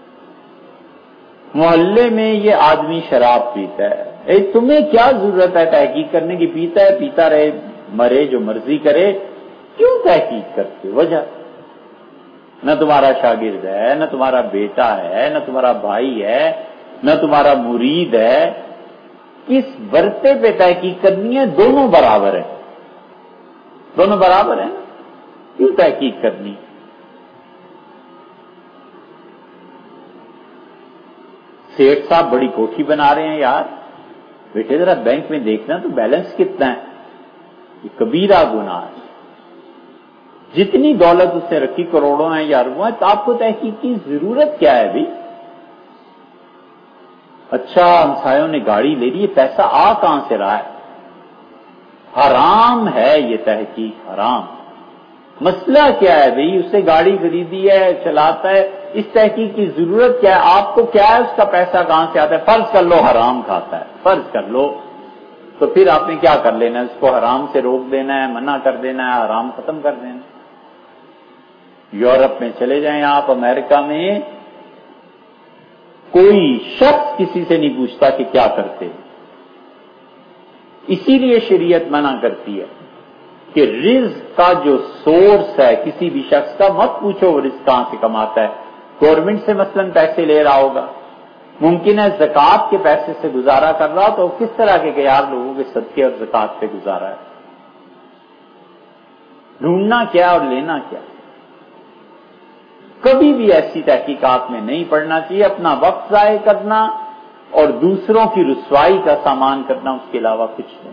محلے میں یہ آدمی شراب پیتا ہے، اے تمہیں کیا ضرورت ہے تحقیق کرنے کی؟ پیتا ہے، پیتا رہے، مرے، جو مرضی کرے، کیوں تحقیق کرتے؟ وجہ نہ تمہارا شاگرد ہے، نہ تمہارا بیٹا ہے، نہ تمہارا بھائی ہے، نہ تمہارا مرید ہے. کس برتے پہ تحقیق کرنی ہے؟ دونوں برابر ہیں، دونوں برابر ہیں. کیوں تحقیق کرنی؟ سیٹھ صاحب بڑی کوٹھی بنا رہے ہیں، یار بیٹے ذرا بینک میں دیکھنا تو بیلنس کتنا ہے، یہ کبیرہ گناہ ہے۔ جتنی دولت اس نے رکھی، کروڑوں ہیں یا اربوں ہیں، تو آپ کو تحقیق کی ضرورت کیا ہے بھی؟ اچھا ہمسایوں نے گاڑی لے لی، پیسہ آ کہاں سے رہا ہے؟ حرام ہے یہ تحقیق، حرام۔ مسئلہ کیا ہے بھئی؟ اس نے گاڑی خریدی ہے، چلاتا ہے، اس تحقیق کی ضرورت کیا ہے؟ آپ کو کیا ہے اس کا پیسہ کہاں سے آتا ہے؟ فرض کر لو حرام کھاتا ہے، فرض کر لو، تو پھر آپ نے کیا کر لینا ہے؟ اس کو حرام سے روک دینا ہے، منع کر دینا ہے، حرام ختم کر دینا ہے۔ یورپ میں چلے جائیں آپ، امریکہ میں کوئی شخص کسی سے نہیں پوچھتا کہ کیا کرتے، اسی لیے شریعت منع کرتی ہے کہ رزق کا جو سورس ہے کسی بھی شخص کا، مت پوچھو وہ رزق کہاں سے کماتا ہے۔ گورنمنٹ سے مثلا پیسے لے رہا ہوگا، ممکن ہے زکوٰۃ کے پیسے سے گزارا کر رہا، تو کس طرح کے کہ یار لوگوں کے صدقے اور زکوٰۃ پہ گزارا ہے۔ ڈھونڈنا کیا اور لینا کیا؟ کبھی بھی ایسی تحقیقات میں نہیں پڑنا چاہیے۔ اپنا وقت ضائع کرنا اور دوسروں کی رسوائی کا سامان کرنا، اس کے علاوہ کچھ نہیں۔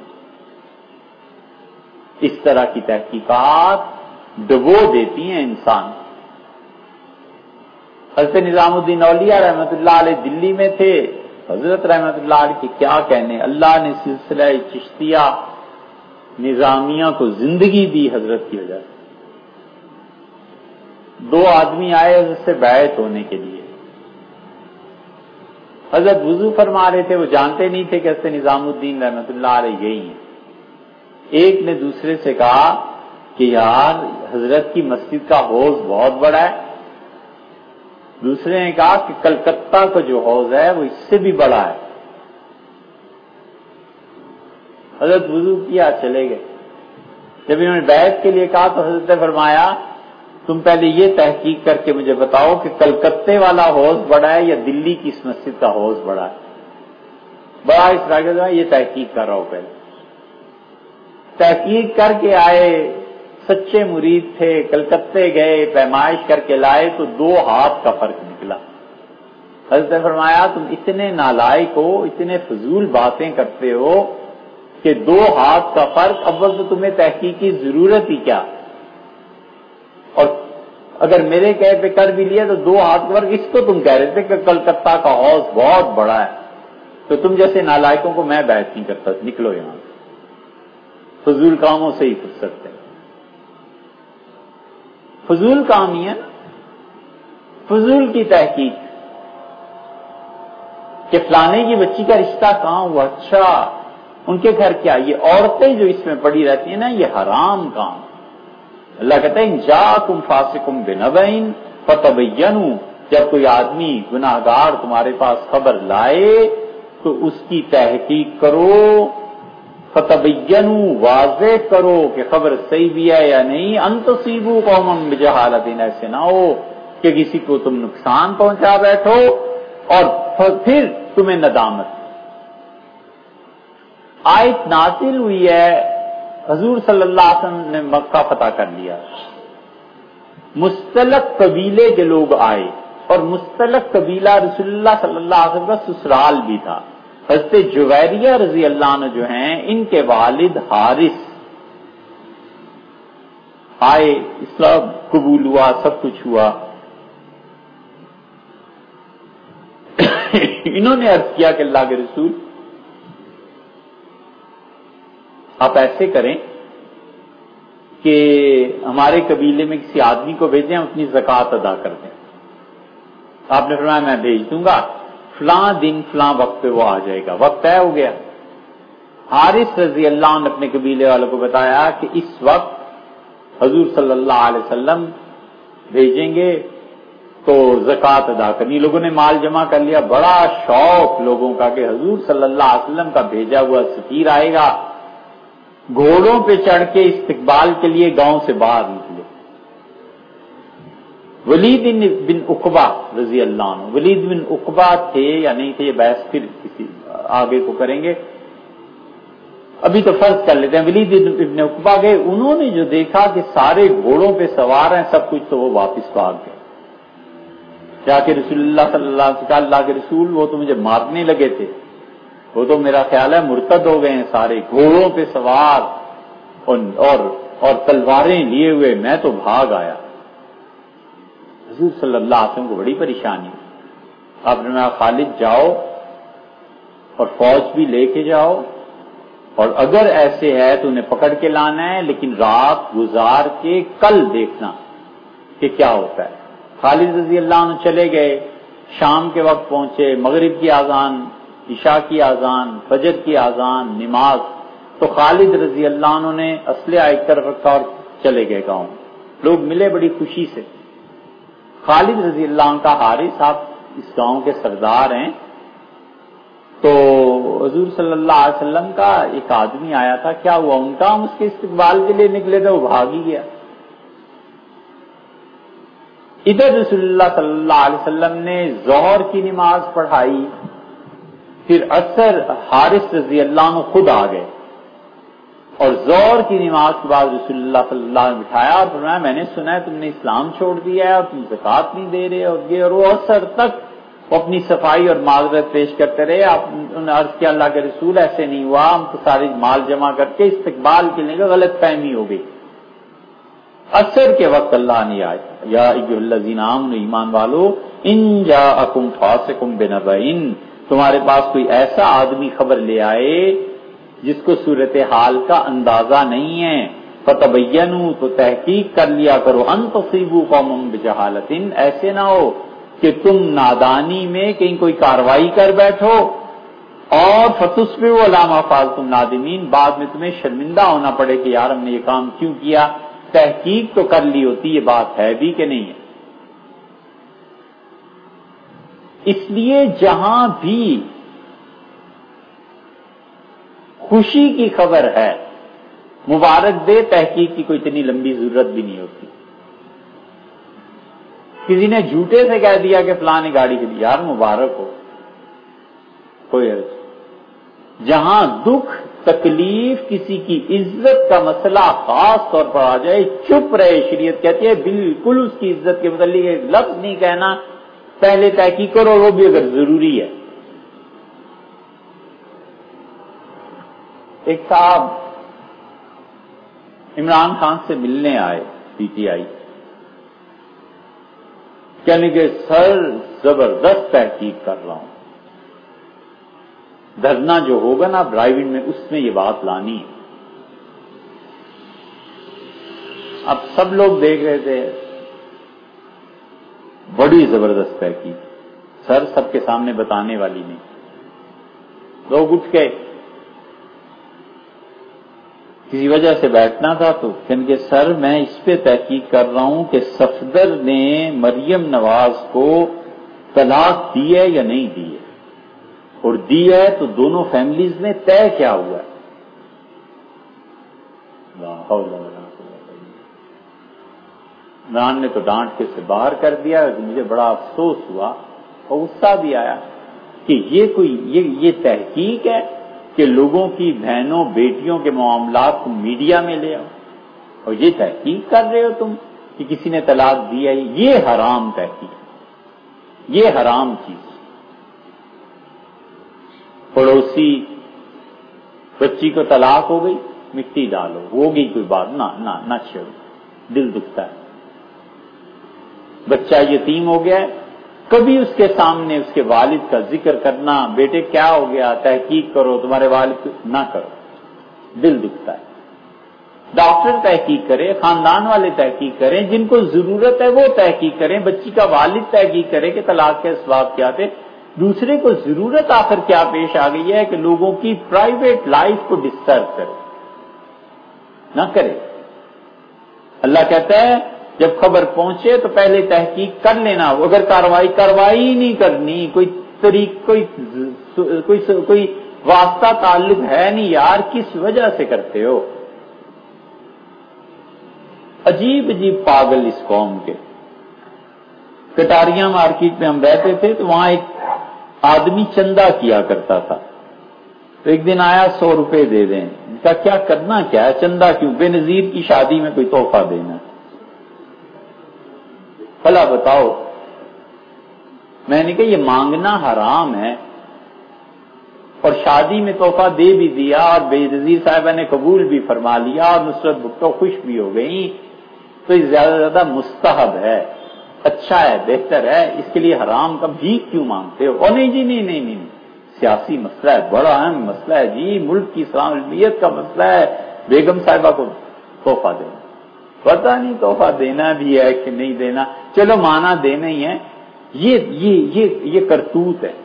اس طرح کی تحقیقات ڈبو دیتی ہیں انسان۔ حضرت نظام الدین اولیاء رحمۃ اللہ علیہ دلی میں تھے، حضرت رحمۃ اللہ علیہ کے کیا کہنے، اللہ نے سلسلہ چشتیہ نظامیہ کو زندگی دی حضرت کی وجہ سے۔ دو آدمی آئے حضرت سے بیعت ہونے کے لیے، حضرت وضو فرما رہے تھے، وہ جانتے نہیں تھے کہ حضرت نظام الدین رحمۃ اللہ علیہ یہی ہیں۔ ایک نے دوسرے سے کہا کہ یار حضرت کی مسجد کا حوض بہت بڑا ہے، دوسرے نے کہا کہ کلکتہ کا جو حوض ہے وہ اس سے بھی بڑا ہے۔ حضرت وضو کیا، چلے گئے۔ جب انہوں نے بیعت کے لیے کہا تو حضرت نے فرمایا تم پہلے یہ تحقیق کر کے مجھے بتاؤ کہ کلکتے والا حوض بڑا ہے یا دلی کی اس مسجد کا حوض بڑا ہے؟ بڑا اس راجد میں یہ تحقیق کر رہا ہوں۔ پہلے تحقیق کر کے آئے، سچے مرید تھے، کلکتے گئے، پیمائش کر کے لائے تو دو ہاتھ کا فرق نکلا۔ حضرت نے فرمایا تم اتنے نالائق ہو، اتنے فضول باتیں کرتے ہو کہ دو ہاتھ کا فرق، اول تو تمہیں تحقیق کی ضرورت ہی کیا، اور اگر میرے کہے پہ کر بھی لیا تو دو ہاتھ کا فرق، اس کو تم کہہ رہے تھے کہ کلکتہ کا حوض بہت بڑا ہے، تو تم جیسے نالائقوں کو میں بیعت نہیں کرتا، نکلو یہاں، فضول کاموں سے ہی فرصت ہے۔ فضول کام ہی ہے نا، فضول کی تحقیق کہ فلانے کی بچی کا رشتہ کہاں ہوا، اچھا ان کے گھر کیا، یہ عورتیں جو اس میں پڑی رہتی ہیں نا، یہ حرام کام۔ اللہ کہتا ہے جاءکم فاسقٌ بنبأ فتبینوا، جب کوئی آدمی گناہگار تمہارے پاس خبر لائے تو اس کی تحقیق کرو، فتبینوا واضح کرو کہ خبر صحیح بھی ہے یا نہیں، ان تصیبوا قوما بجہالۃ، ایسے نہ ہو کہ کسی کو تم نقصان پہنچا بیٹھو اور پھر تمہیں ندامت۔ آیت نازل ہوئی ہے، حضور صلی اللہ علیہ وسلم نے مکہ فتح کر لیا، مستلق قبیلے کے لوگ آئے، اور مستلق قبیلہ رسول اللہ صلی اللہ علیہ وسلم کا سسرال بھی تھا۔ حضرت جویریہ رضی اللہ عنہ جو ہیں، ان کے والد حارث آئے، اسلام قبول ہوا، سب کچھ ہوا۔ انہوں نے عرض کیا کہ اللہ کے رسول آپ ایسے کریں کہ ہمارے قبیلے میں کسی آدمی کو بھیجیں، اپنی زکوٰۃ ادا کر دیں۔ آپ نے فرمایا میں بھیج دوں گا، فلاں دن فلاں وقت پہ وہ آ جائے گا۔ وقت طے ہو گیا۔ حارث رضی اللہ عنہ نے اپنے قبیلے والوں کو بتایا کہ اس وقت حضور صلی اللہ علیہ وسلم بھیجیں گے تو زکوٰۃ ادا کرنی۔ لوگوں نے مال جمع کر لیا، بڑا شوق لوگوں کا کہ حضور صلی اللہ علیہ وسلم کا بھیجا ہوا سفیر آئے گا۔ گھوڑوں پہ چڑھ کے استقبال کے لیے گاؤں سے باہر نکلے۔ ولید بن عقبہ رضی اللہ عنہ، ولید بن عقبہ تھے یا نہیں تھے یہ بحث پھر کسی آگے کو کریں گے۔ ابھی تو فرض کر لیتے ہیں ولید ابن عقبہ گئے، انہوں نے جو دیکھا کہ سارے گھوڑوں پہ سوار ہیں سب کچھ، تو وہ واپس بھاگ گئے جا کے رسول اللہ صلی اللہ علیہ وسلم، اللہ کے رسول وہ تو مجھے مارنے لگے تھے، وہ تو میرا خیال ہے مرتد ہو گئے ہیں سارے، گھوڑوں پہ سوار اور اور, اور تلواریں لیے ہوئے، میں تو بھاگ آیا۔ حضور صلی اللہ علیہ وسلم کو بڑی پریشانی، آپ نے کہا خالد جاؤ اور فوج بھی لے کے جاؤ، اور اگر ایسے ہے تو انہیں پکڑ کے لانا ہے، لیکن رات گزار کے کل دیکھنا کہ کیا ہوتا ہے۔ خالد رضی اللہ عنہ چلے گئے، شام کے وقت پہنچے، مغرب کی اذان، عشاء کی اذان، فجر کی اذان، نماز، تو خالد رضی اللہ عنہ نے اسلحہ ایک طرف رکھا اور چلے گئے گاؤں، لوگ ملے بڑی خوشی سے۔ خالد رضی اللہ عنہ کا حارث صاحب اس گاؤں کے سردار ہیں، تو حضور صلی اللہ علیہ وسلم کا ایک آدمی آیا تھا، کیا ہوا ان کا، ہم اس کے استقبال کے لیے نکلے تھے، وہ بھاگ ہی گیا۔ ادھر رسول اللہ صلی اللہ علیہ وسلم نے ظہر کی نماز پڑھائی، پھر عصر حارث رضی اللہ عنہ خود آ گئے، اور ظہر کی نماز کے بعد رسول اللہ صلی اللہ علیہ وسلم بٹھایا اور فرمایا میں نے سنا ہے تم نے اسلام چھوڑ دیا ہے اور تم زکوٰۃ نہیں دے رہے، اور یہ اور وہ عصر تک وہ اپنی صفائی اور معذرت پیش کرتے رہے۔ آپ نے عرض کیا اللہ کے رسول ایسے نہیں ہوا، ہم تو سارے مال جمع کر کے استقبال کے لیے غلط فہمی ہو گئی۔ عصر کے وقت اللہ نے آیا یا ایھا الذین آمنوا، ایمان والو، ان جاءکم فاسق بنبأ، تمہارے پاس کوئی ایسا آدمی خبر لے آئے جس کو صورتحال کا اندازہ نہیں ہے، فتبینوا، تو تحقیق کر لیا کرو، ان تصیبوا قوما بجہالۃ، ایسے نہ ہو کہ تم نادانی میں کہیں کوئی کاروائی کر بیٹھو اور فتصبحوا علی ما فعلتم نادمین، بعد میں تمہیں شرمندہ ہونا پڑے کہ یار ہم نے یہ کام کیوں کیا۔ تحقیق تو کر لی ہوتی، یہ بات ہے بھی کہ نہیں ہے۔ اس لیے جہاں بھی خوشی کی خبر ہے مبارک دے، تحقیق کی کوئی اتنی لمبی ضرورت بھی نہیں ہوتی۔ کسی نے جھوٹے سے کہہ دیا کہ فلاں نے گاڑی خریدی، یار مبارک ہو، کوئی حرج۔ جہاں دکھ تکلیف کسی کی عزت کا مسئلہ خاص طور پر آ جائے، چپ رہے، شریعت کہتی ہے بالکل اس کی عزت کے متعلق ایک لفظ نہیں کہنا، پہلے تحقیق کرو، وہ بھی اگر ضروری ہے۔ ایک صاحب عمران خان سے ملنے آئے، پی ٹی آئی، کہنے کہ سر زبردست تحقیق کر رہا ہوں، دھرنا جو ہوگا نا ڈرائیونگ میں اس میں یہ بات لانی ہے۔ اب سب لوگ دیکھ رہے تھے، بڑی زبردست تحقیق، سر سب کے سامنے بتانے والی نہیں۔ لوگ اٹھ کے کسی وجہ سے بیٹھنا تھا تو کہ سر میں اس پہ تحقیق کر رہا ہوں کہ صفدر نے مریم نواز کو طلاق دی ہے یا نہیں دی ہے، اور دی ہے تو دونوں فیملیز میں طے کیا ہوا ہے۔ عمران نے تو ڈانٹ کے سے باہر کر دیا، مجھے بڑا افسوس ہوا اور غصہ بھی آیا کہ یہ کوئی یہ یہ تحقیق ہے کہ لوگوں کی بہنوں بیٹیوں کے معاملات کو میڈیا میں لے آؤ، اور یہ تحقیق کر رہے ہو تم کہ کسی نے طلاق دی ہے؟ یہ حرام تحقیق، یہ حرام چیز۔ پڑوسی بچی کو طلاق ہو گئی، مٹی ڈالو، ہوگی کوئی بات، نہ نہ نہ چھوڑو، دل دکھتا ہے۔ بچہ یتیم ہو گیا ہے، کبھی اس کے سامنے اس کے والد کا ذکر کرنا، بیٹے کیا ہو گیا، تحقیق کرو، تمہارے والد کو نہ کرو، دل دکھتا ہے۔ ڈاکٹر تحقیق کرے، خاندان والے تحقیق کریں، جن کو ضرورت ہے وہ تحقیق کریں، بچی کا والد تحقیق کرے کہ طلاق کے اسباب کیا تھے۔ دوسرے کو ضرورت آخر کیا پیش آ گئی ہے کہ لوگوں کی پرائیویٹ لائف کو ڈسٹرب کرے، نہ کرے۔ اللہ کہتا ہے جب خبر پہنچے تو پہلے تحقیق کر لینا، اگر کاروائی کاروائی نہیں کرنی، کوئی طریق کوئی کوئی کوئی واسطہ تعلق ہے نہیں یار، کس وجہ سے کرتے ہو؟ عجیب عجیب پاگل اس قوم کے۔ کٹاریاں مارکیٹ میں ہم رہتے تھے تو وہاں ایک آدمی چندہ کیا کرتا تھا، تو ایک دن آیا سو روپے دے دیں، کہا کیا کرنا کیا ہے، چندہ کیوں، بے نظیر کی شادی میں کوئی تحفہ دینا، بھلا بتاؤ۔ میں نے کہا یہ مانگنا حرام ہے، اور شادی میں تحفہ دے بھی دیا اور بے نظیر صاحبہ نے قبول بھی فرما لیا اور نصرت بھٹو خوش بھی ہو گئی، تو یہ زیادہ سے زیادہ مستحب ہے، اچھا ہے، بہتر ہے، اس کے لیے حرام کا بھیک کیوں مانگتے ہو؟ اور نہیں جی نہیں نہیں نہیں سیاسی مسئلہ ہے، بڑا اہم مسئلہ ہے جی، ملک کی اسلامیت کا مسئلہ ہے، بیگم صاحبہ کو تحفہ دینا، پتہ نہیں تحفہ دینا بھی ہے کہ نہیں دینا، چلو مانا دینا ہی ہے، یہ یہ یہ یہ کرتوت ہے۔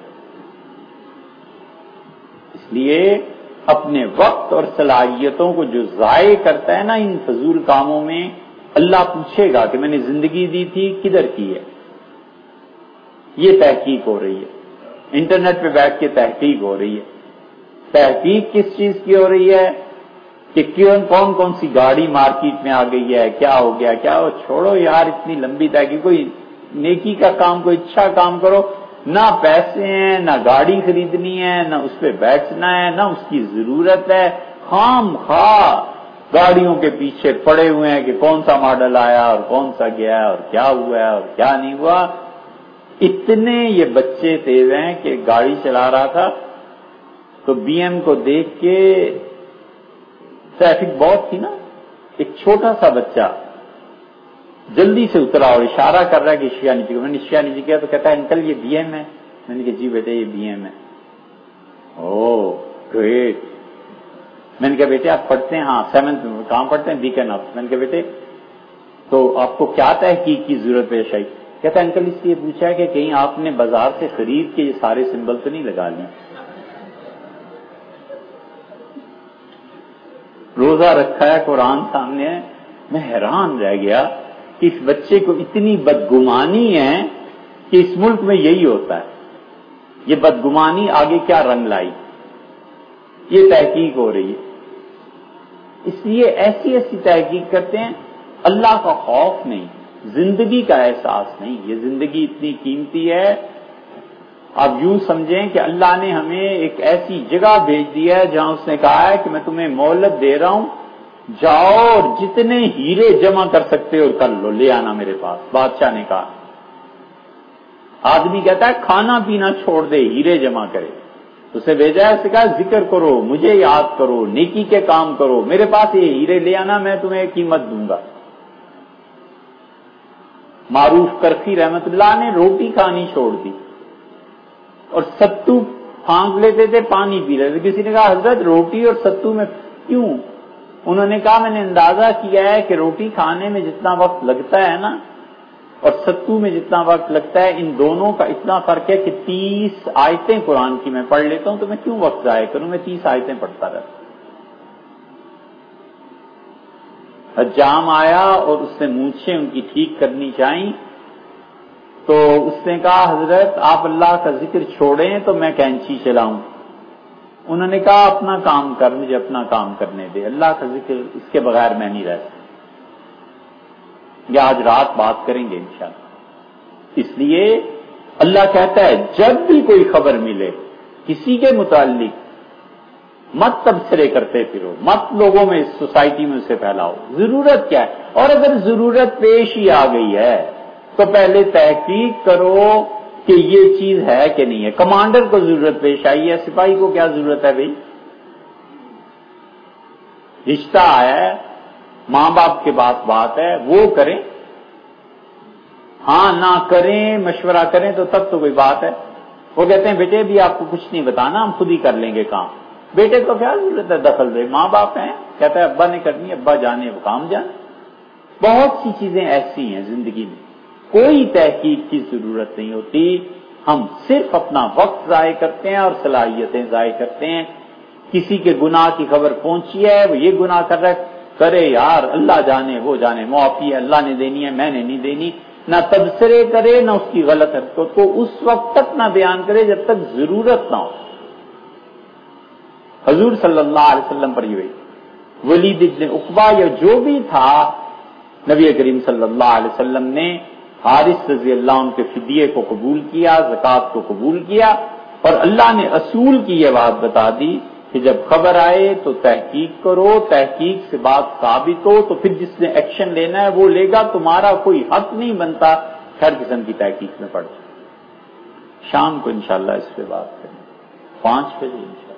اس لیے اپنے وقت اور صلاحیتوں کو جو ضائع کرتا ہے نا ان فضول کاموں میں، اللہ پوچھے گا کہ میں نے زندگی دی تھی کدھر کی ہے۔ یہ تحقیق ہو رہی ہے، انٹرنیٹ پہ بیٹھ کے تحقیق ہو رہی ہے۔ تحقیق کس چیز کی ہو رہی ہے کہ کون کون کون سی گاڑی مارکیٹ میں آ گئی ہے، کیا ہو گیا کیا ہو، چھوڑو یار اتنی لمبی تحقیق، کوئی نیکی کا کام، کوئی اچھا کام کرو، نہ پیسے ہیں، نہ گاڑی خریدنی ہے، نہ اس پہ بیٹھنا ہے، نہ اس کی ضرورت ہے، خام خواہ گاڑیوں کے پیچھے پڑے ہوئے ہیں کہ کون سا ماڈل آیا اور کون سا گیا اور کیا ہوا ہے اور کیا نہیں ہوا۔ اتنے یہ بچے تیز ہیں کہ گاڑی چلا رہا تھا تو بی ایم کو دیکھ کے، ٹریفک بہت تھی نا، ایک چھوٹا سا بچہ جلدی سے اترا اور اشارہ کر رہا ہے کہ شیشہ نیچے کو، میں نے شیشہ نیچے کیا تو کہتا ہے انکل یہ بی ایم ہے، میں نے کہا جی بیٹے یہ بی ایم ہے۔ Oh great. میں نے کہا بیٹے آپ پڑھتے ہیں؟ ہاں سیونتھ میں۔ کہاں پڑھتے ہیں؟ بیکن آف۔ میں نے کہا بیٹے تو آپ کو کیا تحقیق کی ضرورت پیش آئی؟ کہتا ہے انکل اس لیے پوچھا ہے کہ کہیں آپ نے بازار سے خرید کے یہ سارے سمبل تو نہیں لگا لیے۔ روزہ رکھا ہے، قرآن سامنے ہے، میں حیران رہ گیا کہ اس بچے کو اتنی بدگمانی ہے کہ اس ملک میں یہی ہوتا ہے۔ یہ بدگمانی آگے کیا رنگ لائی؟ یہ تحقیق ہو رہی ہے۔ اس لیے ایسی ایسی تحقیق کرتے ہیں، اللہ کا خوف نہیں، زندگی کا احساس نہیں۔ یہ زندگی اتنی قیمتی ہے، آپ یوں سمجھیں کہ اللہ نے ہمیں ایک ایسی جگہ بھیج دی ہے جہاں اس نے کہا ہے کہ میں تمہیں مہلت دے رہا ہوں، جاؤ اور جتنے ہیرے جمع کر سکتے ہو کر لو، لے آنا میرے پاس۔ بادشاہ نے کہا، آدمی کہتا ہے کھانا پینا چھوڑ دے، ہیرے جمع کرے، اسے بھیجا ہے، اسے کہا ذکر کرو، مجھے یاد کرو، نیکی کے کام کرو، میرے پاس یہ ہیرے لے آنا، میں تمہیں قیمت دوں گا۔ معروف کرخی رحمت اللہ نے روٹی کھانی چھوڑ دی اور ستو پھانک لیتے تھے، پانی پی لیتے تھے۔ کسی نے کہا حضرت روٹی اور ستو میں کیوں؟ انہوں نے کہا میں نے اندازہ کیا ہے کہ روٹی کھانے میں جتنا وقت لگتا ہے نا اور ستو میں جتنا وقت لگتا ہے، ان دونوں کا اتنا فرق ہے کہ تیس آیتیں قرآن کی میں پڑھ لیتا ہوں تو میں کیوں وقت ضائع کروں، میں تیس آیتیں پڑھتا رہتا۔ حجام آیا اور اس نے مونچھیں ان کی ٹھیک کرنی چاہیے تو اس نے کہا حضرت آپ اللہ کا ذکر چھوڑیں تو میں کینچی چلاؤں۔ انہوں نے کہا اپنا کام کر، مجھے اپنا کام کرنے دے، اللہ کا ذکر اس کے بغیر میں نہیں رہ سکتا۔ یہ آج رات بات کریں گے انشاءاللہ۔ اس لیے اللہ کہتا ہے جب بھی کوئی خبر ملے کسی کے متعلق مت تبصرے کرتے پھرو، مت لوگوں میں سوسائٹی میں اسے پھیلاؤ۔ ضرورت کیا ہے؟ اور اگر ضرورت پیش ہی آ گئی ہے تو پہلے تحقیق کرو کہ یہ چیز ہے کہ نہیں ہے۔ کمانڈر کو ضرورت پیش آئی ہے، سپاہی کو کیا ضرورت ہے بھائی؟ رشتہ ہے، ماں باپ کے بعد بات ہے، وہ کریں، ہاں نہ کریں، مشورہ کریں تو تب تو کوئی بات ہے۔ وہ کہتے ہیں بیٹے بھی آپ کو کچھ نہیں بتانا، ہم خود ہی کر لیں گے کام۔ بیٹے کو کیا ضرورت ہے دخل دے، ماں باپ ہیں، کہتا ہے ابا نے کرنی، ابا جانے وہ کام جانے۔ بہت سی چیزیں ایسی ہیں زندگی میں، کوئی تحقیق کی ضرورت نہیں ہوتی، ہم صرف اپنا وقت ضائع کرتے ہیں اور صلاحیتیں ضائع کرتے ہیں۔ کسی کے گناہ کی خبر پہنچی ہے، وہ یہ گناہ کر رہا ہے، کرے یار، اللہ جانے وہ جانے، معافی ہے، اللہ نے دینی ہے، میں نے نہیں دینی۔ نہ تبصرے کرے، نہ اس کی غلط حرکت کو اس وقت تک نہ بیان کرے جب تک ضرورت نہ ہو۔ حضور صلی اللہ علیہ وسلم پر یہ ولید ابن عقبہ یا جو بھی تھا، نبی کریم صلی اللہ علیہ وسلم نے حارث رضی اللہ عنہ کے فدیے کو قبول کیا، زکوٰۃ کو قبول کیا، اور اللہ نے اصول کی یہ بات بتا دی کہ جب خبر آئے تو تحقیق کرو، تحقیق سے بات ثابت ہو تو پھر جس نے ایکشن لینا ہے وہ لے گا، تمہارا کوئی حق نہیں بنتا ہر قسم کی تحقیق میں پڑ جائے۔ شام کو انشاءاللہ اس پہ بات کریں، پانچ بجے انشاءاللہ۔